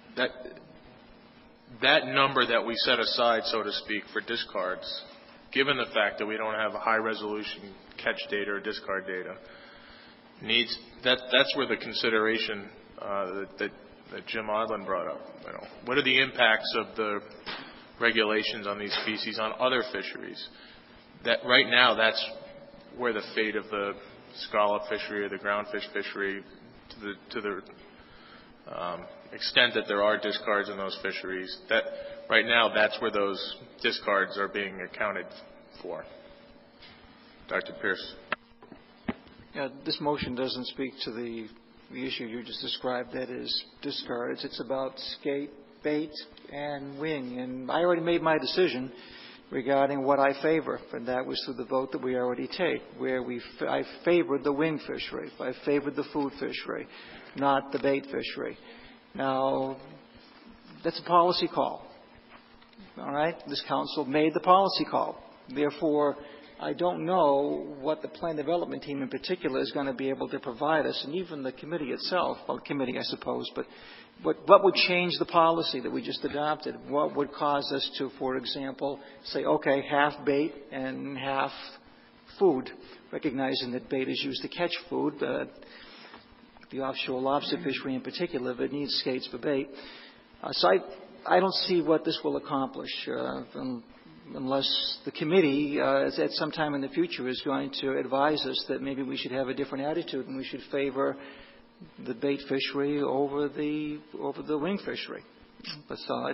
that number that we set aside, so to speak, for discards, given the fact that we don't have high resolution catch data or discard data, that's where the consideration that Jim Odland brought up. What are the impacts of the regulations on these species on other fisheries? That right now, that's where the fate of the scallop fishery or the groundfish fishery, to the extent that there are discards in those fisheries, that right now that's where those discards are being accounted for. Dr. Pierce. Yeah, this motion doesn't speak to the issue you just described, that is discards. It's about skate, bait, and wing. And I already made my decision regarding what I favor, and that was through the vote that we already take, where I favored the wing fishery. I favored the food fishery, not the bait fishery. Now, that's a policy call. All right? This council made the policy call. Therefore, I don't know what the plan development team in particular is going to be able to provide us, and even the committee itself, well, committee, I suppose, but what would change the policy that we just adopted? What would cause us to, for example, say, okay, half bait and half food, recognizing that bait is used to catch food, the offshore lobster fishery in particular, that needs skates for bait. So I don't see what this will accomplish unless the committee at some time in the future is going to advise us that maybe we should have a different attitude and we should favor the bait fishery over the wing fishery. But so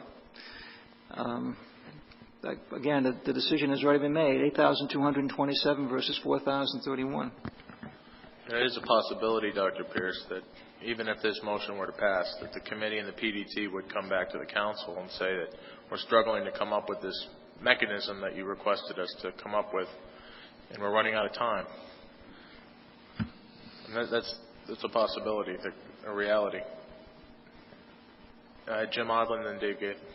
again, the decision has already been made: 8,227 versus 4,031. There is a possibility, Dr. Pierce, that even if this motion were to pass, that the committee and the PDT would come back to the council and say that we're struggling to come up with this mechanism that you requested us to come up with, and we're running out of time. And that's a possibility, a reality. Jim Odland and Dave Gate.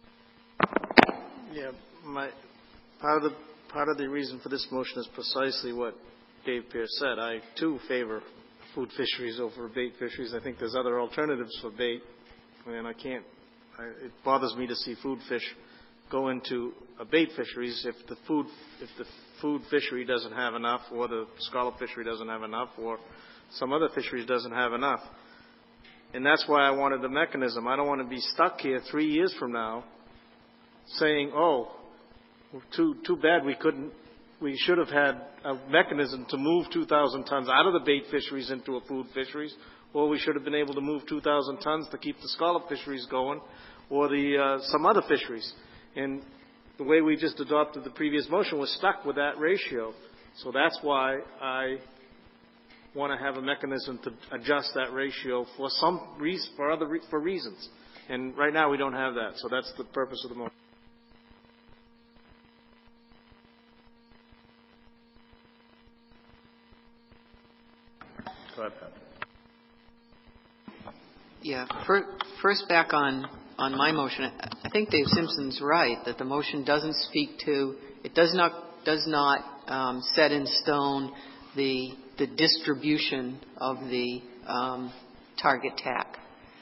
Yeah, part of the reason for this motion is precisely what Dave Pierce said. I too favor food fisheries over bait fisheries. I think there's other alternatives for bait, and it bothers me to see food fish go into a bait fisheries if the food fishery doesn't have enough, or the scallop fishery doesn't have enough, or some other fisheries doesn't have enough. And that's why I wanted the mechanism. I don't want to be stuck here 3 years from now saying, oh, too bad we should have had a mechanism to move 2,000 tons out of the bait fisheries into a food fisheries, or we should have been able to move 2,000 tons to keep the scallop fisheries going, or some other fisheries. And the way we just adopted the previous motion was stuck with that ratio. So that's why I want to have a mechanism to adjust that ratio for for reasons. And right now we don't have that. So that's the purpose of the motion. Go ahead, Pat. Yeah. First, back on my motion, I think Dave Simpson's right that the motion doesn't speak to, it does not set in stone the distribution of the target TAC.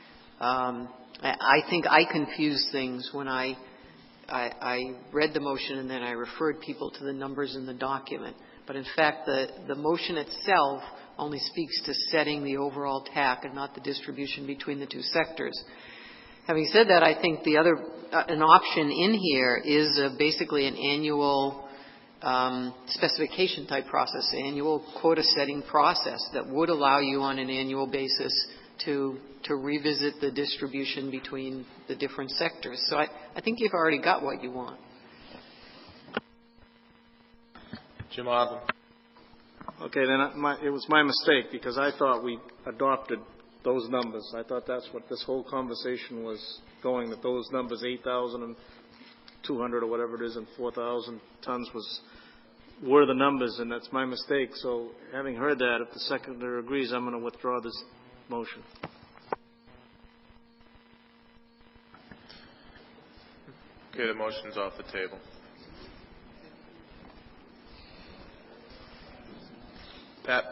I think I confused things when I read the motion and then I referred people to the numbers in the document. But in fact, the motion itself only speaks to setting the overall TAC and not the distribution between the two sectors. Having said that, I think the other an option in here is basically an annual specification type process, annual quota setting process that would allow you on an annual basis to revisit the distribution between the different sectors. So I think you've already got what you want. Jim Odland. Okay, then it was my mistake because I thought we adopted those numbers. I thought that's what this whole conversation was going, that those numbers, 8,200 or whatever it is, and 4,000 tons were the numbers, and that's my mistake. So having heard that, if the seconder agrees, I'm going to withdraw this motion. Okay, the motion's off the table. Pat?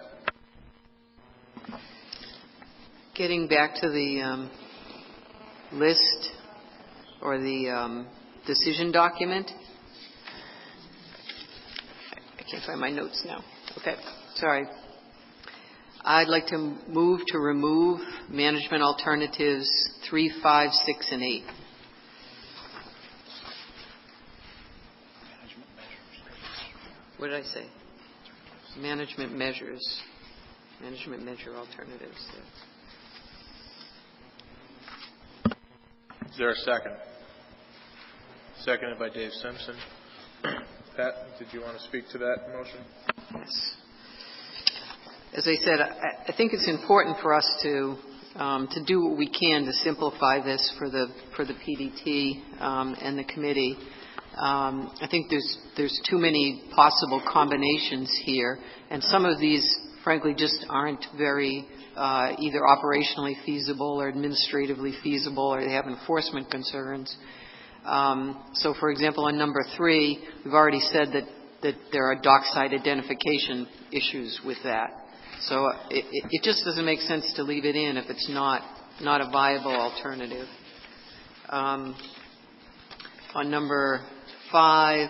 Getting back to the list or the decision document. I can't find my notes now. Okay, sorry. I'd like to move to remove management alternatives 3, 5, 6, and 8. What did I say? Management measures. Management measure alternatives. Is there a second? Seconded by Dave Simpson. Pat, did you want to speak to that motion? Yes. As I said, I think it's important for us to do what we can to simplify this for the PDT and the committee. I think there's too many possible combinations here, and some of these, frankly, just aren't very either operationally feasible or administratively feasible, or they have enforcement concerns. So, for example, on number 3, we've already said that there are dockside identification issues with that. So it just doesn't make sense to leave it in if it's not a viable alternative. On number 5,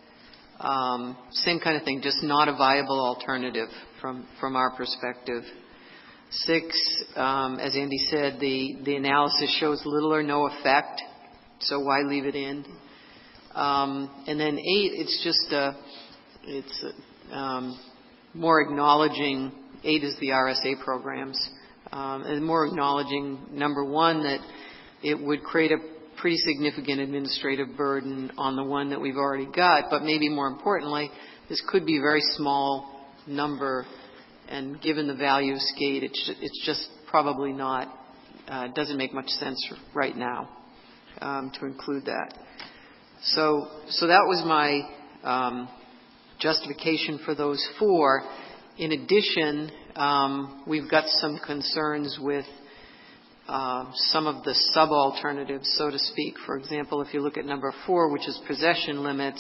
same kind of thing, just not a viable alternative from our perspective. 6, as Andy said, the analysis shows little or no effect, so why leave it in? And then 8, it's just more acknowledging. 8 is the RSA programs, and more acknowledging, number 1, that it would create a pretty significant administrative burden on the one that we've already got, but maybe more importantly, this could be a very small number, and given the value of skate, it's just probably not, doesn't make much sense right now to include that. So that was my justification for those 4. In addition, we've got some concerns with some of the sub-alternatives, so to speak. For example, if you look at number 4, which is possession limits,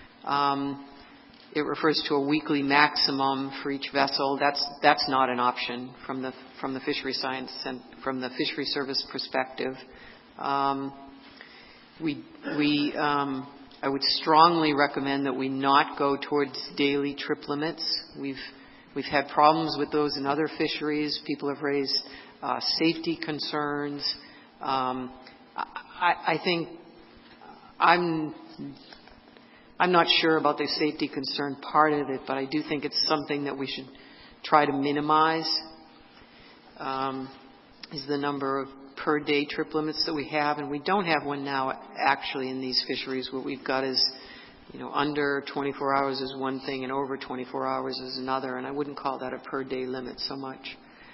it refers to a weekly maximum for each vessel. That's not an option from the fishery science and from the fishery service perspective. I would strongly recommend that we not go towards daily trip limits. We've had problems with those in other fisheries. People have raised safety concerns. I think I'm not sure about the safety concern part of it, but I do think it's something that we should try to minimize. Is the number of per day trip limits that we have, and we don't have one now actually in these fisheries. What we've got is, under 24 hours is one thing and over 24 hours is another, and I wouldn't call that a per day limit so much.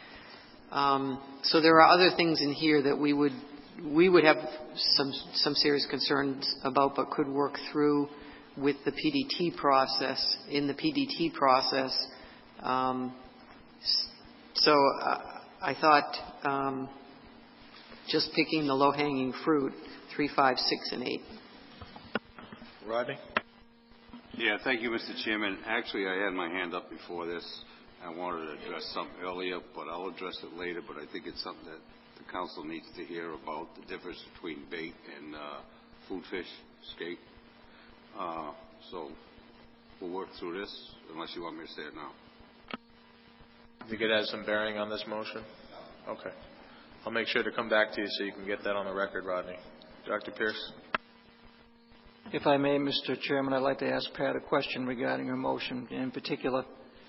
So there are other things in here that we would have some serious concerns about, but could work through with the PDT process, in the PDT process. So I thought just picking the low-hanging fruit, 3, 5, 6, and 8. Rodney? Yeah, thank you, Mr. Chairman. Actually, I had my hand up before this. I wanted to address something earlier, but I'll address it later. But I think it's something that the council needs to hear about, the difference between bait and food fish, skate. So we'll work through this, unless you want me to say it now. You think it has some bearing on this motion? Okay. I'll make sure to come back to you so you can get that on the record, Rodney. Dr. Pierce? If I may, Mr. Chairman, I'd like to ask Pat a question regarding her motion. In particular,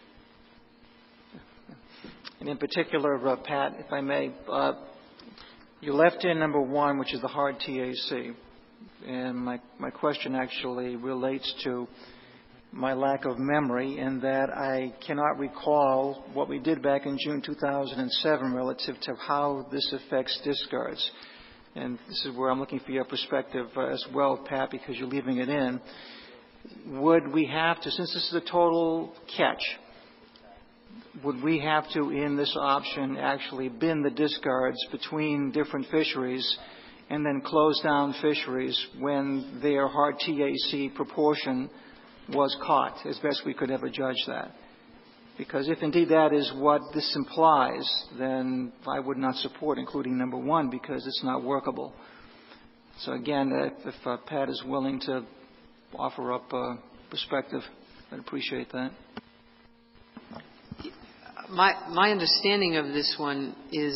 Pat, if I may, you left in number 1, which is the hard TAC. And my question actually relates to my lack of memory in that I cannot recall what we did back in June 2007 relative to how this affects discards. And this is where I'm looking for your perspective as well, Pat, because you're leaving it in. would we have to, since this is a total catch, would we have to, in this option, actually bin the discards between different fisheries and then close down fisheries when their hard TAC proportion was caught, as best we could ever judge that? Because if indeed that is what this implies, then I would not support including number 1 because it's not workable. So again, if Pat is willing to offer up a perspective, I'd appreciate that. My understanding of this one is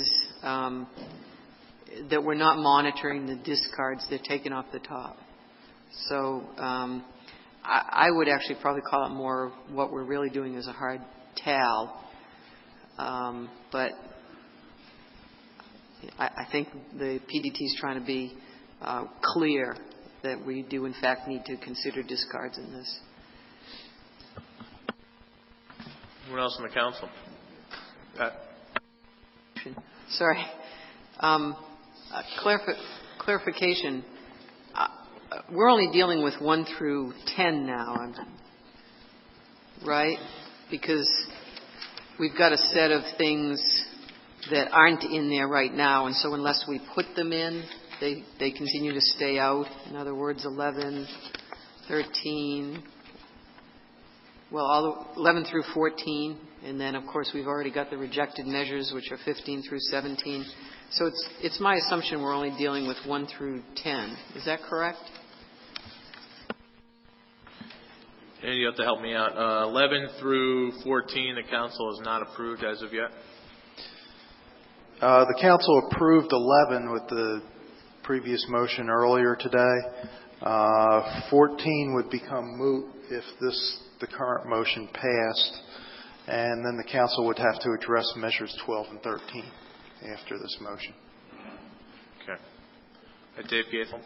that we're not monitoring the discards. They're taken off the top. So I would actually probably call it more what we're really doing is a hard tal. But I think the PDT is trying to be clear that we do in fact need to consider discards in this. Anyone else in the council? Pat? Sorry. Clarification. We're only dealing with 1 through 10 now, right? Because we've got a set of things that aren't in there right now, and so unless we put them in, they continue to stay out. In other words, 11, 13, well, 11 through 14, and then, of course, we've already got the rejected measures, which are 15 through 17. So it's my assumption we're only dealing with 1 through 10. Is that correct? And you have to help me out. 11 through 14, the council has not approved as of yet? The council approved 11 with the previous motion earlier today. 14 would become moot if the current motion passed, and then the council would have to address measures 12 and 13 after this motion. Okay. Dave Gaethel?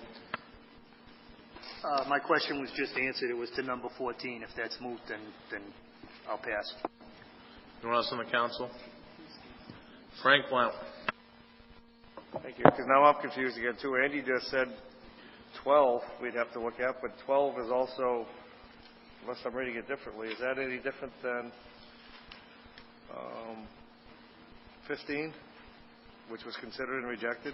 My question was just answered. It was to number 14. If that's moot, then I'll pass. Anyone else on the council? Frank Blount. Thank you. Because now I'm confused again, too. Andy just said 12 we'd have to look at, but 12 is also, unless I'm reading it differently, is that any different than 15, which was considered and rejected?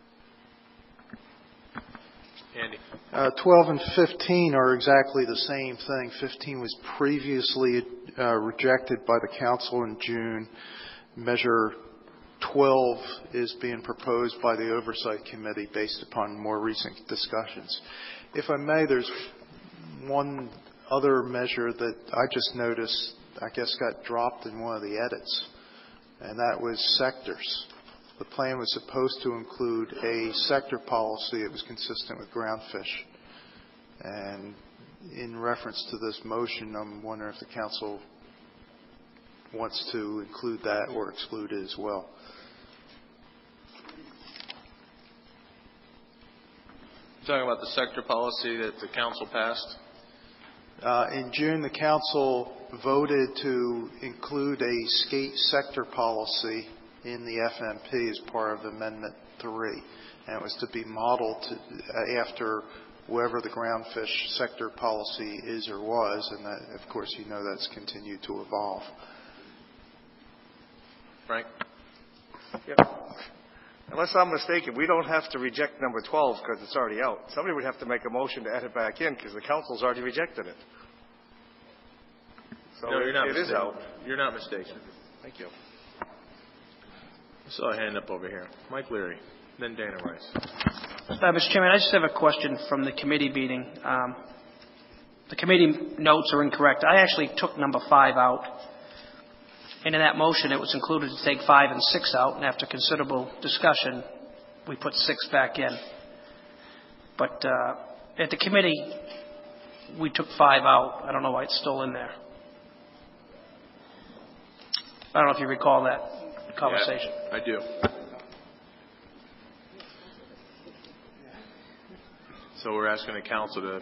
Andy. 12 and 15 are exactly the same thing. 15 was previously rejected by the council in June. Measure 12 is being proposed by the Oversight Committee based upon more recent discussions. If I may, there's one other measure that I just noticed, I guess, got dropped in one of the edits, and that was sectors. The plan was supposed to include a sector policy that was consistent with groundfish. And in reference to this motion, I'm wondering if the council wants to include that or exclude it as well. You're talking about the sector policy that the council passed? In June, the council voted to include a skate sector policy in the FMP as part of Amendment 3. And it was to be modeled after wherever the groundfish sector policy is or was. And that, of course, you know that's continued to evolve. Frank? Yep. Unless I'm mistaken, we don't have to reject number 12 because it's already out. Somebody would have to make a motion to add it back in because the council's already rejected it. So no, you're not it mistaken. is out. You're not mistaken. Thank you. I saw a hand up over here. Mike Leary, then Dana Rice. Mr. Chairman, I just have a question from the committee meeting. The committee notes are incorrect. I actually took number 5 out. And in that motion, it was included to take 5 and 6 out. And after considerable discussion, we put 6 back in. But at the committee, we took 5 out. I don't know why it's still in there. I don't know if you recall that conversation. Yeah, I do. So we're asking the council to,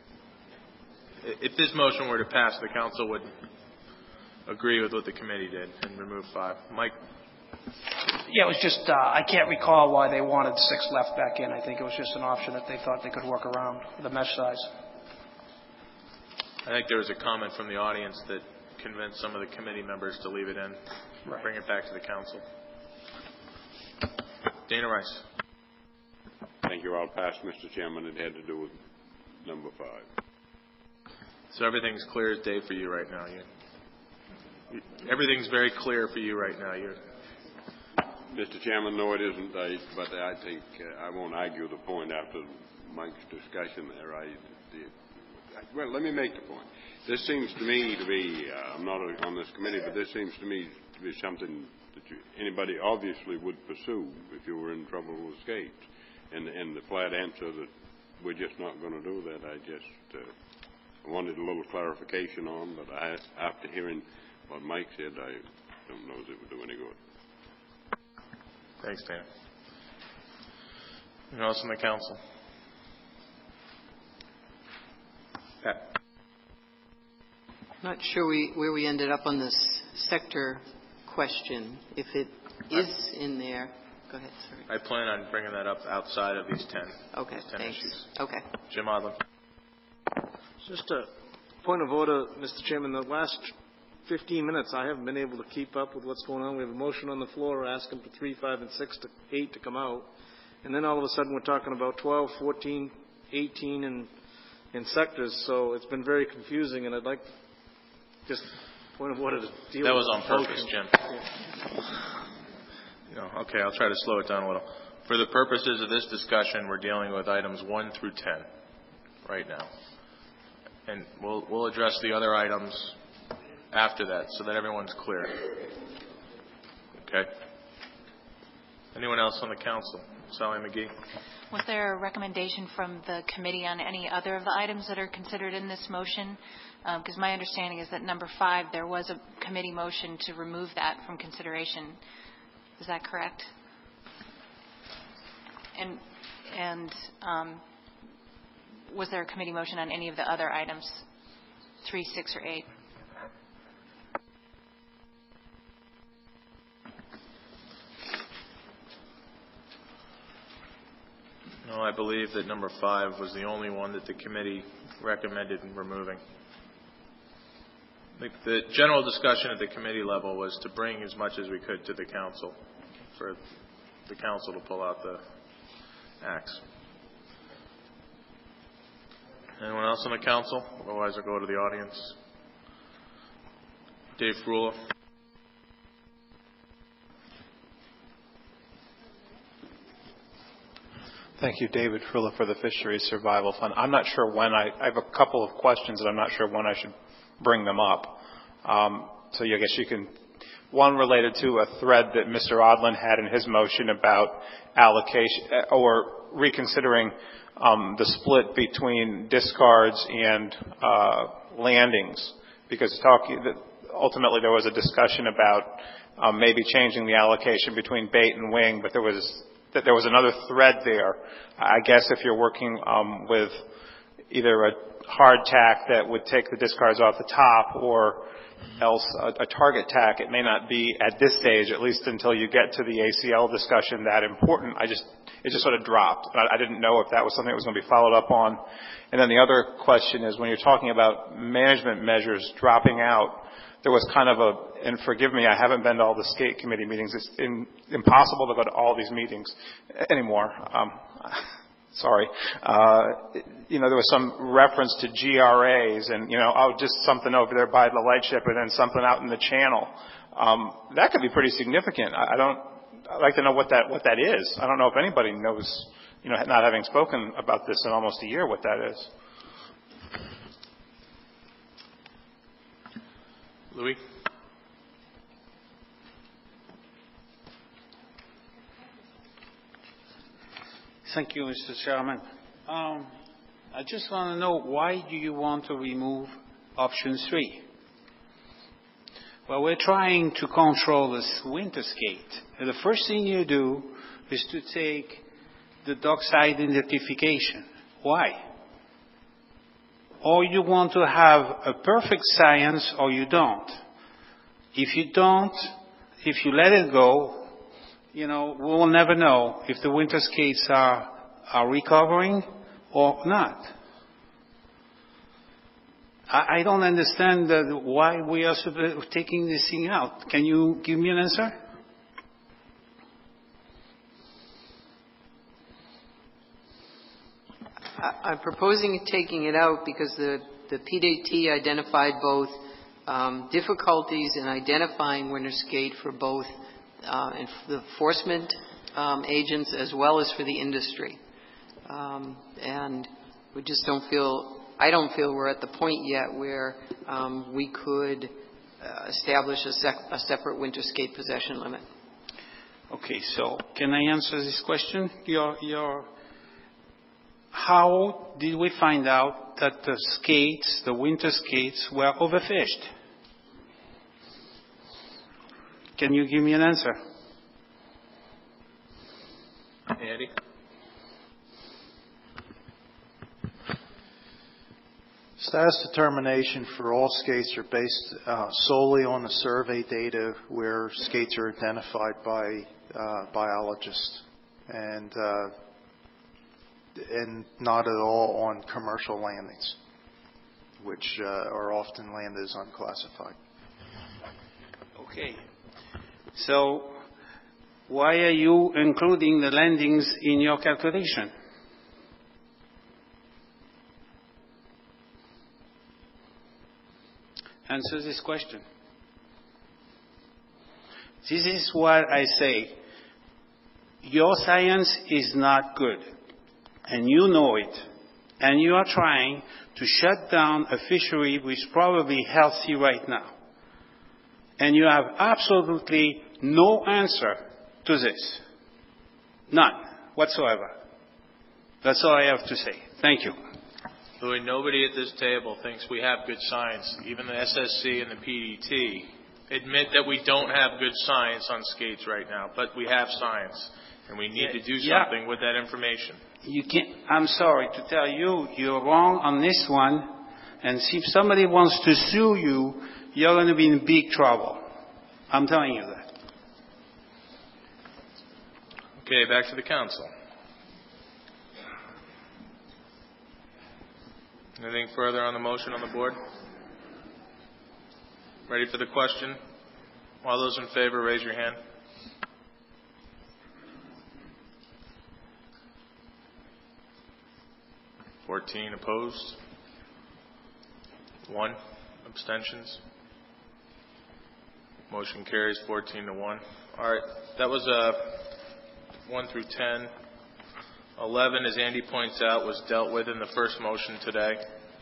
if this motion were to pass, the council would agree with what the committee did and remove 5. Mike? Yeah, it was just, I can't recall why they wanted 6 left back in. I think it was just an option that they thought they could work around the mesh size. I think there was a comment from the audience that convinced some of the committee members to leave it in, bring it back to the council. Dana Rice. Thank you. I'll pass, Mr. Chairman. It had to do with number 5. So everything's clear as day for you right now. Everything's very clear for you right now. Mr. Chairman, no, it isn't. But I think I won't argue the point after Mike's discussion there. Well, let me make the point. This seems to me to be, I'm not on this committee, but this seems to me to be something that anybody obviously would pursue if you were in trouble with skates. And the flat answer that we're just not going to do that, I just wanted a little clarification on, but after hearing what Mike said, I don't know if it would do any good. Thanks, Dan. Anyone else on the council? Pat. Not sure where we ended up on this sector question. If it is in there, go ahead, sorry. I plan on bringing that up outside of these 10. Okay, 10 thanks. issues. Okay. Jim Odland. Just a point of order, Mr. Chairman. The last 15 minutes, I haven't been able to keep up with what's going on. We have a motion on the floor asking for 3, 5, and 6 to 8 to come out. And then all of a sudden we're talking about 12, 14, 18 in sectors. So it's been very confusing, and I'd like just point of order to deal with that. That was on purpose, motion. Jim. Yeah. Okay, I'll try to slow it down a little. For the purposes of this discussion, we're dealing with items 1 through 10 right now. And we'll address the other items after that so that everyone's clear. Okay? Anyone else on the council? Sally McGee. Was there a recommendation from the committee on any other of the items that are considered in this motion? Because my understanding is that number 5, there was a committee motion to remove that from consideration. Is that correct? And was there a committee motion on any of the other items, 3, 6, or 8? No, I believe that number 5 was the only one that the committee recommended removing. The general discussion at the committee level was to bring as much as we could to the council for the council to pull out the axe. Anyone else on the council? Otherwise, I'll go to the audience. Dave Frula. Thank you, David Frula, for the Fisheries Survival Fund. I'm not sure when I have a couple of questions, and I'm not sure when I should bring them up. So I guess you can. One related to a thread that Mr. Odland had in his motion about allocation or reconsidering the split between discards and landings, because ultimately there was a discussion about maybe changing the allocation between bait and wing, but there was another thread there. I guess if you're working with either a hard tack that would take the discards off the top or else a target tack, it may not be at this stage, at least until you get to the ACL discussion, that important. It just sort of dropped. I didn't know if that was something that was going to be followed up on. And then the other question is, when you're talking about management measures dropping out, there was kind of and forgive me, I haven't been to all the skate committee meetings. It's impossible to go to all these meetings anymore. Sorry. There was some reference to GRAs and, just something over there by the lightship and then something out in the channel. That could be pretty significant. I'd like to know what that is. I don't know if anybody knows, not having spoken about this in almost a year, what that is. Louis? Thank you, Mr. Chairman. I just want to know, why do you want to remove option 3? Well, we're trying to control this winter skate. And the first thing you do is to take the dockside identification. Why? Or you want to have a perfect science, or you don't. If you don't, if you let it go, we will never know if the winter skates are recovering or not. I don't understand why we are taking this thing out. Can you give me an answer? I'm proposing taking it out because the PDT identified both difficulties in identifying winter skate for both the enforcement agents as well as for the industry. And we just I don't feel we're at the point yet where we could establish a separate winter skate possession limit. Okay, so can I answer this question? How did we find out that the winter skates, were overfished? Can you give me an answer? Andy? Status determination for all skates are based solely on the survey data where skates are identified by biologists and not at all on commercial landings, which are often landed as unclassified. Okay. So why are you including the landings in your calculation? Answer this question. This is what I say. Your science is not good, and you know it, and you are trying to shut down a fishery which is probably healthy right now. And you have absolutely no answer to this. None whatsoever. That's all I have to say. Thank you. Louis, nobody at this table thinks we have good science. Even the SSC and the PDT admit that we don't have good science on skates right now, but we have science, and we need to do something with that information. I'm sorry to tell you, you're wrong on this one, and if somebody wants to sue you, you're going to be in big trouble. I'm telling you that. Okay, back to the council. Anything further on the motion on the board? Ready for the question? All those in favor, raise your hand. (14) opposed. 1 abstentions. Motion carries 14-1. All right, that was 1 through 10. 11, as Andy points out, was dealt with in the first motion today.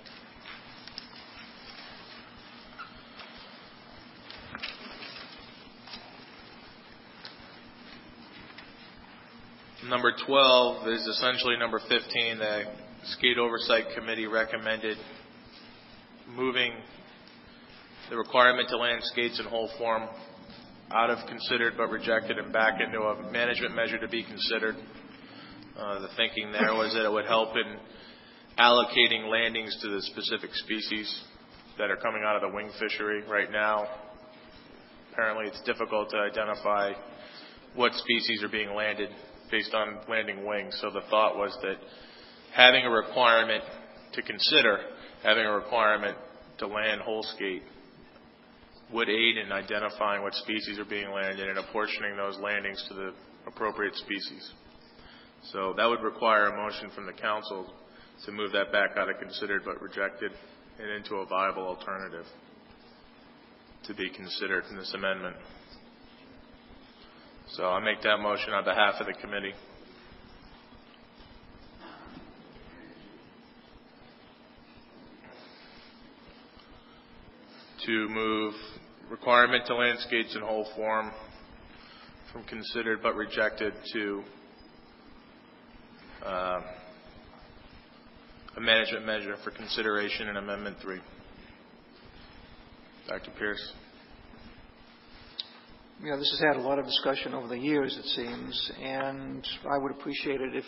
Number 12 is essentially number 15. The Skate Oversight Committee recommended moving the requirement to land skates in whole form out of considered but rejected and back into a management measure to be considered. The thinking there was that it would help in allocating landings to the specific species that are coming out of the wing fishery right now. Apparently it's difficult to identify what species are being landed based on landing wings. So the thought was that having a requirement to consider, having a requirement to land whole skate would aid in identifying what species are being landed and apportioning those landings to the appropriate species. So that would require a motion from the council to move that back out of considered but rejected and into a viable alternative to be considered in this amendment. So I'll make that motion on behalf of the committee. To move requirement to land skates in whole form from considered but rejected to a management measure for consideration in Amendment 3. Dr. Pierce. Yeah, this has had a lot of discussion over the years, it seems, and I would appreciate it if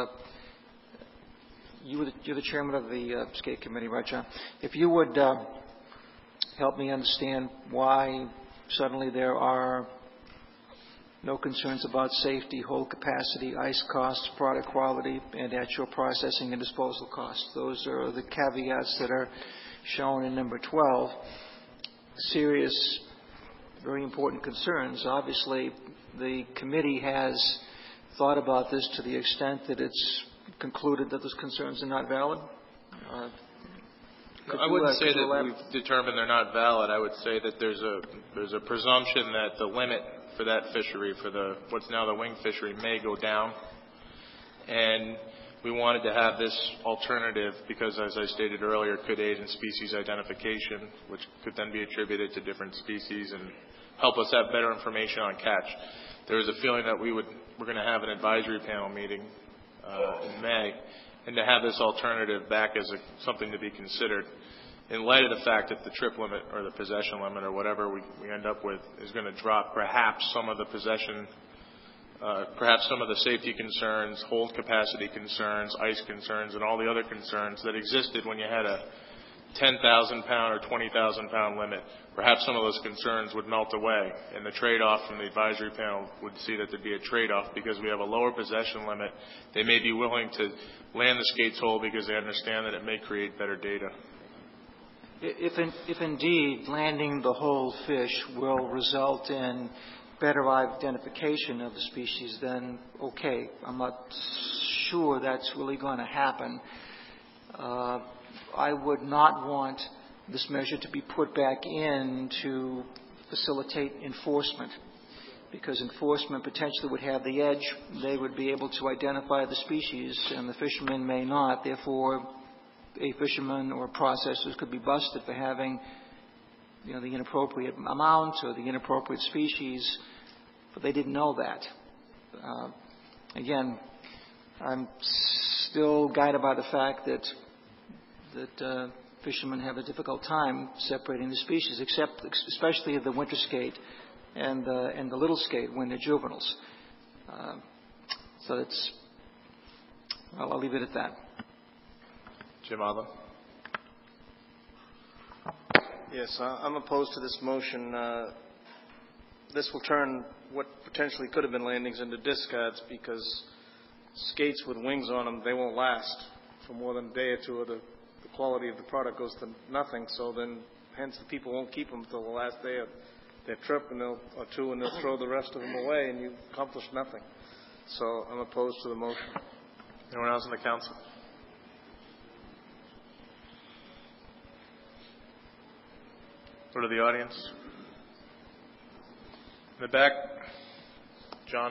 you're the chairman of the skate committee, right, John? If you would help me understand why suddenly there are No concerns about safety, hold capacity, ice costs, product quality, and actual processing and disposal costs. Those are the caveats that are shown in number 12. Serious, very important concerns. Obviously, the committee has thought about this to the extent that it's concluded that those concerns are not valid. I wouldn't say that we've determined they're not valid. I would say that there's a presumption that the limit for that fishery, for what's now the wing fishery, may go down. And we wanted to have this alternative because, as I stated earlier, it could aid in species identification, which could then be attributed to different species and help us have better information on catch. There was a feeling that we're going to have an advisory panel meeting in May, and to have this alternative back as something to be considered in light of the fact that the trip limit or the possession limit or whatever we end up with is going to drop perhaps some of the possession, perhaps some of the safety concerns, hold capacity concerns, ice concerns, and all the other concerns that existed when you had a 10,000 pound or 20,000 pound limit. Perhaps some of those concerns would melt away, and the trade-off from the advisory panel would see that there'd be a trade-off because we have a lower possession limit. They may be willing to land the skates whole because they understand that it may create better data. If indeed landing the whole fish will result in better identification of the species, then okay. I'm not sure that's really going to happen. I would not want this measure to be put back in to facilitate enforcement, because enforcement potentially would have the edge. They would be able to identify the species, and the fishermen may not. Therefore, a fisherman or processors could be busted for having, the inappropriate amount or the inappropriate species, but they didn't know that. Again, I'm still guided by the fact that fishermen have a difficult time separating the species, especially the winter skate and the little skate when they're juveniles. So I'll leave it at that. Jim Adler. Yes, I'm opposed to this motion. This will turn what potentially could have been landings into discards, because skates with wings on them, they won't last for more than a day or two, or the quality of the product goes to nothing. So then, hence, the people won't keep them until the last day of their trip or two, and they'll throw the rest of them away, and you accomplish nothing. So I'm opposed to the motion. Anyone else in the council? Go to the audience. In the back, John.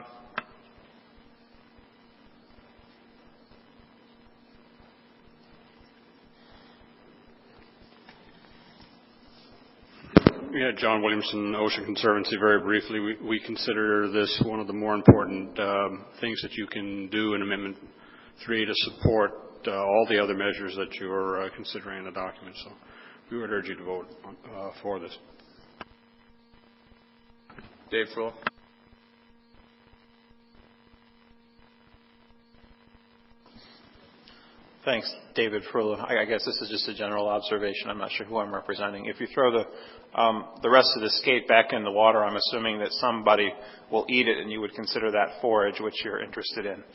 Yeah, John Williamson, Ocean Conservancy. Very briefly, we consider this one of the more important things that you can do in Amendment 3 to support all the other measures that you're considering in the document. So we would urge you to vote for this. Dave Fruhl. Thanks, David Fruhl. I guess this is just a general observation. I'm not sure who I'm representing. If you throw the rest of the skate back in the water, I'm assuming that somebody will eat it, and you would consider that forage, which you're interested in.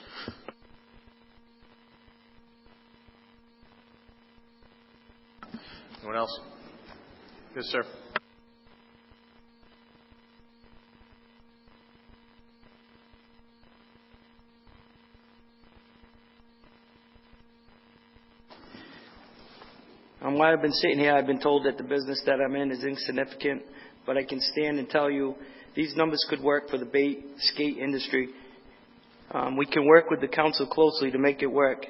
Anyone else? Yes, sir. While I've been sitting here, I've been told that the business that I'm in is insignificant, but I can stand and tell you these numbers could work for the bait skate industry. We can work with the council closely to make it work.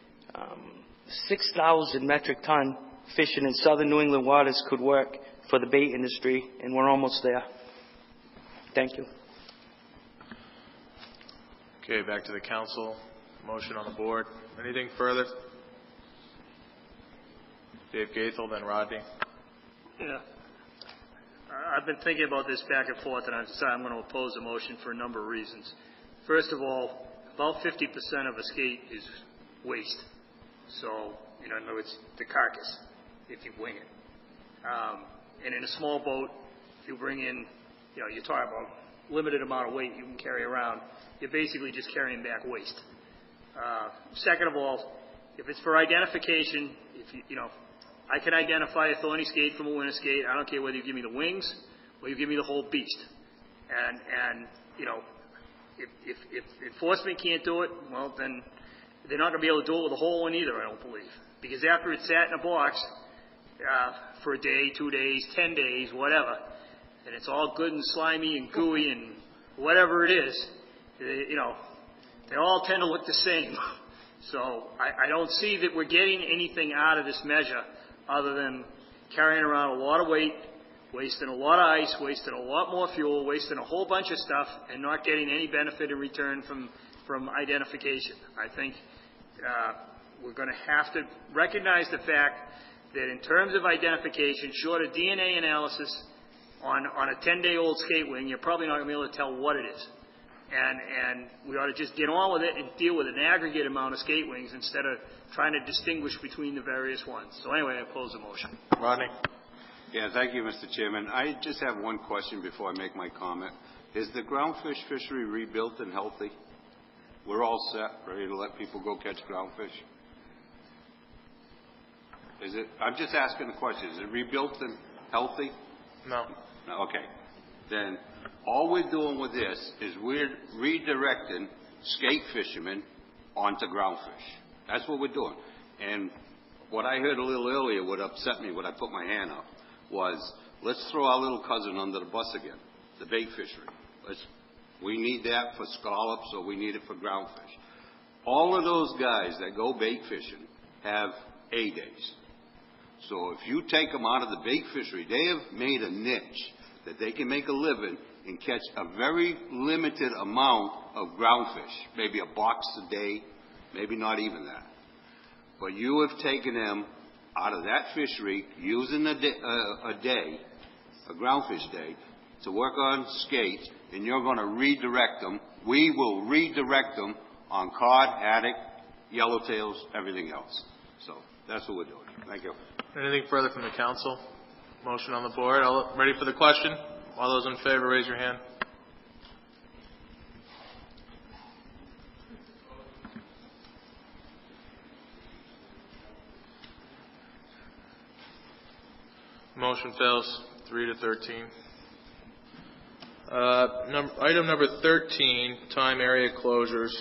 6,000 metric ton fishing in southern New England waters could work for the bait industry, and we're almost there. Thank you. Okay, back to the council. Motion on the board. Anything further? Dave Gaithel, then Rodney. Yeah. I've been thinking about this back and forth, and I decided I'm going to oppose the motion for a number of reasons. First of all, about 50% of a skate is waste. So, in other words, the carcass, if you wing it. And in a small boat, if you bring in, you talk about limited amount of weight you can carry around. You're basically just carrying back waste. Second of all, if it's for identification, I can identify a thorny skate from a winter skate. I don't care whether you give me the wings or you give me the whole beast. And if enforcement can't do it, well, then they're not going to be able to do it with a whole one either, I don't believe. Because after it's sat in a box for a day, 2 days, 10 days, whatever, and it's all good and slimy and gooey and whatever it is, they all tend to look the same. So I don't see that we're getting anything out of this measure other than carrying around a lot of weight, wasting a lot of ice, wasting a lot more fuel, wasting a whole bunch of stuff, and not getting any benefit in return from identification. I think we're going to have to recognize the fact that in terms of identification, short of DNA analysis on a 10-day-old skate wing, you're probably not going to be able to tell what it is. And we ought to just get on with it and deal with an aggregate amount of skate wings instead of trying to distinguish between the various ones. So anyway, I close the motion. Rodney? Yeah, thank you, Mr. Chairman. I just have one question before I make my comment. Is the groundfish fishery rebuilt and healthy? We're all set, ready to let people go catch groundfish? Is it? I'm just asking the question. Is it rebuilt and healthy? No. No, okay. Then all we're doing with this is we're redirecting skate fishermen onto groundfish. That's what we're doing. And what I heard a little earlier, what upset me when I put my hand up, was let's throw our little cousin under the bus again, the bait fishery. We need that for scallops, or we need it for groundfish. All of those guys that go bait fishing have A days. So if you take them out of the bait fishery, they have made a niche that they can make a living and catch a very limited amount of groundfish, maybe a box a day, maybe not even that. But you have taken them out of that fishery using a groundfish day, to work on skates, and you're going to redirect them. We will redirect them on cod, haddock, yellowtails, everything else. So that's what we're doing. Thank you. Anything further from the council? Motion on the board. Ready for the question? All those in favor, raise your hand. Motion fails 3-13. Item number 13, time area closures.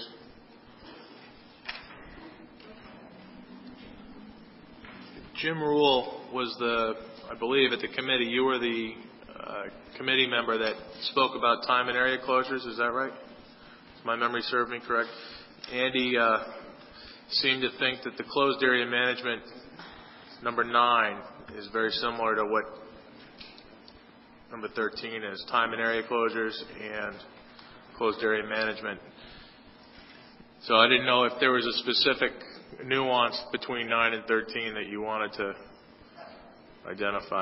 Jim Rule was I believe at the committee, you were the committee member that spoke about time and area closures. Is that right? Does my memory serve me correct? Andy seemed to think that the closed area management, number 9, is very similar to what number 13 is, time and area closures and closed area management. So I didn't know if there was a specific nuance between 9 and 13 that you wanted to identify.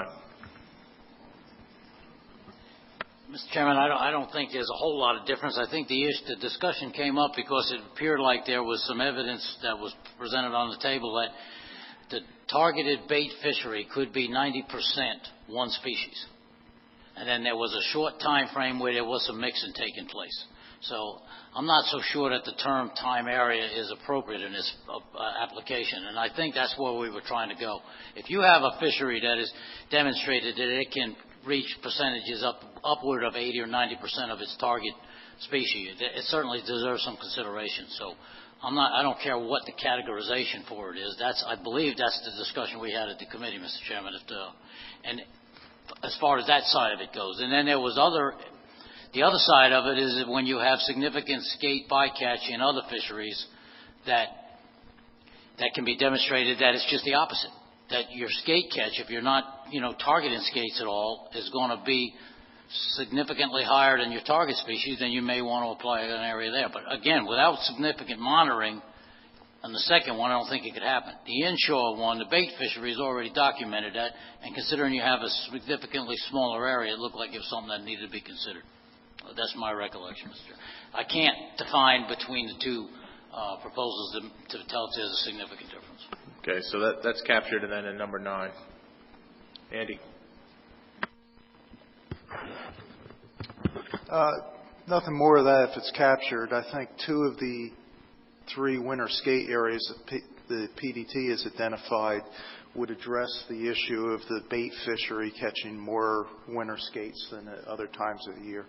Mr. Chairman, I don't think there's a whole lot of difference. I think the discussion came up because it appeared like there was some evidence that was presented on the table that the targeted bait fishery could be 90% one species. And then there was a short time frame where there was some mixing taking place. So I'm not so sure that the term time area is appropriate in this application, and I think that's where we were trying to go. If you have a fishery that is demonstrated that it can reach percentages upward of 80 or 90% of its target species, it certainly deserves some consideration. So I don't care what the categorization for it is. I believe that's the discussion we had at the committee, Mr. Chairman. And as far as that side of it goes, and then there was the other side of it is that when you have significant skate bycatch in other fisheries, that can be demonstrated that it's just the opposite. That your skate catch, if you're not targeting skates at all, is going to be significantly higher than your target species, then you may want to apply an area there. But again, without significant monitoring on the second one, I don't think it could happen. The inshore one, the bait fishery, has already documented that, and considering you have a significantly smaller area, it looked like it was something that needed to be considered. That's my recollection, Mr. Chair. I can't define between the two proposals to tell if there's a significant difference. Okay, so that's captured then in number 9. Andy. Nothing more of that if it's captured. I think 2 of the 3 winter skate areas that the PDT has identified would address the issue of the bait fishery catching more winter skates than at other times of the year.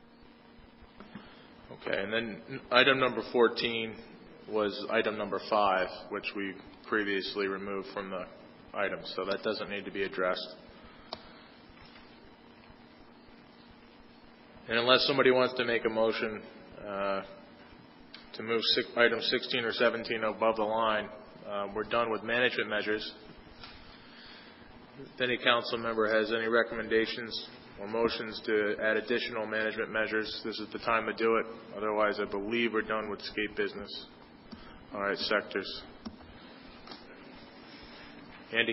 Okay, and then item number 14 was item number 5, which we previously removed from the item, so that doesn't need to be addressed. And unless somebody wants to make a motion to move item 16 or 17 above the line, we're done with management measures. If any council member has any recommendations or motions to add additional management measures, this is the time to do it. Otherwise, I believe we're done with skate business. All right, sectors. Andy?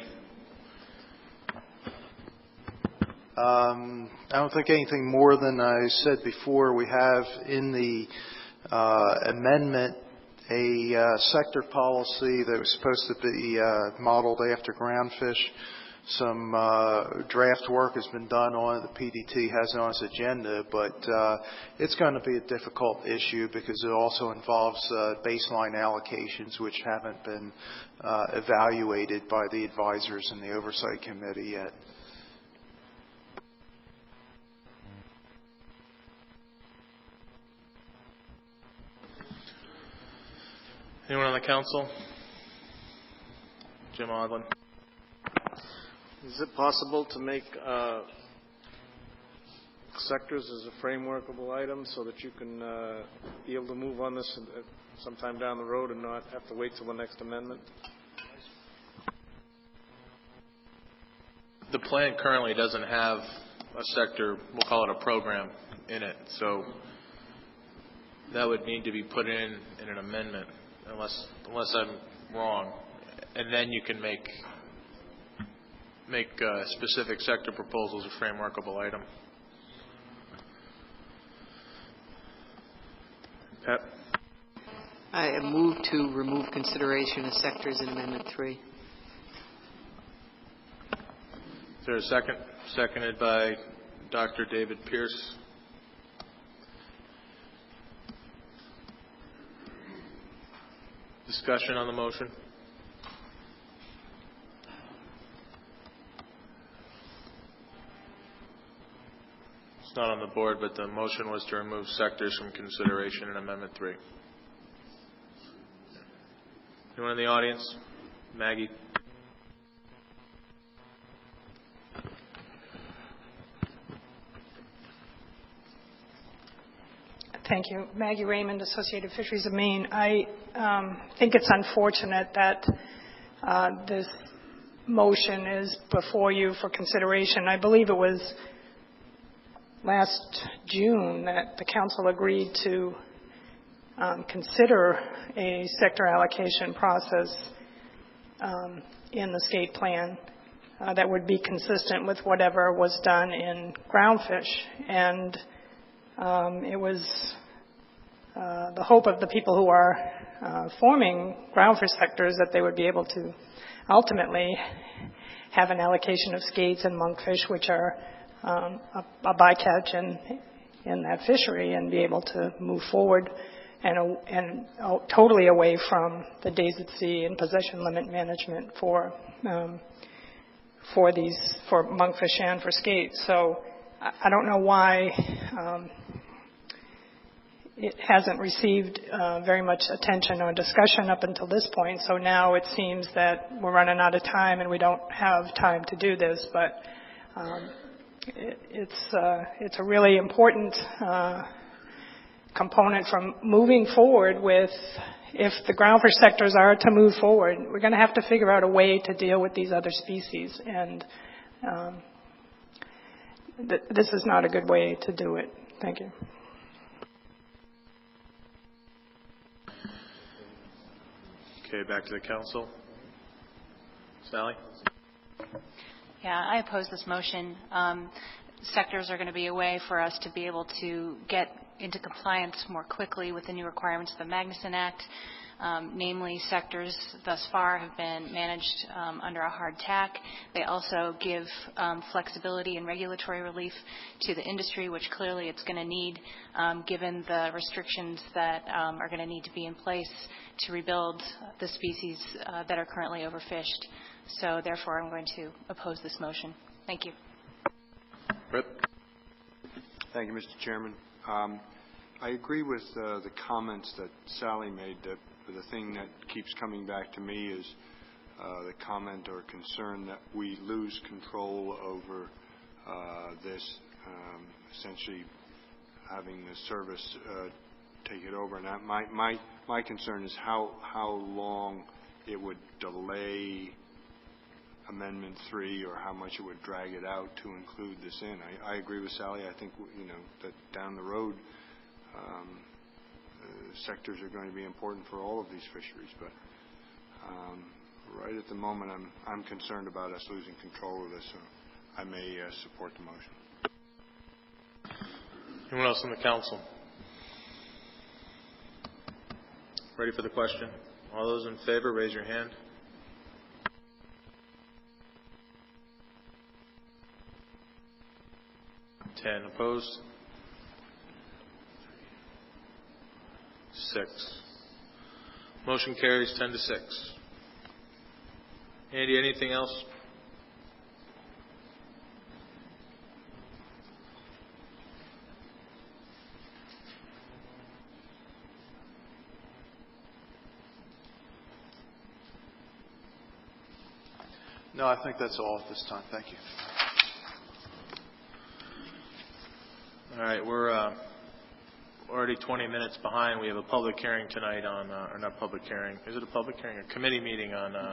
I don't think anything more than I said before. We have in the amendment a sector policy that was supposed to be modeled after groundfish. Some draft work has been done on it. The PDT has it on its agenda, but it's going to be a difficult issue because it also involves baseline allocations, which haven't been evaluated by the advisors and the oversight committee yet. Anyone on the council? Jim Odland. Is it possible to make sectors as a frameworkable item so that you can be able to move on this sometime down the road and not have to wait till the next amendment? The plan currently doesn't have a sector, we'll call it a program, in it. So that would need to be put in an amendment, unless I'm wrong. And then you can make specific sector proposals a frameworkable item. Pat? I move to remove consideration of sectors in Amendment 3. Is there a second? Seconded by Dr. David Pierce. Discussion on the motion? It's not on the board, but the motion was to remove sectors from consideration in Amendment 3. Anyone in the audience? Maggie? Thank you. Maggie Raymond, Associated Fisheries of Maine. I think it's unfortunate that this motion is before you for consideration. I believe it was last June that the council agreed to consider a sector allocation process in the skate plan that would be consistent with whatever was done in groundfish. And it was the hope of the people who are forming groundfish sectors that they would be able to ultimately have an allocation of skates and monkfish, which are a bycatch in that fishery, and be able to move forward and totally away from the days at sea and possession limit management for monkfish and for skates. So I don't know why it hasn't received very much attention or discussion up until this point. So now it seems that we're running out of time and we don't have time to do this. But it's a really important component from moving forward with, if the groundfish sectors are to move forward, we're going to have to figure out a way to deal with these other species. And this is not a good way to do it. Thank you. Okay, back to the council. Sally? Yeah, I oppose this motion. Sectors are going to be a way for us to be able to get into compliance more quickly with the new requirements of the Magnuson Act. Namely, sectors thus far have been managed under a hard tack. They also give flexibility and regulatory relief to the industry, which clearly it's going to need given the restrictions that are going to need to be in place to rebuild the species that are currently overfished. So therefore, I'm going to oppose this motion. Thank you. Rip. Thank you, Mr. Chairman. I agree with the comments that Sally made. That the thing that keeps coming back to me is the comment or concern that we lose control over this, essentially having the service take it over. And my concern is how long it would delay Amendment 3 or how much it would drag it out to include this in. I agree with Sally. I think, that down the road, sectors are going to be important for all of these fisheries. But right at the moment, I'm concerned about us losing control of this, so I may support the motion. Anyone else on the council? Ready for the question? All those in favor, raise your hand. Opposed? 6. Motion carries 10-6. Andy, anything else? No, I think that's all at this time. Thank you. All right, we're already 20 minutes behind. We have a public hearing tonight on, or not public hearing, is it a public hearing? A committee meeting on